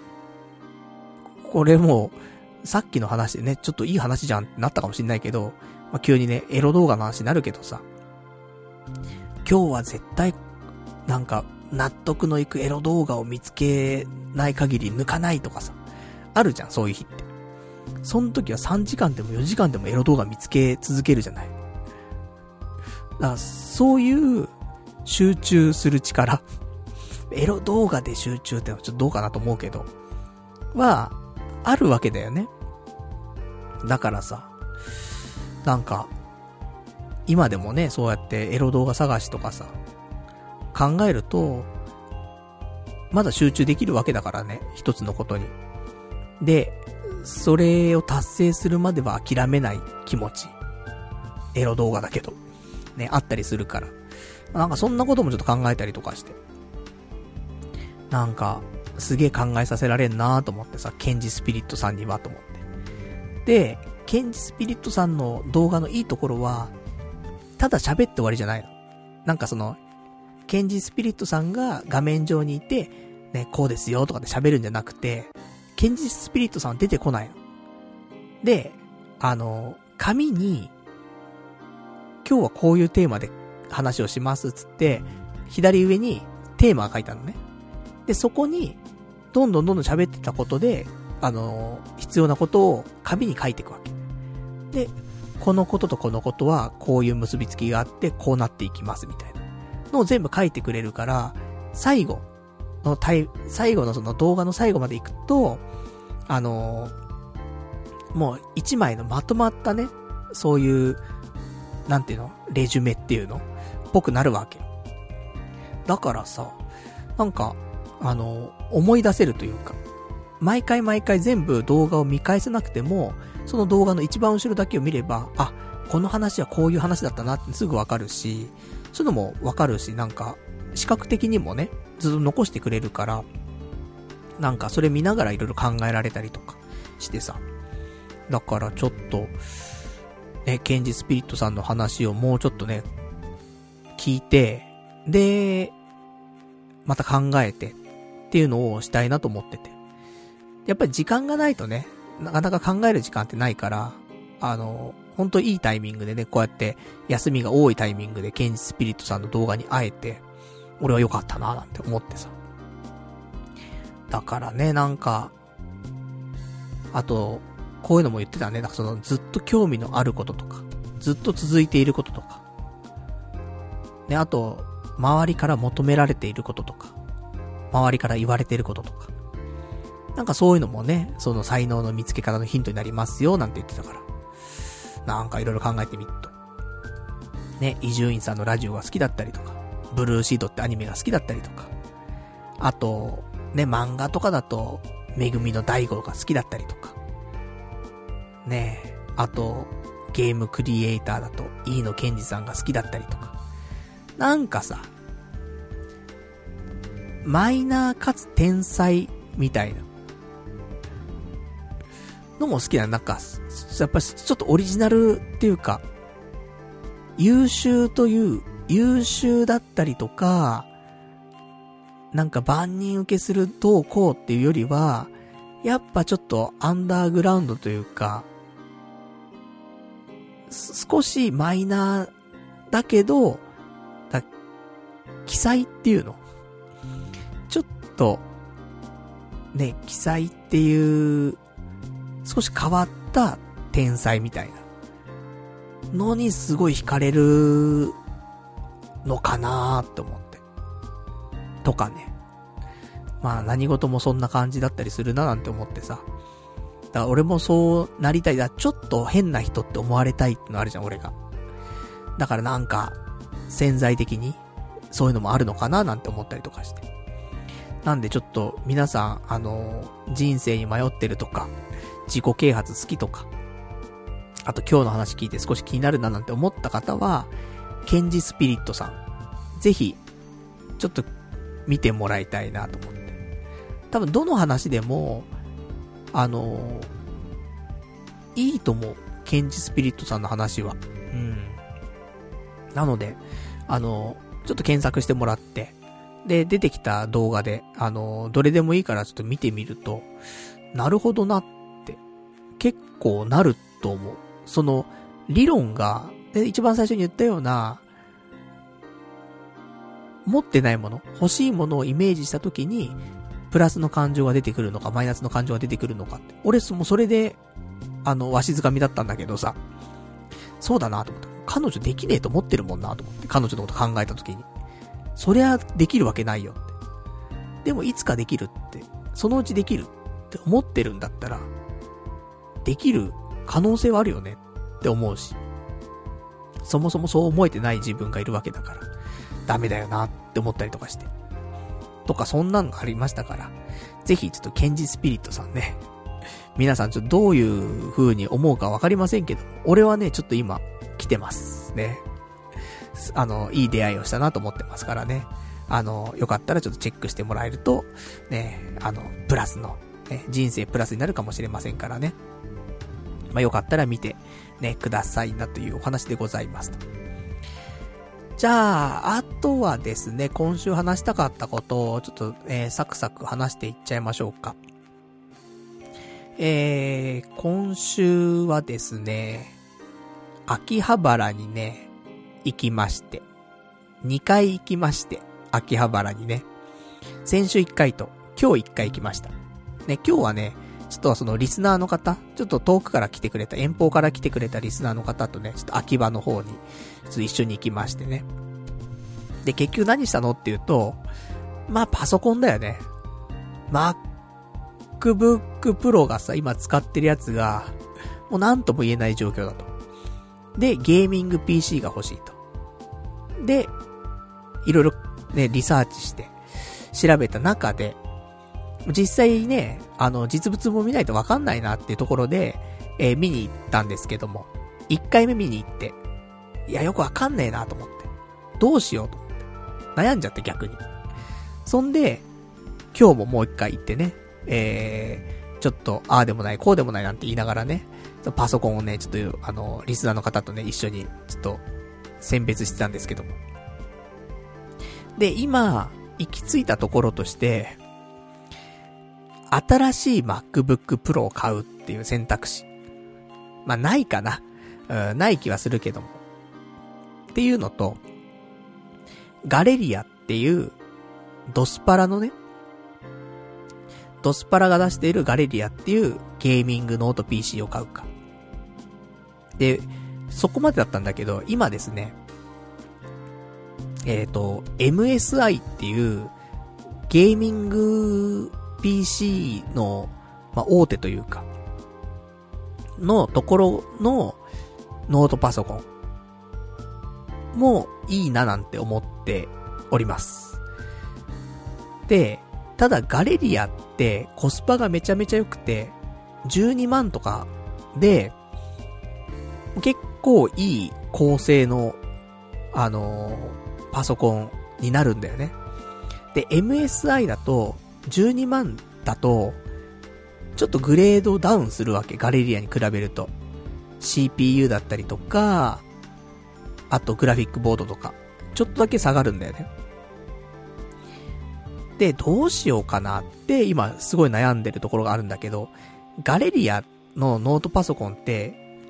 これもう、さっきの話でね、ちょっといい話じゃんってなったかもしんないけど、まあ、急にね、エロ動画の話になるけどさ、今日は絶対、なんか、納得のいくエロ動画を見つけない限り抜かないとかさ、あるじゃん、そういう日って。その時はさんじかんでもよじかんでもエロ動画見つけ続けるじゃない。だからそういう集中する力エロ動画で集中ってのはちょっとどうかなと思うけどはあるわけだよね。だからさ、なんか今でもね、そうやってエロ動画探しとかさ考えるとまだ集中できるわけだからね、一つのことに。でそれを達成するまでは諦めない気持ち、エロ動画だけどね、あったりするから、なんかそんなこともちょっと考えたりとかして、なんかすげえ考えさせられんなーと思ってさ、ケンジスピリットさんにはと思って。で、ケンジスピリットさんの動画のいいところは、ただ喋って終わりじゃないの。なんかそのケンジスピリットさんが画面上にいてね、こうですよとかで喋るんじゃなくて、ケンジスピリットさんは出てこないの。で、あの、紙に、今日はこういうテーマで話をしますつって、左上にテーマが書いてあるのね。で、そこに、どんどんどんどん喋ってたことで、あの、必要なことを紙に書いていくわけ。で、このこととこのことは、こういう結びつきがあって、こうなっていきますみたいなのを全部書いてくれるから、最後のタイ、最後のその動画の最後まで行くと、あのー、もう一枚のまとまったね、そういう、なんていうの？レジュメっていうの？ぽくなるわけ。だからさ、なんか、あのー、思い出せるというか、毎回毎回全部動画を見返せなくても、その動画の一番後ろだけを見れば、あ、この話はこういう話だったなってすぐわかるし、そういうのもわかるし、なんか、視覚的にもね、ずっと残してくれるから、なんかそれ見ながらいろいろ考えられたりとかしてさ。だからちょっと、ね、ケンジスピリットさんの話をもうちょっとね、聞いて、で、また考えてっていうのをしたいなと思ってて。やっぱり時間がないとね、なかなか考える時間ってないから、あの、ほんといいタイミングでね、こうやって休みが多いタイミングでケンジスピリットさんの動画に会えて、俺は良かったななんて思ってさ。だからね、なんか、あと、こういうのも言ってたね。なんかそのずっと興味のあることとか、ずっと続いていることとか。ね、あと、 周りから求められていることとか、周りから言われていることとか、なんかそういうのもね、その才能の見つけ方のヒントになりますよ、なんて言ってたから。なんかいろいろ考えてみると。ね、伊集院さんのラジオが好きだったりとか、ブルーシートってアニメが好きだったりとか、あと、ね、漫画とかだと、めぐみの大悟が好きだったりとか、ね、あと、ゲームクリエイターだと、飯野健二さんが好きだったりとか、なんかさ、マイナーかつ天才みたいなのも好きな、なんか、やっぱりちょっとオリジナルっていうか、優秀という、優秀だったりとか、なんか万人受けするどうこうっていうよりは、やっぱちょっとアンダーグラウンドというか、少しマイナーだけど、だ奇才っていうのちょっと、ね、奇才っていう、少し変わった天才みたいなのにすごい惹かれるのかなーって思って。とかね。まあ何事もそんな感じだったりするななんて思ってさ。だから俺もそうなりたい。だちょっと変な人って思われたいってのあるじゃん、俺が。だからなんか、潜在的にそういうのもあるのかななんて思ったりとかして。なんでちょっと皆さん、あのー、人生に迷ってるとか、自己啓発好きとか、あと今日の話聞いて少し気になるななんて思った方は、ケンジスピリットさん、ぜひ、ちょっと見てもらいたいなと思って。多分どの話でも、あのー、いいと思う。ケンジスピリットさんの話は。うん。なので、あのー、ちょっと検索してもらって、で、出てきた動画で、あのー、どれでもいいからちょっと見てみると、なるほどなって、結構なると思う。その、理論が、で、一番最初に言ったような、持ってないもの、欲しいものをイメージしたときに、プラスの感情が出てくるのか、マイナスの感情が出てくるのかって。俺もそれで、あの、わしづかみだったんだけどさ、そうだなと思って。彼女できねえと思ってるもんなと思って。彼女のこと考えたときに。そりゃできるわけないよって。でもいつかできるって、そのうちできるって思ってるんだったら、できる可能性はあるよねって思うし、そもそもそう思えてない自分がいるわけだから、ダメだよなって思ったりとかして。とかそんなのがありましたから、ぜひちょっとケンジスピリットさんね、皆さんちょっとどういう風に思うかわかりませんけど、俺はね、ちょっと今来てますね。あの、いい出会いをしたなと思ってますからね。あの、よかったらちょっとチェックしてもらえると、ね、あの、プラスの、ね、人生プラスになるかもしれませんからね。まあ、よかったら見て、ね、くださいなというお話でございますと。じゃあ、あとはですね、今週話したかったことを、ちょっと、えー、サクサク話していっちゃいましょうか。えー、今週はですね、秋葉原にね、行きまして。にかい行きまして、秋葉原にね。先週いっかいと、今日いっかい行きました。ね、今日はね、ちょっとそのリスナーの方、ちょっと遠くから来てくれた、遠方から来てくれたリスナーの方とね、ちょっと秋葉の方に、ちょっと一緒に行きましてね。で、結局何したのっていうと、まあパソコンだよね。MacBook Pro がさ、今使ってるやつが、もうなんとも言えない状況だと。で、ゲーミング ピーシー が欲しいと。で、いろいろね、リサーチして、調べた中で、実際ね、あの、実物も見ないとわかんないなっていうところで、えー、見に行ったんですけども、いっかいめ見に行って、いや、よくわかんねえなと思って。どうしようと思って。悩んじゃって逆に。そんで、今日ももう一回行ってね、えー、ちょっと、ああでもない、こうでもないなんて言いながらね、パソコンをね、ちょっと、あの、リスナーの方とね、一緒に、ちょっと、選別してたんですけども。で、今、行き着いたところとして、新しい MacBook Pro を買うっていう選択肢。まあ、ないかな。うん、ない気はするけども。っていうのと、ガレリアっていう、ドスパラのね、ドスパラが出しているガレリアっていうゲーミングノート ピーシー を買うか。で、そこまでだったんだけど、今ですね、 えっと、エムエスアイ っていうゲーミング ピーシー の、まあ、大手というか、のところのノートパソコンもいいななんて思っております。で、ただガレリアってコスパがめちゃめちゃ良くて、じゅうにまんとかで、結構いい構成の、あのー、パソコンになるんだよね。で、エムエスアイ だと、じゅうにまんだと、ちょっとグレードダウンするわけ。ガレリアに比べると。シーピーユー だったりとか、あとグラフィックボードとか、ちょっとだけ下がるんだよね。で、どうしようかなって今すごい悩んでるところがあるんだけど、ガレリアのノートパソコンって、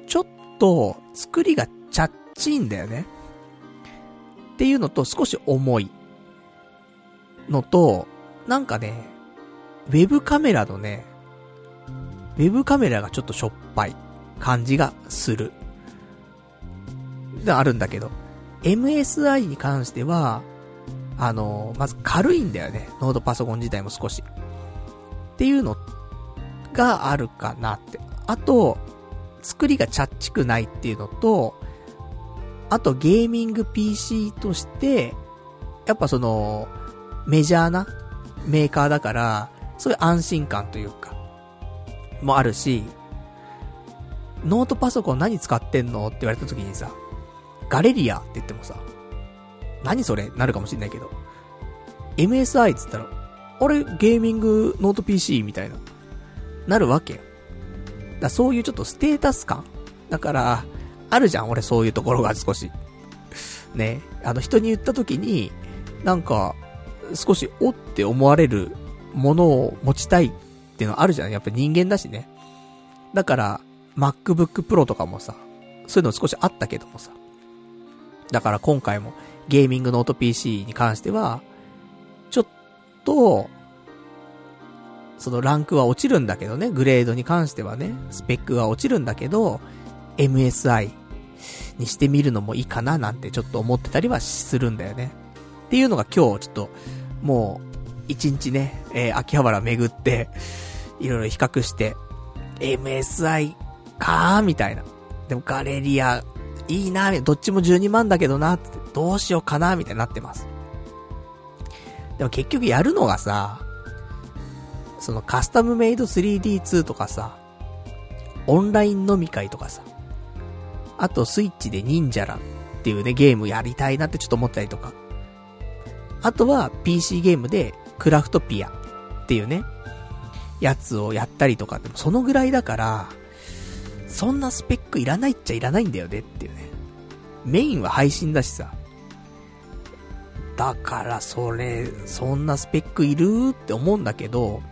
ちょっと作りがチャッチいんだよね。っていうのと少し重いのと、なんかね、ウェブカメラのね、ウェブカメラがちょっとしょっぱい感じがする。で、あるんだけど、エムエスアイ に関しては、あの、まず軽いんだよね。ノートパソコン自体も少し。っていうのがあるかなって。あと、作りがチャッチくないっていうのと、あとゲーミング ピーシー として、やっぱその、メジャーなメーカーだから、そういう安心感というか、もあるし、ノートパソコン何使ってんのって言われた時にさ、ガレリアって言ってもさ、何それなるかもしんないけど、エムエスアイ って言ったら、あれゲーミングノート ピーシー みたいな、なるわけよ。だそういうちょっとステータス感。だから、あるじゃん、俺そういうところが少し。ね。あの人に言った時に、なんか、少しおって思われるものを持ちたいっていうのあるじゃん。やっぱ人間だしね。だから、MacBook Pro とかもさ、そういうの少しあったけどもさ。だから今回もゲーミングノート ピーシー に関しては、ちょっと、そのランクは落ちるんだけどね、グレードに関してはね、スペックが落ちるんだけど、エムエスアイ にしてみるのもいいかななんてちょっと思ってたりはするんだよね。っていうのが今日ちょっと、もう、一日ね、えー、秋葉原巡って、いろいろ比較して、エムエスアイ かーみたいな。でもガレリア、いいなどっちもじゅうにまんだけどなって、どうしようかなみたいになってます。でも結局やるのがさ、そのカスタムメイド スリーディーツー とかさ、オンライン飲み会とかさ、あとスイッチで忍者らっていうね、ゲームやりたいなってちょっと思ったりとか、あとは ピーシー ゲームでクラフトピアっていうね、やつをやったりとか、でもそのぐらいだから、そんなスペックいらないっちゃいらないんだよねっていうね。メインは配信だしさ。だからそれ、そんなスペックいるって思うんだけど、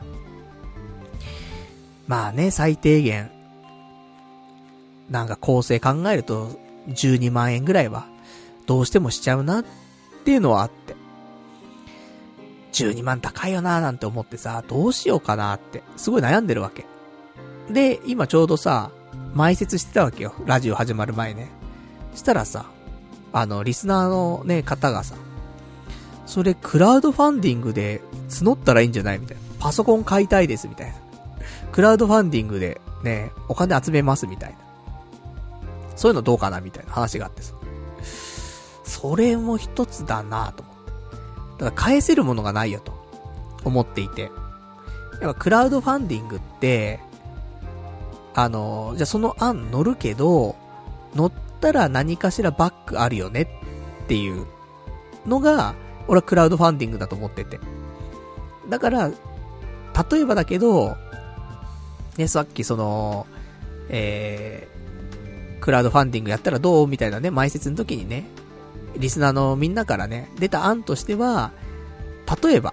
まあね、最低限、なんか構成考えるとじゅうにまんえんぐらいはどうしてもしちゃうなっていうのはあって。じゅうにまん高いよなーなんて思ってさ、どうしようかなってすごい悩んでるわけ。で、今ちょうどさ、前説してたわけよ。ラジオ始まる前ね。したらさ、あの、リスナーのね、方がさ、それクラウドファンディングで募ったらいいんじゃないみたいな。パソコン買いたいですみたいな。クラウドファンディングでね、お金集めますみたいな。そういうのどうかなみたいな話があってさ。それも一つだなと思って。だから返せるものがないよと思っていて。やっぱクラウドファンディングって、あの、じゃあその案乗るけど、乗ったら何かしらバックあるよねっていうのが、俺はクラウドファンディングだと思ってて。だから、例えばだけど、ね、さっきその、えー、クラウドファンディングやったらどうみたいなね、前説の時にね、リスナーのみんなからね、出た案としては、例えば、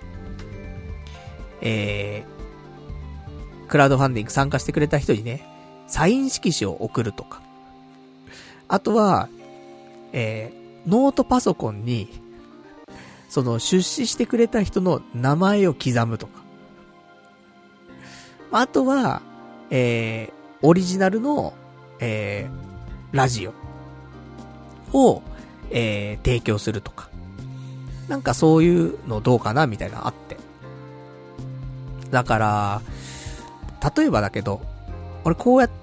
えー、クラウドファンディング参加してくれた人にね、サイン色紙を送るとか。あとは、えー、ノートパソコンに、その出資してくれた人の名前を刻むとか。あとは、えー、オリジナルの、えー、ラジオを、えー、提供するとか。 なんかそういうのどうかなみたいなのあって。だから、例えばだけど、俺こうやって、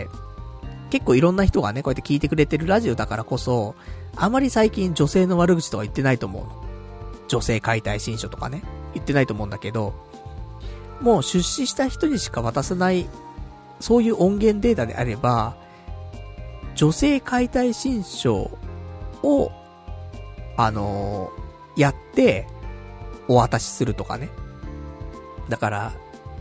結構いろんな人がね、こうやって聞いてくれてるラジオだからこそ、あまり最近女性の悪口とか言ってないと思うの。女性解体新書とかね、言ってないと思うんだけど、もう出資した人にしか渡さない、そういう音源データであれば、女性解体新書を、あのー、やって、お渡しするとかね。だから、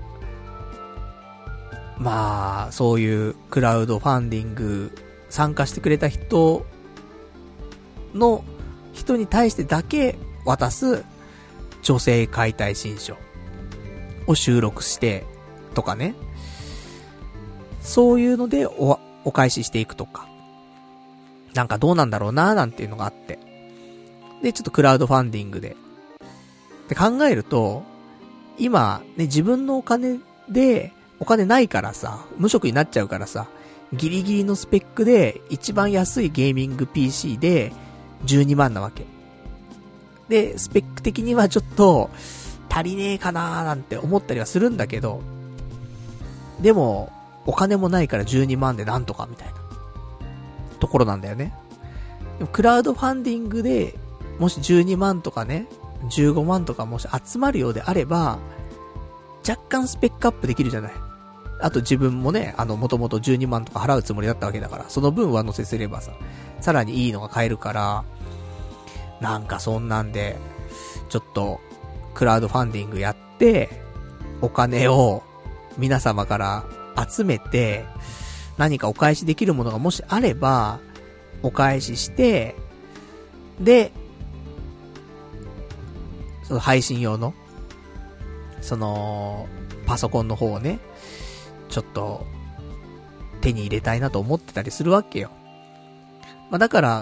まあ、そういうクラウドファンディング参加してくれた人の人に対してだけ渡す女性解体新書を収録してとかね。そういうのでお、お返ししていくとか。なんかどうなんだろうなーなんていうのがあって。で、ちょっとクラウドファンディングで。で考えると、今、ね、自分のお金で、お金ないからさ、無職になっちゃうからさ、ギリギリのスペックで一番安いゲーミング ピーシー でじゅうにまんなわけ。で、スペック的にはちょっと足りねえかなーなんて思ったりはするんだけど、でもお金もないからじゅうにまんでなんとかみたいなところなんだよね。でもクラウドファンディングでもしじゅうにまんとかね、じゅうごまんとかもし集まるようであれば、若干スペックアップできるじゃない。あと自分もね、あの、もともとじゅうにまんとか払うつもりだったわけだから、その分上乗せすればさ、さらにいいのが買えるから、なんかそんなんで、ちょっと、クラウドファンディングやって、お金を皆様から集めて、何かお返しできるものがもしあれば、お返しして、で、その配信用の、その、パソコンの方をね、ちょっと、手に入れたいなと思ってたりするわけよ。まあ、だから、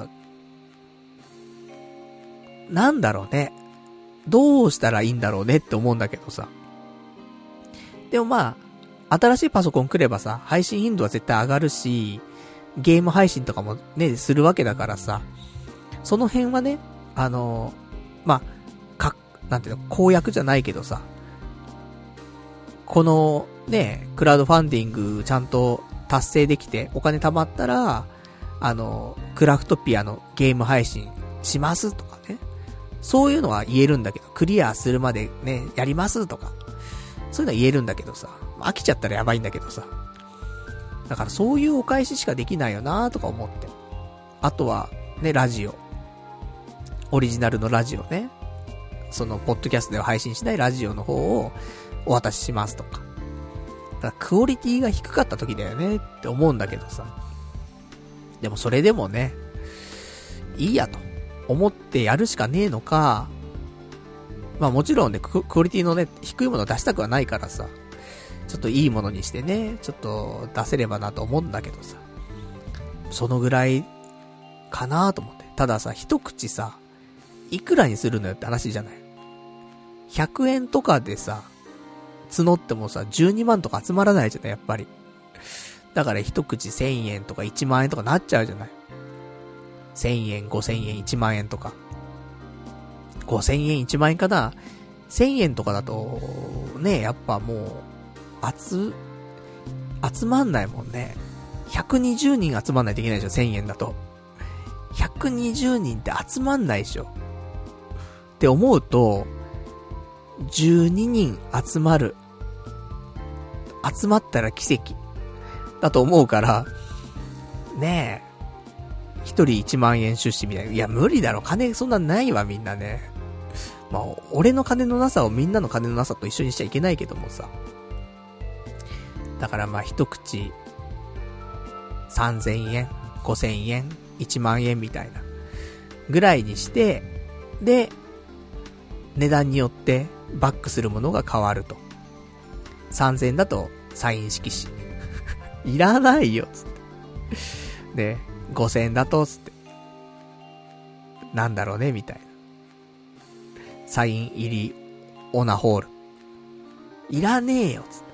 なんだろうね。どうしたらいいんだろうねって思うんだけどさ。でもまあ、新しいパソコン来ればさ、配信頻度は絶対上がるし、ゲーム配信とかもね、するわけだからさ、その辺はね、あの、まあ、か、なんていうの、公約じゃないけどさ、このね、クラウドファンディングちゃんと達成できてお金貯まったら、あの、クラフトピアのゲーム配信しますとかね。そういうのは言えるんだけど、クリアするまでね、やりますとか。そういうのは言えるんだけどさ、飽きちゃったらやばいんだけどさ。だからそういうお返ししかできないよなとか思って。あとは、ね、ラジオ。オリジナルのラジオね。その、ポッドキャストでは配信しないラジオの方を、お渡ししますとか。だからクオリティが低かった時だよねって思うんだけどさ。でもそれでもね、いいやと思ってやるしかねえのか。まあもちろんね、ク, クオリティのね、低いものを出したくはないからさ。ちょっといいものにしてね、ちょっと出せればなと思うんだけどさ。そのぐらいかなと思って。たださ、一口さ、いくらにするのよって話じゃない。ひゃくえんとかでさ、募ってもさ、じゅうにまんとか集まらないじゃない、やっぱり。だから一口せんえんとかいちまん円とかなっちゃうじゃない。せんえん、ごせんえん、いちまん円とか。ごせんえん、いちまん円かな。せんえんとかだと、ね、やっぱもう、集、集まんないもんね。ひゃくにじゅうにん集まんないといけないでしょ、せんえんだと。ひゃくにじゅうにんって集まんないでしょ。って思うと、じゅうににん集まる。集まったら奇跡。だと思うから、ねえ。一人いちまん円出資みたいな。いや、無理だろ。金そんなないわ、みんなね。まあ、俺の金のなさをみんなの金のなさと一緒にしちゃいけないけどもさ。だからまあ、一口、さんぜんえん、ごせんえん、いちまん円みたいな。ぐらいにして、で、値段によって、バックするものが変わると。さんぜんえんだとサイン色紙。いらないよ、つって。で、ごせんえんだと、つって。なんだろうね、みたいな。サイン入りオナホール。いらねえよ、つって。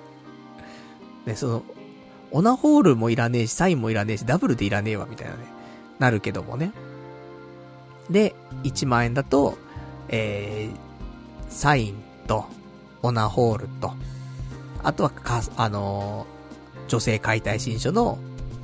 で、その、オナホールもいらねえし、サインもいらねえし、ダブルでいらねえわ、みたいなね。なるけどもね。で、いちまん円だと、 えー、サインと、オナホールと、あとはか、あのー、女性解体新書の、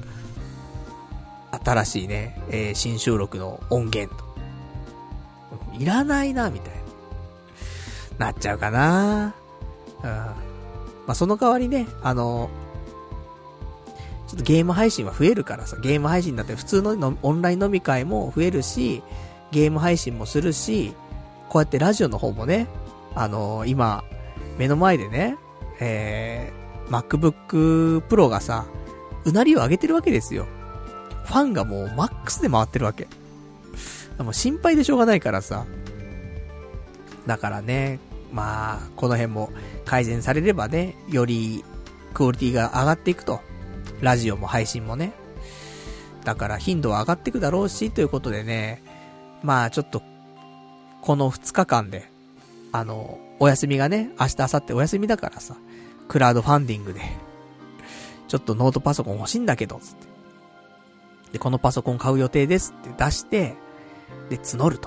新しいね、えー、新収録の音源と。いらないな、みたいな。なっちゃうかな。うん。まあ、その代わりね、あのー、ちょっとゲーム配信は増えるからさ、ゲーム配信だって普通ののオンライン飲み会も増えるし、ゲーム配信もするし、こうやってラジオの方もね、あのー、今、目の前でね、えー、MacBook Pro がさ、うなりを上げてるわけですよ。ファンがもうマックスで回ってるわけ。もう心配でしょうがないからさ。だからね、まあ、この辺も改善されればね、よりクオリティが上がっていくと。ラジオも配信もね。だから頻度は上がっていくだろうし、ということでね、まあちょっと、このふつかかんで、あの、お休みがね、明日明後日お休みだからさ、クラウドファンディングで、ちょっとノートパソコン欲しいんだけど、つって。で、このパソコン買う予定ですって出して、で、募ると。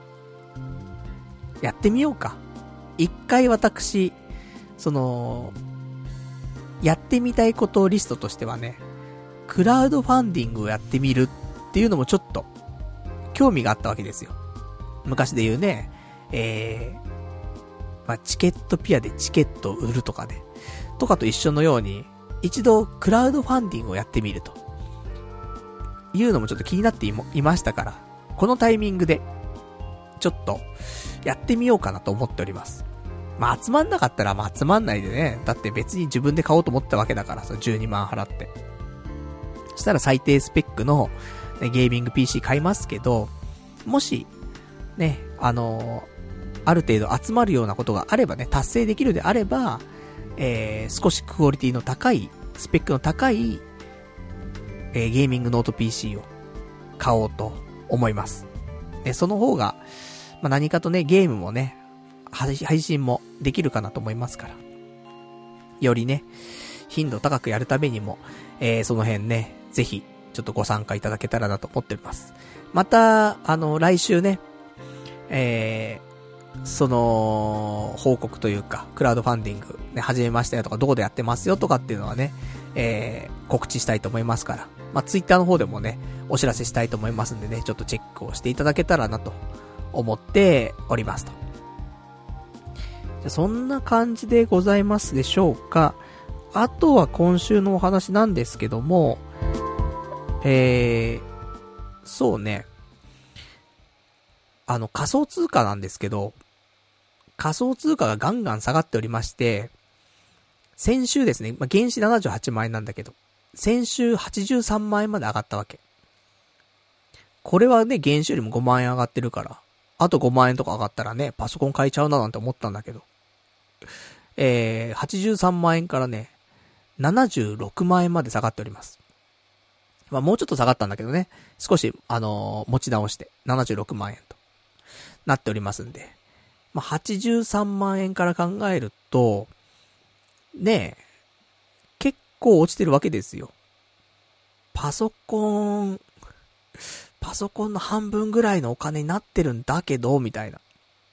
やってみようか。一回私、その、やってみたいことリストとしてはね、クラウドファンディングをやってみるっていうのもちょっと、興味があったわけですよ。昔で言うね、えー、まあ、チケットピアでチケットを売るとかね、とかと一緒のように、一度クラウドファンディングをやってみると。いうのもちょっと気になっていましたから、このタイミングで、ちょっと、やってみようかなと思っております。まあ、集まんなかったら、まあ、集まんないでね。だって別に自分で買おうと思ったわけだからさ、じゅうにまん払って。そしたら最低スペックの、ね、ゲーミング ピーシー 買いますけど、もし、ね、あのー、ある程度集まるようなことがあればね、達成できるであれば、えー、少しクオリティの高い、スペックの高い、えー、ゲーミングノート ピーシー を買おうと思います。で、その方が、まあ、何かとね、ゲームもね、配信もできるかなと思いますから。よりね、頻度高くやるためにも、えー、その辺ね、ぜひ、ちょっとご参加いただけたらなと思っております。また、あの、来週ね、えー、その、報告というか、クラウドファンディング、ね、始めましたよとか、どこでやってますよとかっていうのはね、えー、告知したいと思いますから。まあ、ツイッターの方でもね、お知らせしたいと思いますんでね、ちょっとチェックをしていただけたらなと思っておりますと。じゃそんな感じでございますでしょうか。あとは今週のお話なんですけども、えー、そうね、あの仮想通貨なんですけど、仮想通貨がガンガン下がっておりまして、先週ですね、まあ、原資ななじゅうはちまん円なんだけど、先週はちじゅうさんまん円まで上がったわけ。これはね、原資よりもごまん円上がってるから、あとごまん円とか上がったらね、パソコン買えちゃうななんて思ったんだけど、えー、はちじゅうさんまん円からね、ななじゅうろくまん円まで下がっております。まあもうちょっと下がったんだけどね、少し、あのー、持ち直して、ななじゅうろくまん円となっておりますんで、まあはちじゅうさんまん円から考えると、ねえ、結構落ちてるわけですよ。パソコン、パソコンの半分ぐらいのお金になってるんだけど、みたいな。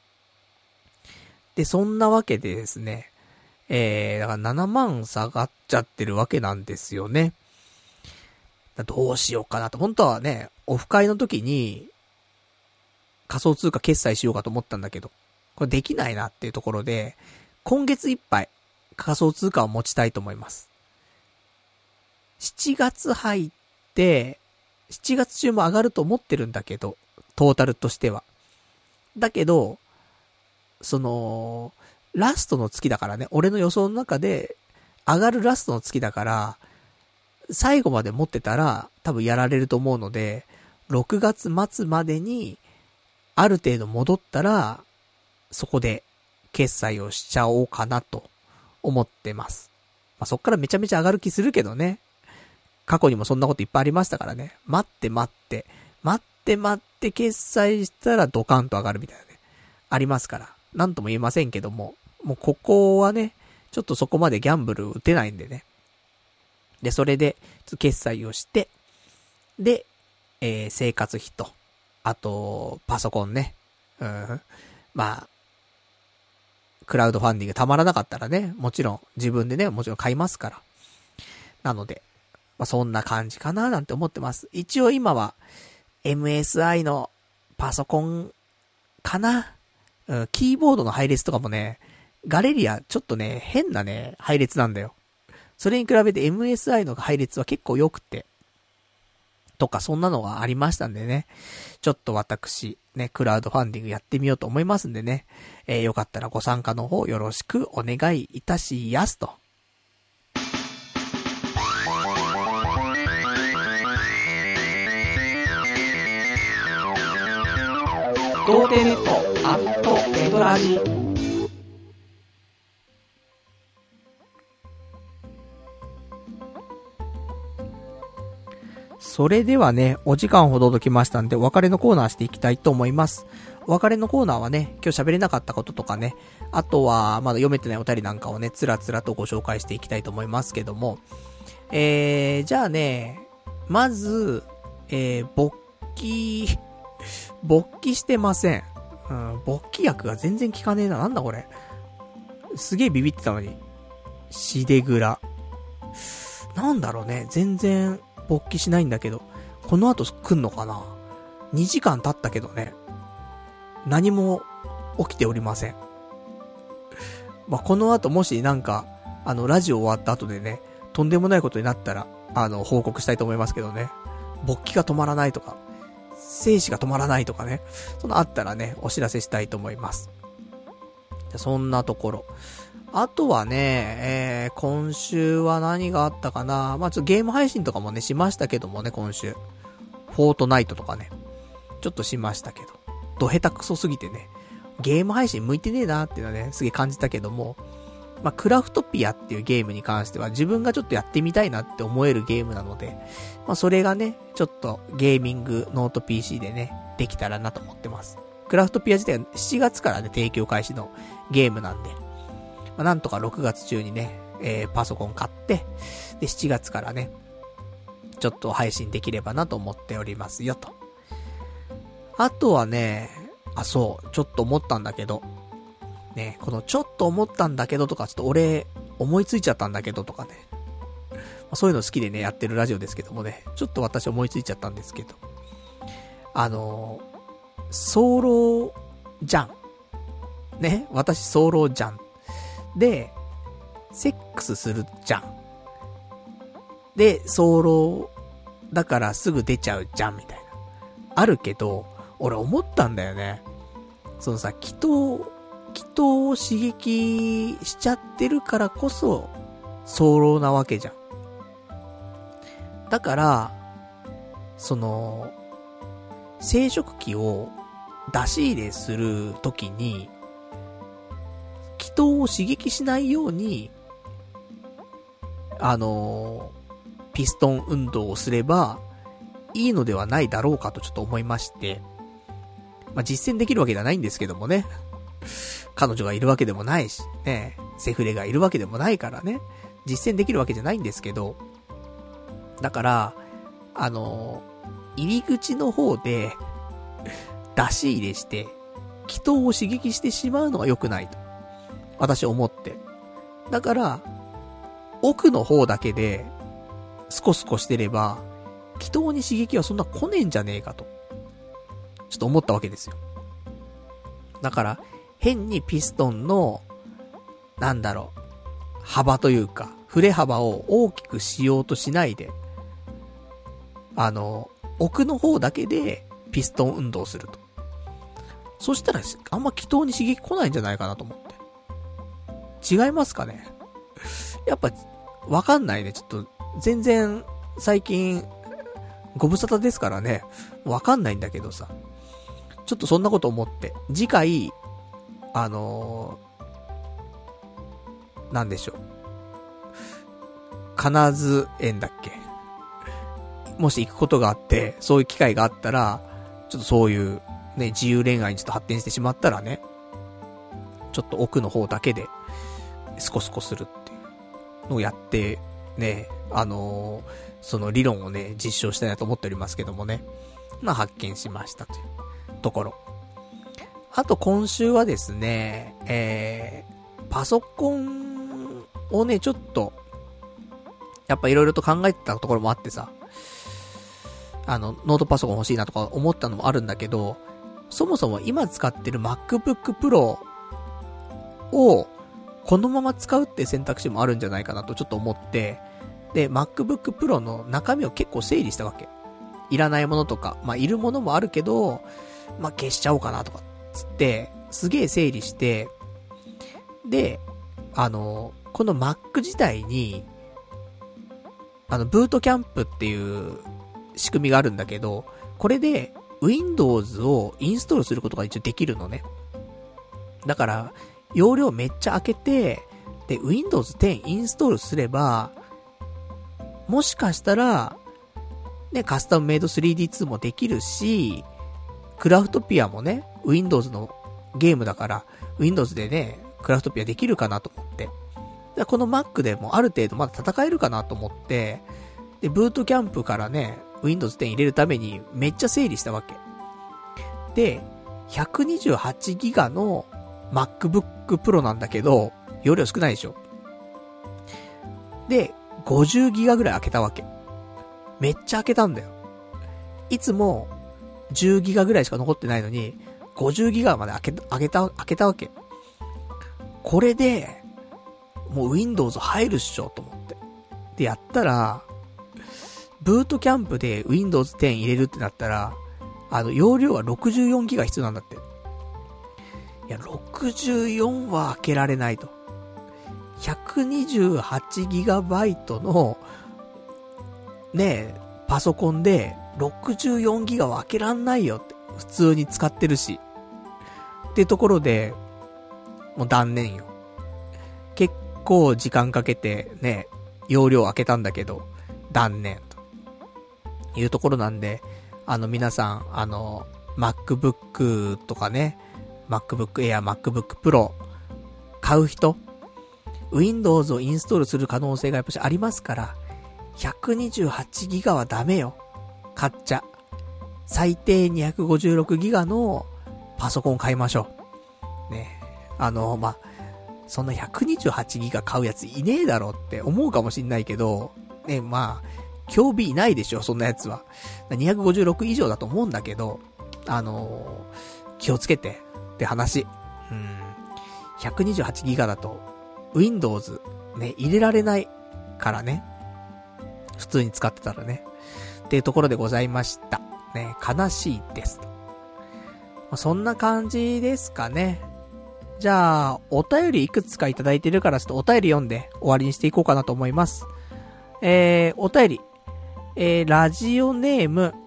で、そんなわけでですね、えー、だからななまん下がっちゃってるわけなんですよね。どうしようかなと。本当はね、オフ会の時に仮想通貨決済しようかと思ったんだけど、これできないなっていうところで、今月いっぱい仮想通貨を持ちたいと思います。しちがつ入って、しちがつ中も上がると思ってるんだけど、トータルとしては。だけど、その、ラストの月だからね、俺の予想の中で、上がるラストの月だから、最後まで持ってたら、多分やられると思うので、ろくがつ末までに、ある程度戻ったら、そこで、決済をしちゃおうかなと、思ってます。まあ、そっからめちゃめちゃ上がる気するけどね。過去にもそんなこといっぱいありましたからね。待って待って、待って待って決済したらドカンと上がるみたいなね。ありますから。なんとも言えませんけども、もうここはね、ちょっとそこまでギャンブル打てないんでね。で、それで、決済をして、で、えー、生活費と、あと、パソコンね。うん。 まあ、クラウドファンディングたまらなかったらね、もちろん自分でね、もちろん買いますから。なので、まあそんな感じかななんて思ってます。一応今は エムエスアイ のパソコンかな、うん、キーボードの配列とかもね、ガレリアちょっとね、変なね、配列なんだよ。それに比べて エムエスアイ の配列は結構良くて、とかそんなのがありましたんでね、ちょっと私、ね、クラウドファンディングやってみようと思いますんでね、えー、よかったらご参加の方よろしくお願いいたしやすと。 童貞ネットアットネトラジ。 それではね、お時間ほど届きましたんで、お別れのコーナーしていきたいと思います。お別れのコーナーはね、今日喋れなかったこととかね、あとはまだ読めてないお便りなんかをね、つらつらとご紹介していきたいと思いますけども、えー、じゃあね、まず、えー、勃起、勃起してません。うん、勃起薬が全然効かねえな。なんだこれ。すげえビビってたのに。シデグラ。なんだろうね、全然、勃起しないんだけど、この後来んのかな ?に 時間経ったけどね。何も起きておりません。まあ、この後もしなんか、あの、ラジオ終わった後でね、とんでもないことになったら、あの、報告したいと思いますけどね。勃起が止まらないとか、精子が止まらないとかね。そのあったらね、お知らせしたいと思います。そんなところ。あとはね、えー、今週は何があったかな。まあ、ちょっとゲーム配信とかもね、しましたけどもね、今週。フォートナイトとかね、ちょっとしましたけど。ド下手くそすぎてね、ゲーム配信向いてねえなっていうのはね、すげえ感じたけども、まあ、クラフトピアっていうゲームに関しては自分がちょっとやってみたいなって思えるゲームなので、まあ、それがね、ちょっとゲーミングノート ピーシー でね、できたらなと思ってます。クラフトピア自体はしちがつからね、提供開始のゲームなんで、まあ、なんとかろくがつ中にね、えー、パソコン買って、で、しちがつからね、ちょっと配信できればなと思っておりますよと。あとはね、あ、そう、ちょっと思ったんだけど、ね、このちょっと思ったんだけどとか、ちょっと俺、思いついちゃったんだけどとかね。まあ、そういうの好きでね、やってるラジオですけどもね、ちょっと私思いついちゃったんですけど。あのー、早漏じゃん。ね、私早漏じゃん。で、セックスするじゃん。で、早漏だからすぐ出ちゃうじゃんみたいな。あるけど、俺思ったんだよね。そのさ、気筒、気筒を刺激しちゃってるからこそ、早漏なわけじゃん。だから、その、生殖器を出し入れするときに、気筒を刺激しないように、あの、ピストン運動をすれば、いいのではないだろうかとちょっと思いまして、まあ、実践できるわけではないんですけどもね。彼女がいるわけでもないし、ね、セフレがいるわけでもないからね、実践できるわけじゃないんですけど、だから、あの、入り口の方で、出し入れして、気筒を刺激してしまうのは良くないと。私思って。だから、奥の方だけで、スコスコしてれば、気筒に刺激はそんな来ねえんじゃねえかと。ちょっと思ったわけですよ。だから、変にピストンの、なんだろう、幅というか、振れ幅を大きくしようとしないで、あの、奥の方だけでピストン運動すると。そしたら、あんま気筒に刺激来ないんじゃないかなと思って。違いますかね？やっぱ、わかんないね。ちょっと、全然、最近、ご無沙汰ですからね。わかんないんだけどさ。ちょっとそんなこと思って。次回、あのー、なんでしょう。金津園だっけ？もし行くことがあって、そういう機会があったら、ちょっとそういう、ね、自由恋愛にちょっと発展してしまったらね、ちょっと奥の方だけで、スコスコするっていうのをやって、ね、あのー、その理論をね、実証したいなと思っておりますけどもね。まあ発見しましたというところ。 あと今週はですね、えー、パソコンをね、ちょっと、やっぱいろいろと考えてたところもあってさ、あの、ノートパソコン欲しいなとか思ったのもあるんだけど、そもそも今使ってる MacBook Pro をこのまま使うって選択肢もあるんじゃないかなとちょっと思って、で、MacBook Pro の中身を結構整理したわけ。いらないものとか、まあ、いるものもあるけど、まあ、消しちゃおうかなとか、つって、すげえ整理して、で、あの、この Mac 自体に、あの、ブートキャンプっていう仕組みがあるんだけど、これで Windows をインストールすることが一応できるのね。だから、容量めっちゃ開けて、で、Windows テンインストールすれば、もしかしたら、ね、カスタムメイド スリーディーツー もできるし、クラフトピアもね、Windows のゲームだから、Windows でね、クラフトピアできるかなと思って。でこの Mac でもある程度まだ戦えるかなと思って、で、ブートキャンプからね、Windows テン入れるためにめっちゃ整理したわけ。で、ひゃくにじゅうはちギガの MacBook Pro なんだけど、容量少ないでしょ。で、ごじゅうギガぐらい開けたわけ。めっちゃ開けたんだよ。いつもじゅうギガぐらいしか残ってないのに、ごじゅうギガまで開け、開けた、開けたわけ。これで、もう Windows 入るっしょと思って。で、やったら、ブートキャンプで Windows テン入れるってなったら、あの、容量はろくじゅうよんギガ必要なんだって。いや、ろくじゅうよんは開けられないと。ひゃくにじゅうはちギガバイト の、ねえ、パソコンでろくじゅうよんギガは開けらんないよって。普通に使ってるし。ってところで、もう断念よ。結構時間かけてね、容量開けたんだけど、断念というところなんで、あの皆さん、あの、MacBook とかね、MacBook Air、MacBook Pro 買う人、Windows をインストールする可能性がやっぱしありますから、ひゃくにじゅうはちギガはダメよ。買っちゃ。最低にひゃくごじゅうろくギガのパソコン買いましょう。ね。あの、まあ、そんなひゃくにじゅうはちギガ買うやついねえだろって思うかもしんないけど、ね、まあ、興味いないでしょ、そんなやつは。にひゃくごじゅうろく以上だと思うんだけど、あのー、気をつけてって話。うん。ひゃくにじゅうはちギガだと、Windows ね、入れられないからね。普通に使ってたらね。っていうところでございました。ね、悲しいです。まあ、そんな感じですかね。じゃあ、お便りいくつかいただいてるからちょっとお便り読んで終わりにしていこうかなと思います。えー、お便り。えー、ラジオネーム、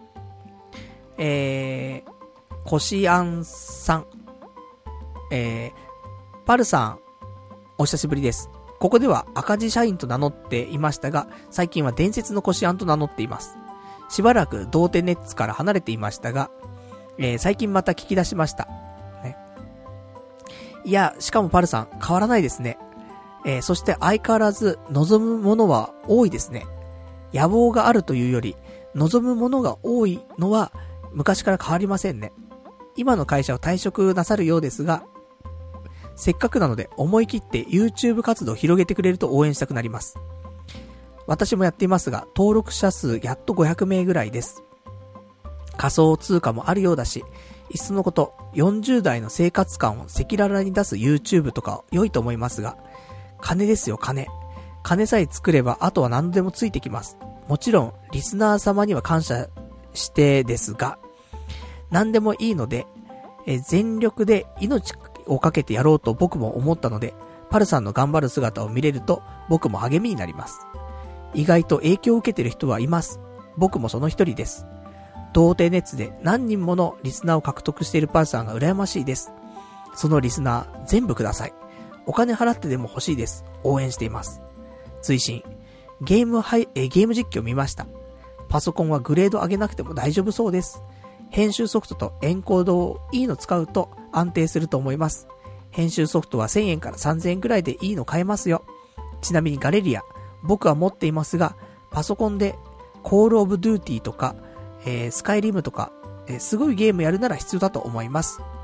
えー、こしあんさん。えー、パルさん、お久しぶりです。ここでは赤字社員と名乗っていましたが、最近は伝説のこしあんと名乗っています。しばらく同点ネッツから離れていましたが、えー、最近また聞き出しました。ね。いや、しかもパルさん、変わらないですね。えー、そして相変わらず望むものは多いですね。野望があるというより、望むものが多いのは昔から変わりませんね。今の会社を退職なさるようですが、せっかくなので思い切って YouTube 活動を広げてくれると応援したくなります。私もやっていますが、登録者数やっとごひゃくめいぐらいです。仮想通貨もあるようだし、いっそのこと、よんじゅう代の生活感を赤裸々に出す YouTube とか良いと思いますが、金ですよ、金。金さえ作れば、あとは何でもついてきます。もちろん、リスナー様には感謝してですが、何でもいいので、え全力で命をかけてやろうと僕も思ったので、パルさんの頑張る姿を見れると僕も励みになります。意外と影響を受けている人はいます。僕もその一人です。童貞熱で何人ものリスナーを獲得しているパルさんが羨ましいです。そのリスナー全部ください。お金払ってでも欲しいです。応援しています。追伸、ゲームはいえゲーム実況見ました。パソコンはグレード上げなくても大丈夫そうです。編集ソフトとエンコードをいいの使うと安定すると思います。編集ソフトはせんえんからさんぜんえんくらいでいいの買えますよ。ちなみにガレリア、僕は持っていますが、パソコンでコールオブデューティーとか、えー、スカイリムとか、えー、すごいゲームやるなら必要だと思います。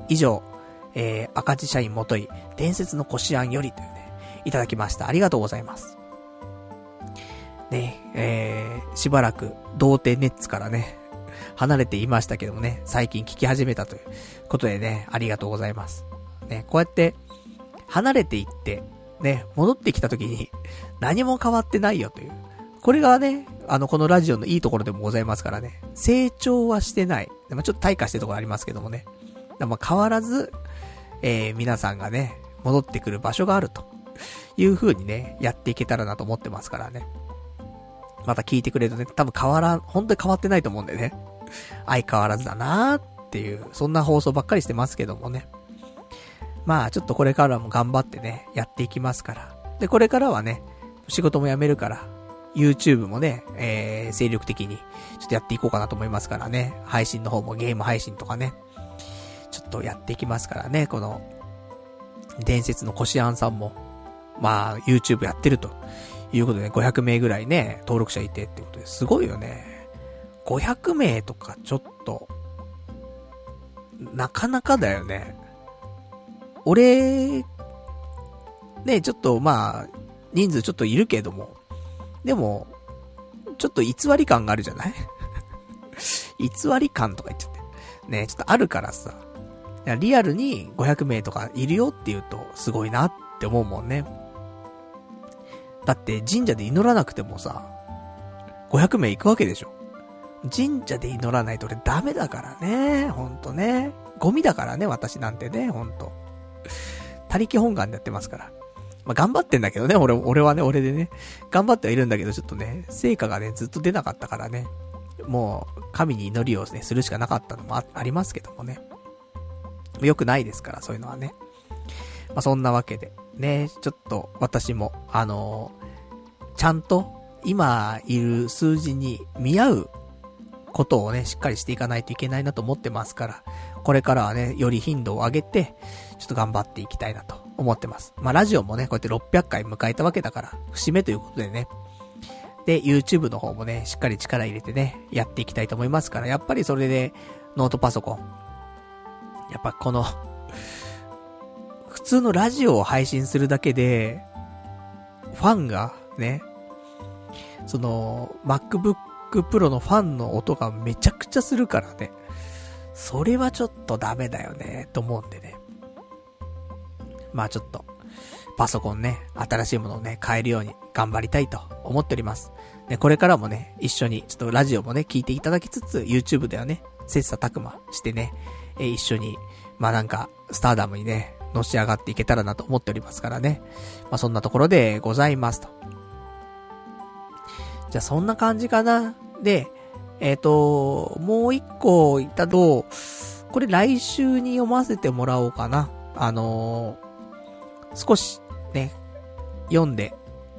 以上、えー、赤字社員もとい、伝説のこしあんよりというね、いただきました。ありがとうございます。ね、えー、しばらく、童貞ネッツからね、離れていましたけどもね、最近聞き始めたということでね、ありがとうございます。ね、こうやって、離れていって、ね、戻ってきた時に、何も変わってないよという。これがね、あの、このラジオのいいところでもございますからね、成長はしてない。まあ、ちょっと退化してるところありますけどもね。まあ、変わらず、えー、皆さんがね、戻ってくる場所があるという風にね、やっていけたらなと思ってますからね。また聞いてくれるとね、多分変わらん、本当に変わってないと思うんでね。相変わらずだなーっていう、そんな放送ばっかりしてますけどもね。まあちょっとこれからも頑張ってね、やっていきますから。で、これからはね、仕事も辞めるから、YouTube もね、えー、精力的にちょっとやっていこうかなと思いますからね。配信の方もゲーム配信とかね、ちょっとやっていきますからね、この、伝説のこしあんさんも、まあ YouTube やってるということでごひゃくめいぐらいね、登録者いてってことですごいよね。ごひゃくめいとかちょっと、なかなかだよね。俺、ね、ちょっとまあ、人数ちょっといるけども、でも、ちょっと偽り感があるじゃない偽り感とか言っちゃって。ね、ちょっとあるからさ。いやリアルにごひゃくめいとかいるよって言うと、すごいなって思うもんね。だって神社で祈らなくてもさ、ごひゃくめい行くわけでしょ。神社で祈らないと俺ダメだからね、ほんとね。ゴミだからね、私なんてね、ほんと。他力本願でやってますから。まあ、頑張ってんだけどね、俺、俺はね、俺でね。頑張ってはいるんだけど、ちょっとね、成果がね、ずっと出なかったからね。もう、神に祈りをね、するしかなかったのも あ, ありますけどもね。よくないですから、そういうのはね。まあ、そんなわけで。ね、ちょっと、私も、あのー、ちゃんと、今いる数字に見合うことをね、しっかりしていかないといけないなと思ってますから、これからはね、より頻度を上げて、ちょっと頑張っていきたいなと思ってます。まあ、ラジオもね、こうやってろっぴゃっかい迎えたわけだから、節目ということでね。で、YouTube の方もね、しっかり力入れてね、やっていきたいと思いますから、やっぱりそれで、ノートパソコン。やっぱこの、普通のラジオを配信するだけで、ファンがね、その、MacBook Pro のファンの音がめちゃくちゃするからね。それはちょっとダメだよね、と思うんでね。まあちょっと、パソコンね、新しいものをね、買えるように頑張りたいと思っております。ね、これからもね、一緒に、ちょっとラジオもね、聞いていただきつつ、YouTube ではね、切磋琢磨してね、えー、一緒に、まあなんか、スターダムにね、のし上がっていけたらなと思っておりますからね。まあそんなところでございますと。じゃあそんな感じかな。で、えっと、もう一個言ったと、これ来週に読ませてもらおうかな。あのー、少しね、読んで、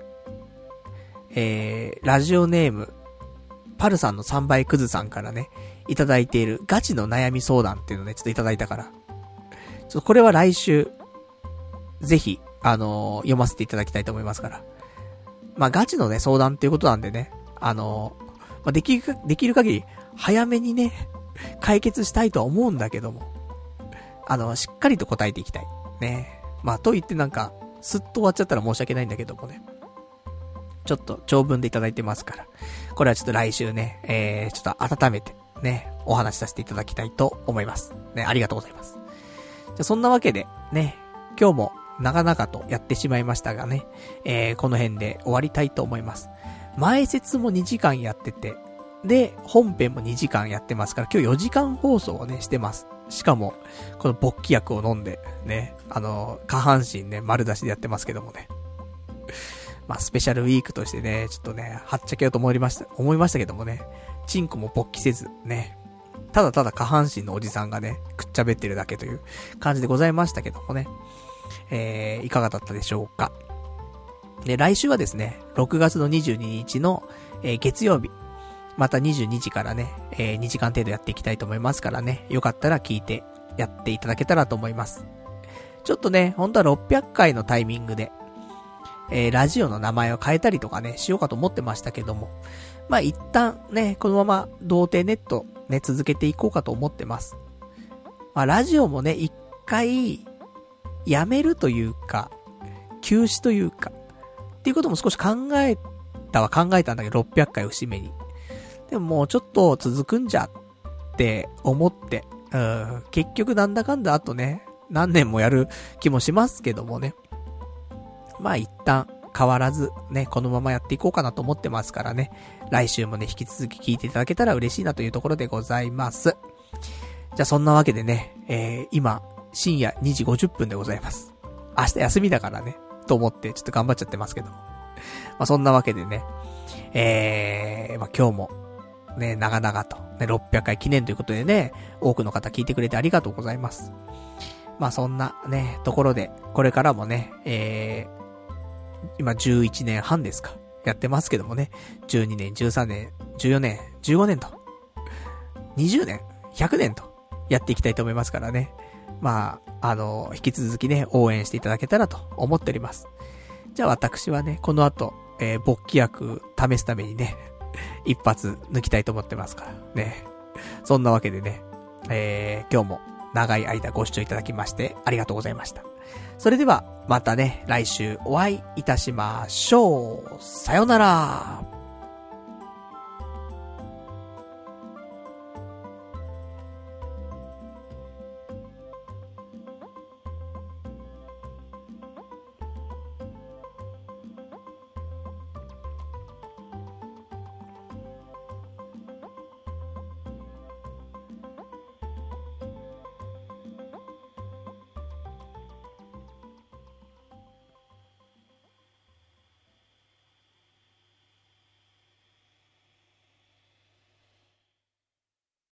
えー、ラジオネーム、パルさんのさんばいクズさんからね、いただいているガチの悩み相談っていうのをね、ちょっといただいたから。ちょっとこれは来週、ぜひ、あのー、読ませていただきたいと思いますから。まあ、ガチのね、相談っていうことなんでね、あのー、まあ、できるか、できる限り、早めにね、解決したいとは思うんだけども、あの、しっかりと答えていきたい。ね。まあ、と言ってなんか、すっと終わっちゃったら申し訳ないんだけどもね。ちょっと長文でいただいてますから。これはちょっと来週ね、えー、ちょっと温めて、ね、お話しさせていただきたいと思います。ね、ありがとうございます。じゃあ、そんなわけで、ね、今日も長々とやってしまいましたがね、えー、この辺で終わりたいと思います。前説もにじかんやってて、で、本編もにじかんやってますから、今日よじかん放送をね、してます。しかも、この勃起薬を飲んで、ね、あの、下半身ね、丸出しでやってますけどもね。まあ、スペシャルウィークとしてね、ちょっとね、はっちゃけようと思いました、思いましたけどもね、チンコも勃起せず、ね、ただただ下半身のおじさんがね、くっちゃべってるだけという感じでございましたけどもね、えー、いかがだったでしょうか。で、来週はですね、ろくがつのにじゅうににちの、えー、月曜日、またにじゅうにじからね、えー、にじかん程度やっていきたいと思いますからね、よかったら聞いてやっていただけたらと思います。ちょっとね、本当はろっぴゃっかいのタイミングで、えー、ラジオの名前を変えたりとかね、しようかと思ってましたけども、まあ一旦ね、このまま童貞ネットね、続けていこうかと思ってます。まあラジオもね、一回、やめるというか、休止というか、っていうことも少し考えたは考えたんだけど、ろっぴゃっかい節目に。でももうちょっと続くんじゃって思って、うん、結局なんだかんだあとね、何年もやる気もしますけどもね。まあ一旦変わらずね、このままやっていこうかなと思ってますからね。来週もね、引き続き聞いていただけたら嬉しいなというところでございます。じゃあそんなわけでね、えー、今、深夜にじごじゅっぷんでございます。明日休みだからね、と思ってちょっと頑張っちゃってますけど。まあそんなわけでね、えー、まあ今日も、ね、長々と、ね、ろっぴゃっかい記念ということでね、多くの方聞いてくれてありがとうございます。まあそんなね、ところで、これからもね、えー、今じゅういちねんはんですか。やってますけどもね、じゅうにねん、じゅうさんねん、じゅうよねん、じゅうごねんと、にじゅうねん、ひゃくねんと、やっていきたいと思いますからね。まあ、あの、引き続きね、応援していただけたらと思っております。じゃあ私はね、この後、えー、勃起薬試すためにね、一発抜きたいと思ってますからね。そんなわけでね、えー、今日も長い間ご視聴いただきましてありがとうございました。それではまたね、来週お会いいたしましょう。さよなら。